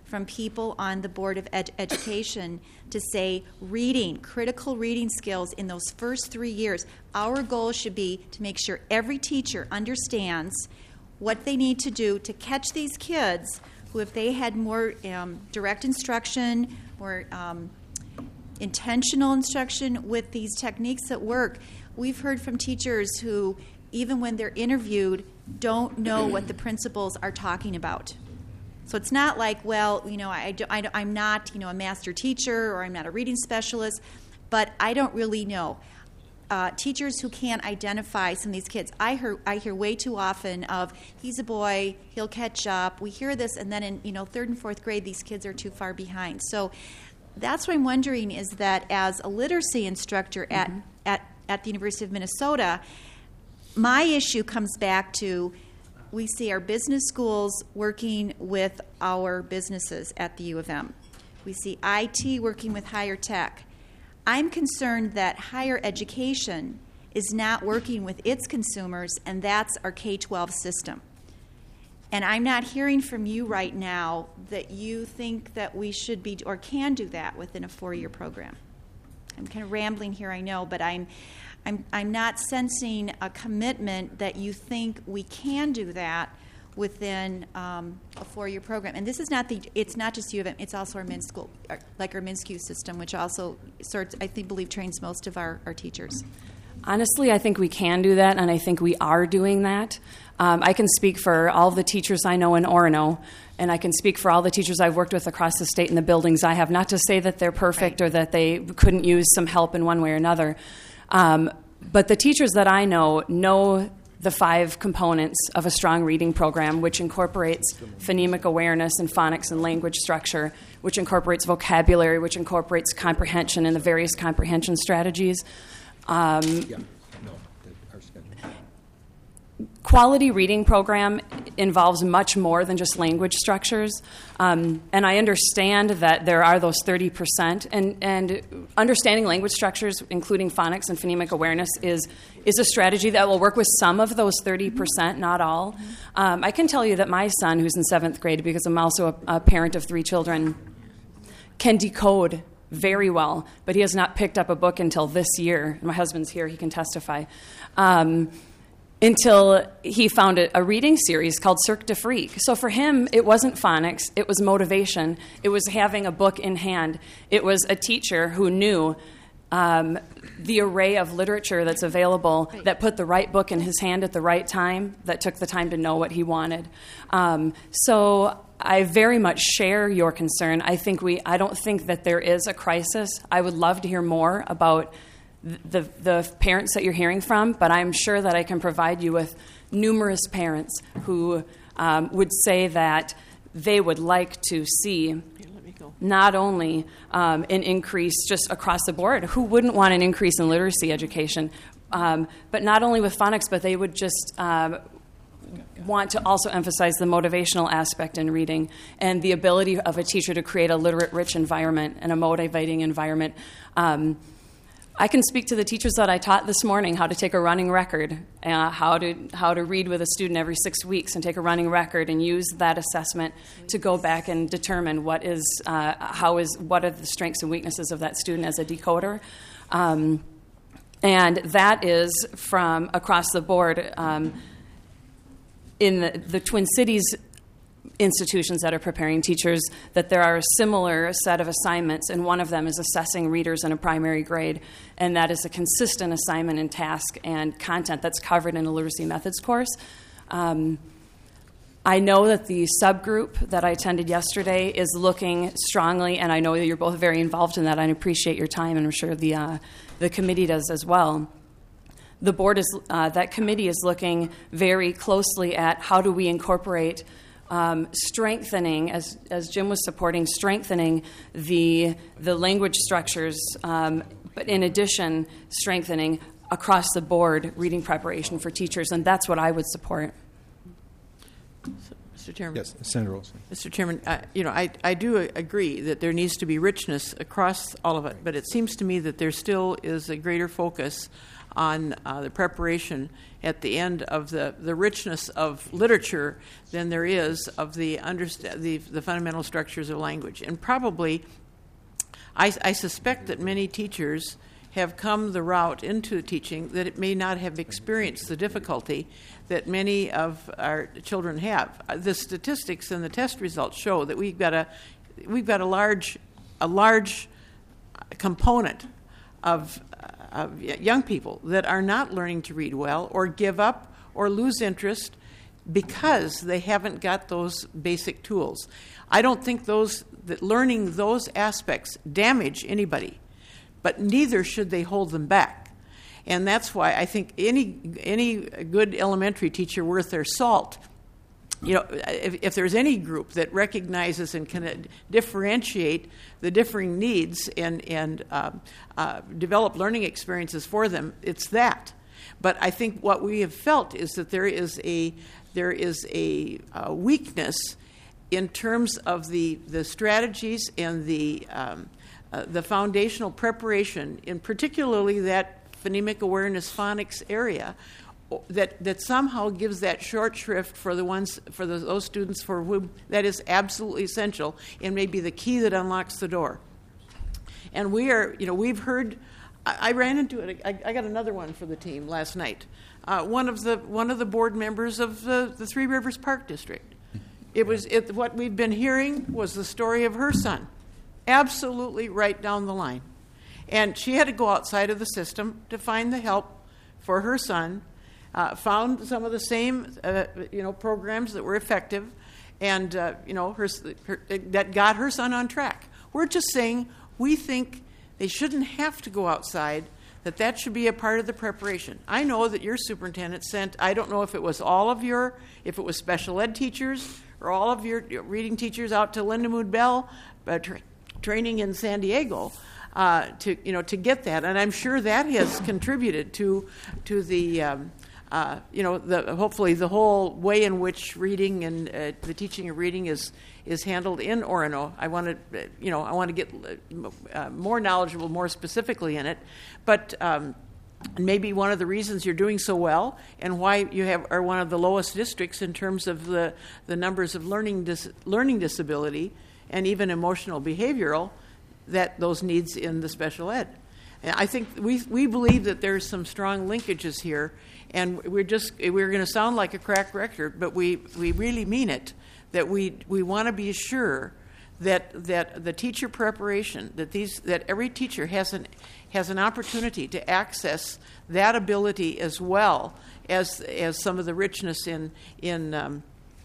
from people on the Board of Ed- Education to say reading, critical reading skills in those first three years. Our goal should be to make sure every teacher understands what they need to do to catch these kids who, if they had more um, direct instruction or um, intentional instruction with these techniques that work. We've heard from teachers who, even when they're interviewed, don't know what the principals are talking about. So it's not like, well, you know, I, I, I'm not, you know, a master teacher or I'm not a reading specialist, but I don't really know. Uh, teachers who can't identify some of these kids. I hear I hear way too often of, he's a boy, he'll catch up. We hear this, and then in, you know, third and fourth grade, these kids are too far behind. So that's what I'm wondering is that as a literacy instructor at, mm-hmm. at, at the University of Minnesota, my issue comes back to, we see our business schools working with our businesses at the U of M. We see I T working with higher tech. I'm concerned that higher education is not working with its consumers, and that's our K twelve system. And I'm not hearing from you right now that you think that we should be or can do that within a four-year program. I'm kind of rambling here, I know, but I'm, I'm, I'm not sensing a commitment that you think we can do that within um, a four-year program. And this is not the, it's not just U of M, it's also our Min School, our, like our MinSCU system, which also sorts, I think, believe trains most of our, our teachers. Honestly, I think we can do that, and I think we are doing that. Um, I can speak for all the teachers I know in Orono, and I can speak for all the teachers I've worked with across the state in the buildings I have, not to say that they're perfect right. or that they couldn't use some help in one way or another. Um, but the teachers that I know know the five components of a strong reading program, which incorporates phonemic awareness and phonics and language structure, which incorporates vocabulary, which incorporates comprehension and the various comprehension strategies. Um, yeah. no, our schedule. Quality reading program involves much more than just language structures. Um, and I understand that there are those thirty percent. And, and understanding language structures, including phonics and phonemic awareness, is, is a strategy that will work with some of those thirty percent, not all. Um, I can tell you that my son, who's in seventh grade, because I'm also a, a parent of three children, can decode very well, but he has not picked up a book until this year. My husband's here, he can testify. Um, until he found a, a reading series called Cirque du Freak. So for him, it wasn't phonics, it was motivation. It was having a book in hand. It was a teacher who knew um, the array of literature that's available, right. that put the right book in his hand at the right time, that took the time to know what he wanted. Um, so I very much share your concern. I think we. I don't think that there is a crisis. I would love to hear more about the the parents that you're hearing from, but I'm sure that I can provide you with numerous parents who um, would say that they would like to see not only um, an increase just across the board. Who wouldn't want an increase in literacy education? Um, but not only with phonics, but they would just um, want to also emphasize the motivational aspect in reading and the ability of a teacher to create a literate-rich environment and a motivating environment. Um, I can speak to the teachers that I taught this morning how to take a running record, uh, how to how to read with a student every six weeks and take a running record and use that assessment to go back and determine what is uh, how is what are the strengths and weaknesses of that student as a decoder. Um, and that is from across the board. Um, in the, the Twin Cities institutions that are preparing teachers, that there are a similar set of assignments, and one of them is assessing readers in a primary grade, and that is a consistent assignment and task and content that's covered in a literacy methods course. Um, I know that the subgroup that I attended yesterday is looking strongly, and I know that you're both very involved in that. I appreciate your time, and I'm sure the uh, the committee does as well. The board is uh, that committee is looking very closely at how do we incorporate Um, strengthening, as as Jim was supporting, strengthening the the language structures, um, but in addition, strengthening across the board reading preparation for teachers, and that's what I would support. Mister Chairman. Yes, Senator Olson. Mister Chairman, uh, you know, I I do agree that there needs to be richness across all of it, but it seems to me that there still is a greater focus on uh, the preparation at the end of the, the richness of literature than there is of the, understa- the, the fundamental structures of language. And probably, I, I suspect that many teachers have come the route into teaching that it may not have experienced the difficulty that many of our children have. Uh, The statistics and the test results show that we've got a we've got a large a large component of, uh, of young people that are not learning to read well, or give up or lose interest because they haven't got those basic tools. I don't think those that learning those aspects damage anybody, but neither should they hold them back. And that's why I think any any good elementary teacher worth their salt, you know, if, if there's any group that recognizes and can differentiate the differing needs and and uh, uh, develop learning experiences for them, it's that. But I think what we have felt is that there is a there is a, a weakness in terms of the the strategies and the um, uh, the foundational preparation, in particularly that phonemic awareness phonics area, that that somehow gives that short shrift for the ones for the, those students for whom that is absolutely essential and may be the key that unlocks the door. And we are, you know, we've heard. I, I ran into it. I, I got another one for the team last night. Uh, one of the one of the board members of the, the Three Rivers Park District. It was it, what we've been hearing was the story of her son, absolutely right down the line. And she had to go outside of the system to find the help for her son, uh, found some of the same uh, you know, programs that were effective, and uh, you know, her, her, that got her son on track. We're just saying we think they shouldn't have to go outside, that that should be a part of the preparation. I know that your superintendent sent, I don't know if it was all of your, if it was special ed teachers or all of your reading teachers out to Lindamood Bell uh, tra- training in San Diego, Uh, to you know to get that, and I'm sure that has contributed to to the um, uh, you know the hopefully the whole way in which reading and uh, the teaching of reading is is handled in Orono. I want to you know I want to get uh, more knowledgeable, more specifically in it, but. Um, Maybe one of the reasons you're doing so well and why you have are one of the lowest districts in terms of the, the numbers of learning dis, learning disability and even emotional behavioral, that those needs in the special ed. And I think we we believe that there's some strong linkages here, and we're just we're going to sound like a cracked record, but we, we really mean it. That we we want to be sure that that the teacher preparation, that these that every teacher has an has an opportunity to access that ability as well as as some of the richness in in um,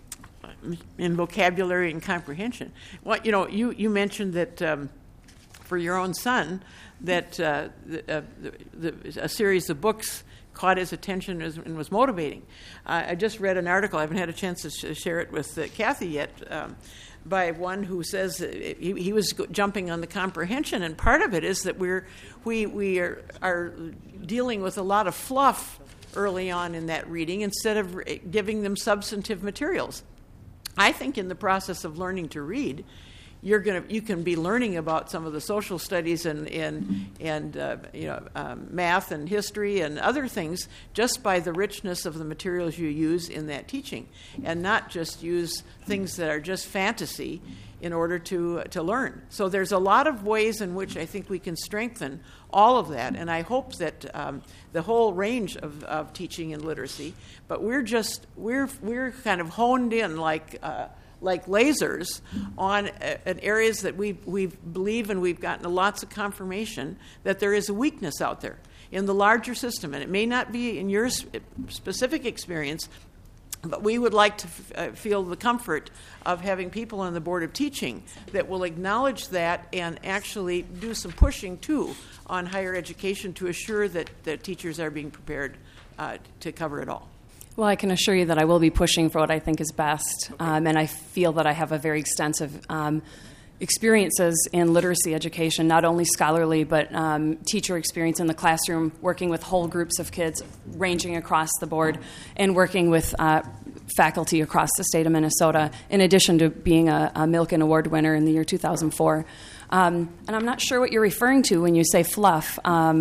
in vocabulary and comprehension. What you know, you you mentioned that. Um, For your own son, that uh, the, uh, the, the, a series of books caught his attention and was motivating. Uh, I just read an article. I haven't had a chance to sh- share it with uh, Kathy yet, um, by one who says that he, he was jumping on the comprehension, and part of it is that we're we we are, are dealing with a lot of fluff early on in that reading instead of giving them substantive materials. I think in the process of learning to read, You're gonna. You can be learning about some of the social studies and and and uh, you know um, math and history and other things just by the richness of the materials you use in that teaching, and not just use things that are just fantasy in order to uh, to learn. So there's a lot of ways in which I think we can strengthen all of that, and I hope that um, the whole range of, of teaching and literacy. But we're just we're we're kind of honed in like. Uh, like lasers on uh, areas that we we believe, and we've gotten lots of confirmation that there is a weakness out there in the larger system. And it may not be in your specific experience, but we would like to f- uh, feel the comfort of having people on the Board of Teaching that will acknowledge that and actually do some pushing, too, on higher education to assure that, that teachers are being prepared uh, to cover it all. Well, I can assure you that I will be pushing for what I think is best, um, and I feel that I have a very extensive um, experiences in literacy education, not only scholarly, but um, teacher experience in the classroom, working with whole groups of kids ranging across the board, and working with uh, faculty across the state of Minnesota, in addition to being a, a Milken Award winner in the year two thousand four. Um, and I'm not sure what you're referring to when you say fluff. Um,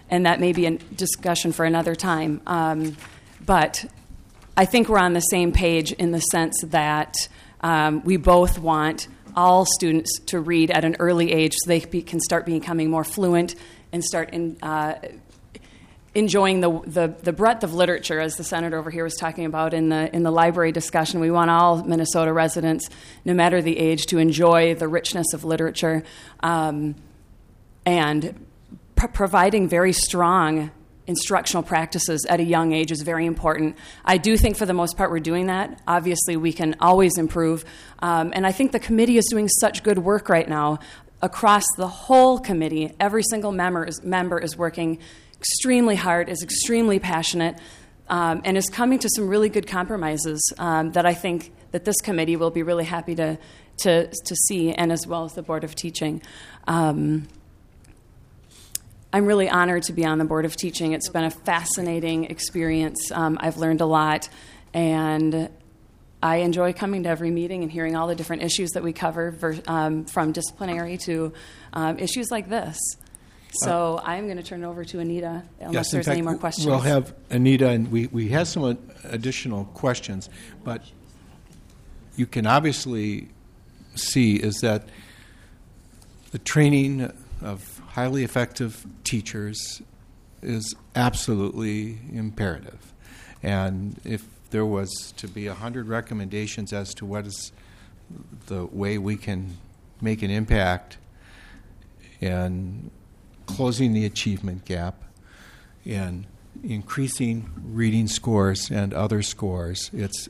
and that may be a discussion for another time. Um, but I think we're on the same page in the sense that um, we both want all students to read at an early age so they be, can start becoming more fluent and start in, uh, enjoying the, the the breadth of literature, as the senator over here was talking about in the in the library discussion. We want all Minnesota residents, no matter the age, to enjoy the richness of literature, um, and pr- providing very strong instructional practices at a young age is very important. I do think for the most part we're doing that. Obviously, we can always improve, um, and I think the committee is doing such good work right now across the whole committee. Every single member is, member is working extremely hard, is extremely passionate, um, and is coming to some really good compromises um, that I think that this committee will be really happy to to to see, and as well as the Board of Teaching. Um, I'm really honored to be on the Board of Teaching. It's been a fascinating experience. Um, I've learned a lot, and I enjoy coming to every meeting and hearing all the different issues that we cover, ver- um, from disciplinary to um, issues like this. So uh, I'm going to turn it over to Anita, unless yes, there's fact, any more questions. We'll have Anita, and we, we have some additional questions, but you can obviously see is that the training of highly effective teachers is absolutely imperative. And if there was to be a hundred recommendations as to what is the way we can make an impact in closing the achievement gap, in increasing reading scores and other scores, it's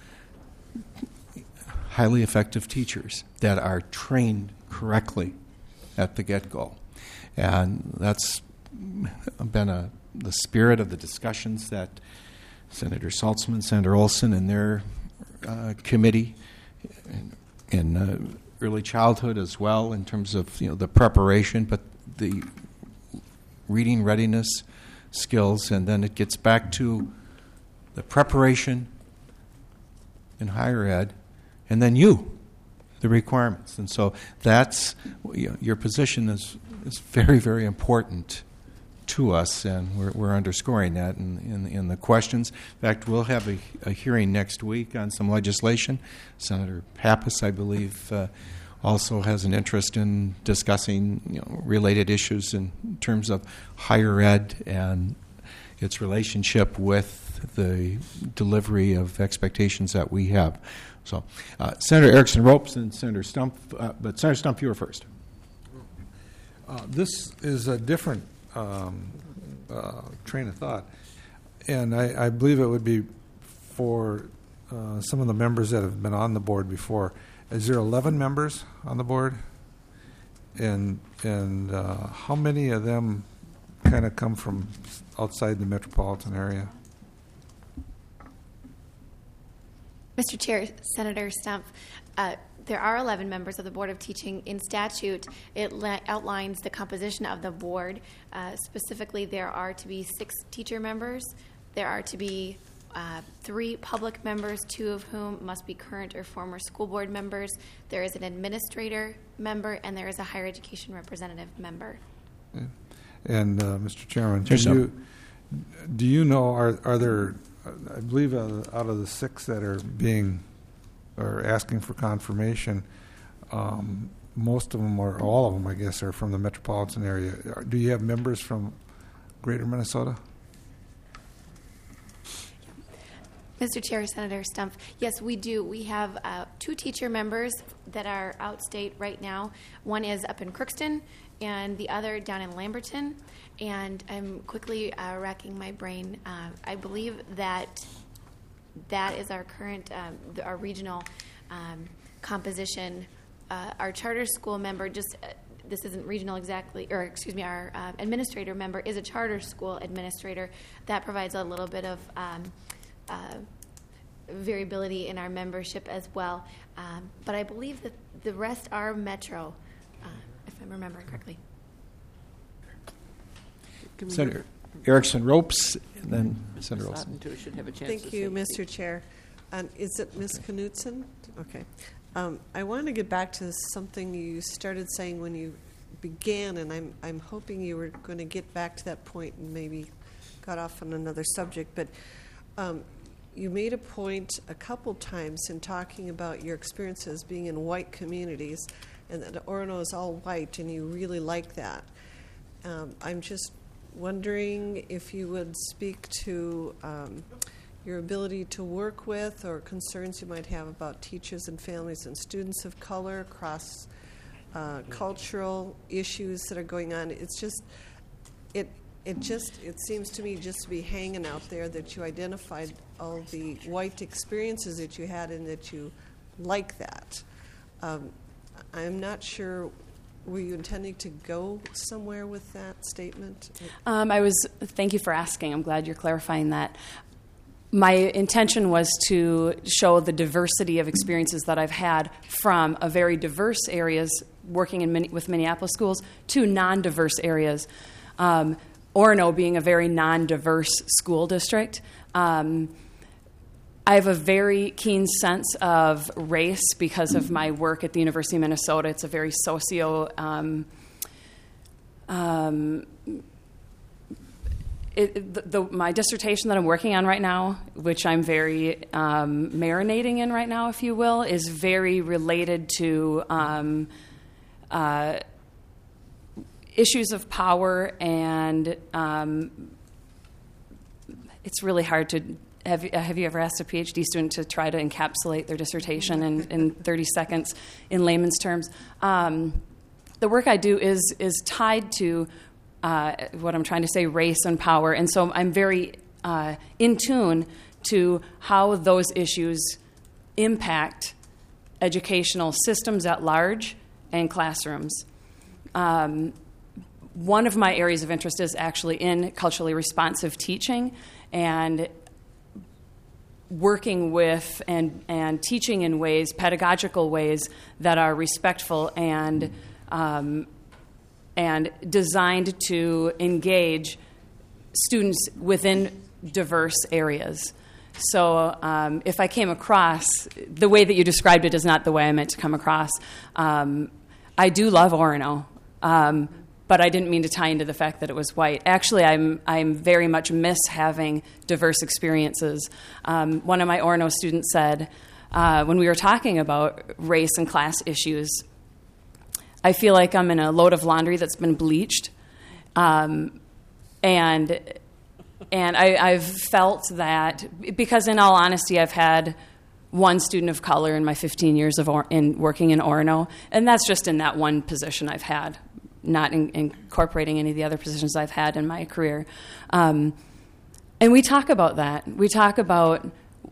highly effective teachers that are trained correctly at the get-go. And that's been a, the spirit of the discussions that Senator Saltzman, Senator Olson, and their uh, committee in, in uh, early childhood as well, in terms of you know the preparation, but the reading readiness skills, and then it gets back to the preparation in higher ed, and then you, the requirements. And so that's you know, your position is is very, very important to us, and we're, we're underscoring that in, in, in the questions. In fact, we'll have a, a hearing next week on some legislation. Senator Pappas, I believe, uh, also has an interest in discussing you know, related issues in terms of higher ed and its relationship with the delivery of expectations that we have. So, uh, Senator Erickson Ropes and Senator Stump, uh, but Senator Stump, you were first. Uh, this is a different um, uh, train of thought, and I, I believe it would be for uh, some of the members that have been on the board before. Is there eleven members on the board, and and uh, how many of them kind of come from outside the metropolitan area? Mister Chair, Senator Stump, uh, there are eleven members of the Board of Teaching. In statute, it le- outlines the composition of the board. Uh, specifically, there are to be six teacher members. There are to be uh, three public members, two of whom must be current or former school board members. There is an administrator member, and there is a higher education representative member. Yeah. And uh, Mister Chairman, Sure, do so. you, do you know, are, are there, I believe uh, out of the six that are being or asking for confirmation, um, most of them, or all of them, I guess, are from the metropolitan area. Do you have members from greater Minnesota? Mister Chair, Senator Stump, yes, we do. We have uh, two teacher members that are outstate right now. One is up in Crookston, and the other down in Lamberton. And I'm quickly uh, racking my brain. Uh, I believe that that is our current, um, the, our regional um, composition. Uh, our charter school member, just uh, this isn't regional exactly, or excuse me, our uh, administrator member is a charter school administrator. That provides a little bit of um, uh, variability in our membership as well. Um, but I believe that the rest are metro, uh, if I'm remembering correctly. Senator Erickson Ropes, and then Senator Olson. Should have a chance Thank to you, say Mister Chair. Um, is it Miz Knutson? Okay. Um, I want to get back to something you started saying when you began, and I'm I'm hoping you were going to get back to that point and maybe got off on another subject, but um, you made a point a couple times in talking about your experiences being in white communities, and that Orono is all white, and you really like that. Um, I'm just wondering if you would speak to um, your ability to work with or concerns you might have about teachers and families and students of color across uh, cultural issues that are going on. It's just, it it just, it seems to me just to be hanging out there that you identified all the white experiences that you had and that you like that. Um, I'm not sure, were you intending to go somewhere with that statement? Um, I was, thank you for asking. I'm glad you're clarifying that. My intention was to show the diversity of experiences that I've had from a very diverse areas working in many, with Minneapolis schools to non-diverse areas. Um, Orono being a very non-diverse school district. Um, I have a very keen sense of race because of my work at the University of Minnesota. It's a very socio... Um, um, It, the, the, my dissertation that I'm working on right now, which I'm very um, marinating in right now, if you will, is very related to um, uh, issues of power, and um, it's really hard to. Have, have you ever asked a PhD student to try to encapsulate their dissertation in, in thirty seconds in layman's terms? Um, the work I do is is tied to Uh, what I'm trying to say, race and power. And so I'm very uh, in tune to how those issues impact educational systems at large and classrooms. Um, one of my areas of interest is actually in culturally responsive teaching and working with and, and teaching in ways, pedagogical ways, that are respectful and um, and designed to engage students within diverse areas. So um, if I came across, the way that you described it is not the way I meant to come across. Um, I do love Orono, um, but I didn't mean to tie into the fact that it was white. Actually, I'm, I'm very much miss having diverse experiences. Um, one of my Orono students said, uh, when we were talking about race and class issues, I feel like I'm in a load of laundry that's been bleached, um, and and I, I've felt that because, in all honesty, I've had one student of color in my fifteen years of or, in working in Orono, and that's just in that one position I've had, not in, incorporating any of the other positions I've had in my career. Um, and we talk about that. We talk about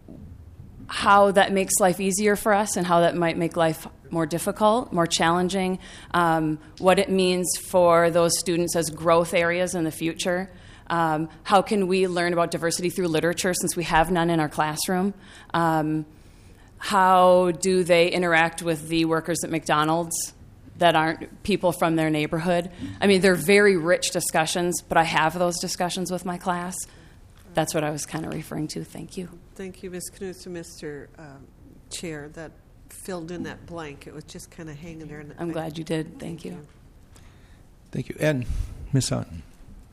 how that makes life easier for us and how that might make life more difficult, more challenging, um, what it means for those students as growth areas in the future. Um, how can we learn about diversity through literature since we have none in our classroom? Um, how do they interact with the workers at McDonald's that aren't people from their neighborhood? I mean, they're very rich discussions, but I have those discussions with my class. That's what I was kind of referring to. Thank you. Thank you, Miz Knudsen, Mister Um, Chair. That filled in that blank. It was just kind of hanging there. In the I'm thing. glad you did. Thank, Thank you. you. Thank you. Ed, Miz Sutton.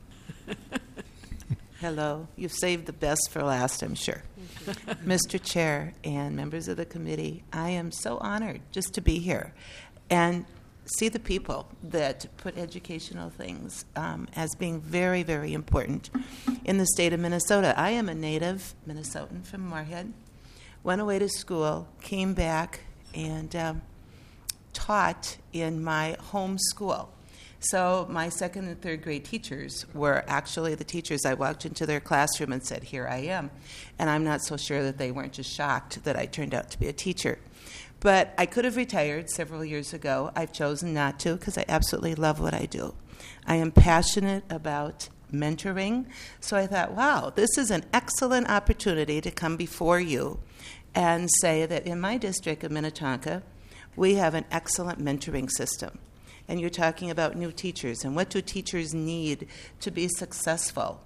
Hello. You've saved the best for last, I'm sure. Mister Chair and members of the committee, I am so honored just to be here and see the people that put educational things um, as being very, very important in the state of Minnesota. I am a native Minnesotan from Moorhead, went away to school, came back, and um, taught in my home school. So my second and third grade teachers were actually the teachers. I walked into their classroom and said, here I am. And I'm not so sure that they weren't just shocked that I turned out to be a teacher. But I could have retired several years ago. I've chosen not to because I absolutely love what I do. I am passionate about mentoring. So I thought, wow, this is an excellent opportunity to come before you and say that in my district of Minnetonka, we have an excellent mentoring system. And you're talking about new teachers and what do teachers need to be successful.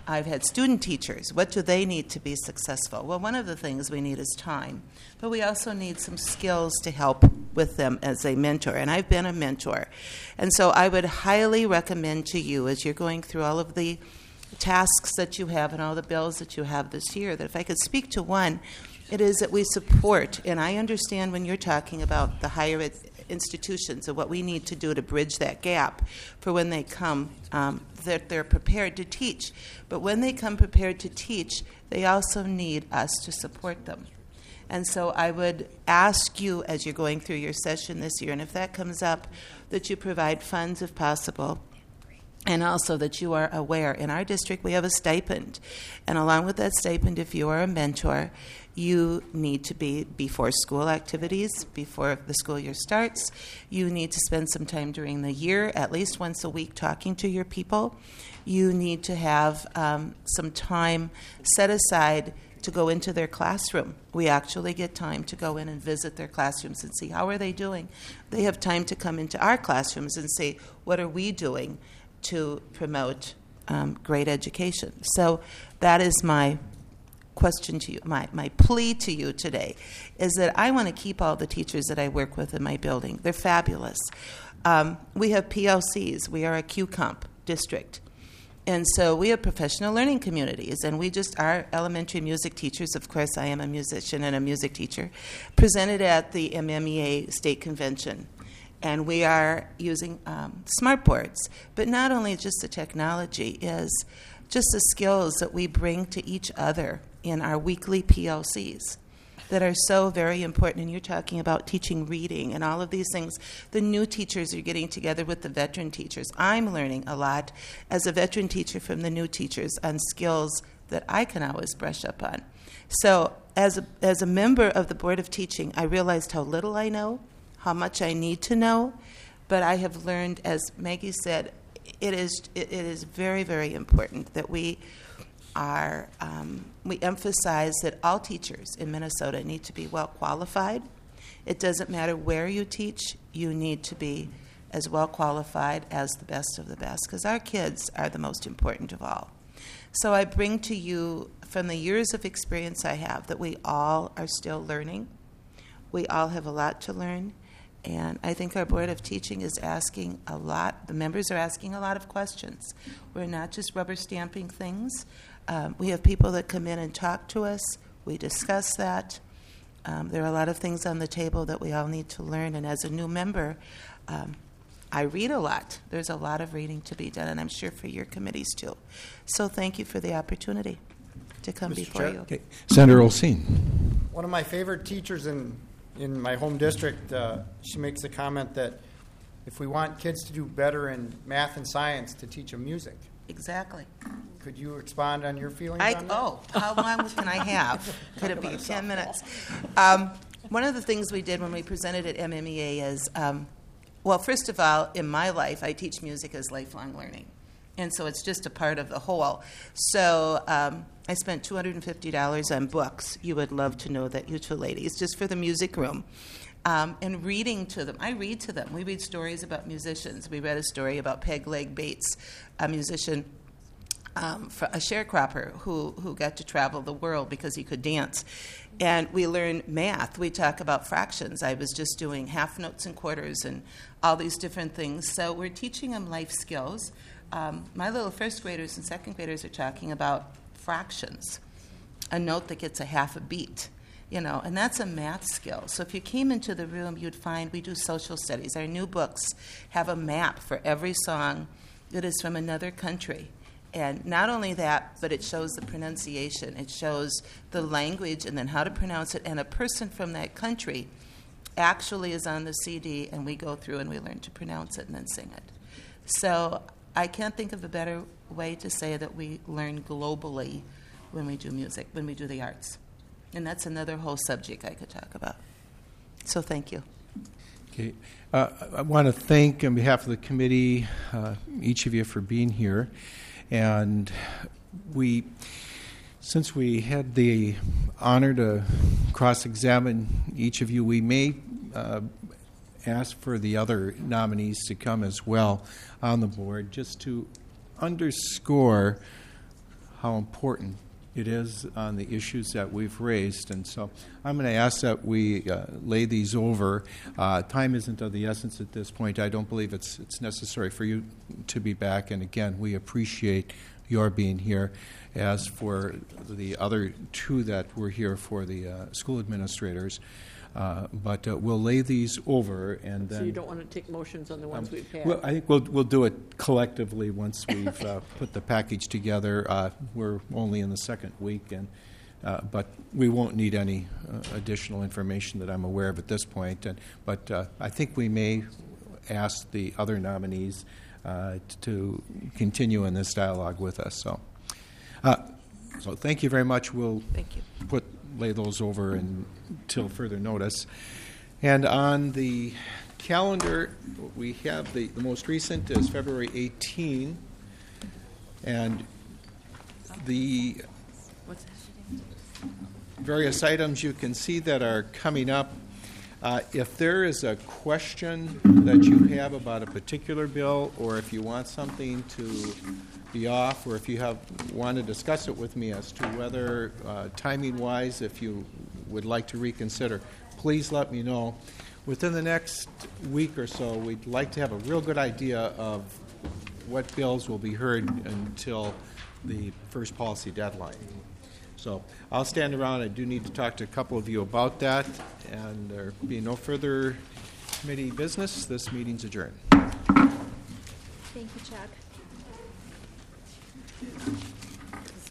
I've had student teachers. What do they need to be successful? Well, one of the things we need is time, but we also need some skills to help with them as a mentor, and I've been a mentor. And so I would highly recommend to you, as you're going through all of the tasks that you have and all the bills that you have this year, that if I could speak to one, it is that we support, and I understand when you're talking about the higher ed institutions and what we need to do to bridge that gap for when they come, um, that they're prepared to teach. But when they come prepared to teach, they also need us to support them. And so I would ask you, as you're going through your session this year, and if that comes up, that you provide funds if possible, and also that you are aware. In our district, we have a stipend. And along with that stipend, if you are a mentor, you need to be before school activities, before the school year starts. You need to spend some time during the year, at least once a week, talking to your people. You need to have um, some time set aside to go into their classroom. We actually get time to go in and visit their classrooms and see how are they doing. They have time to come into our classrooms and say, what are we doing to promote um, great education? So that is my question to you, my, my plea to you today, is that I want to keep all the teachers that I work with in my building. They're fabulous. Um, we have P L Cs. We are a Q Comp district. And so we have professional learning communities, and we just, our elementary music teachers, of course I am a musician and a music teacher, presented at the M M E A State Convention. And we are using um, smart boards, but not only just the technology, is just the skills that we bring to each other in our weekly P L Cs that are so very important. And you're talking about teaching reading and all of these things. The new teachers are getting together with the veteran teachers. I'm learning a lot as a veteran teacher from the new teachers on skills that I can always brush up on. So as a, as a member of the Board of Teaching, I realized how little I know, how much I need to know, but I have learned, as Maggie said, it is it, it is very, very important that we are um, we emphasize that all teachers in Minnesota need to be well qualified. It doesn't matter where you teach, you need to be as well qualified as the best of the best, because our kids are the most important of all. So I bring to you, from the years of experience I have, that we all are still learning. We all have a lot to learn. And I think our Board of Teaching is asking a lot. The members are asking a lot of questions. We're not just rubber stamping things. Um, we have people that come in and talk to us. We discuss that. Um, there are a lot of things on the table that we all need to learn. And as a new member, um, I read a lot. There's a lot of reading to be done, and I'm sure for your committees too. So thank you for the opportunity to come Mister before Chair? you. Okay. Senator Olsine. One of my favorite teachers in in my home district, uh, she makes a comment that if we want kids to do better in math and science, to teach them music. Exactly. Could you expand on your feelings I, on that? oh, how long can I have? Could it be ten minutes? Um, one of the things we did when we presented at M M E A is, um, well, first of all, in my life, I teach music as lifelong learning. And so it's just a part of the whole. So um, I spent two hundred fifty dollars on books. You would love to know that, you two ladies, just for the music room. Um, and reading to them. I read to them. We read stories about musicians. We read a story about Peg Leg Bates, a musician, um, a sharecropper who, who got to travel the world because he could dance. And we learn math. We talk about fractions. I was just doing half notes and quarters and all these different things. So we're teaching them life skills. Um, my little first graders and second graders are talking about fractions, a note that gets a half a beat, you know, and that's a math skill. So if you came into the room, you'd find we do social studies. Our new books have a map for every song that is from another country. And not only that, but it shows the pronunciation. It shows the language and then how to pronounce it. And a person from that country actually is on the C D, and we go through and we learn to pronounce it and then sing it. So I can't think of a better way to say that we learn globally when we do music, when we do the arts. And that's another whole subject I could talk about. So thank you. Okay. Uh, I want to thank, on behalf of the committee, uh, each of you for being here. And we, since we had the honor to cross-examine each of you, we may uh, ask for the other nominees to come as well on the board, just to underscore how important it is on the issues that we've raised. And so I'm going to ask that we uh, lay these over. Uh, time isn't of the essence at this point. I don't believe it's it's necessary for you to be back. And again, we appreciate your being here. As for the other two that were here for the uh, school administrators, uh, but uh, we'll lay these over and then. So you don't want to take motions on the ones um, we've had? Well, I think we'll we'll do it collectively once we've uh, put the package together. Uh, we're only in the second week, and uh, but we won't need any uh, additional information that I'm aware of at this point. And, but uh, I think we may ask the other nominees uh, to continue in this dialogue with us. So. Uh, so thank you very much. We'll thank you. put lay those over until further notice. And on the calendar, we have the, the most recent is February eighteenth, and the various items you can see that are coming up. Uh, if there is a question that you have about a particular bill, or if you want something to be off, or if you have want to discuss it with me as to whether uh, timing-wise, if you would like to reconsider, please let me know. Within the next week or so, we'd like to have a real good idea of what bills will be heard until the first policy deadline. So I'll stand around. I do need to talk to a couple of you about that. And there being no further committee business, this meeting's adjourned. Thank you, Chuck.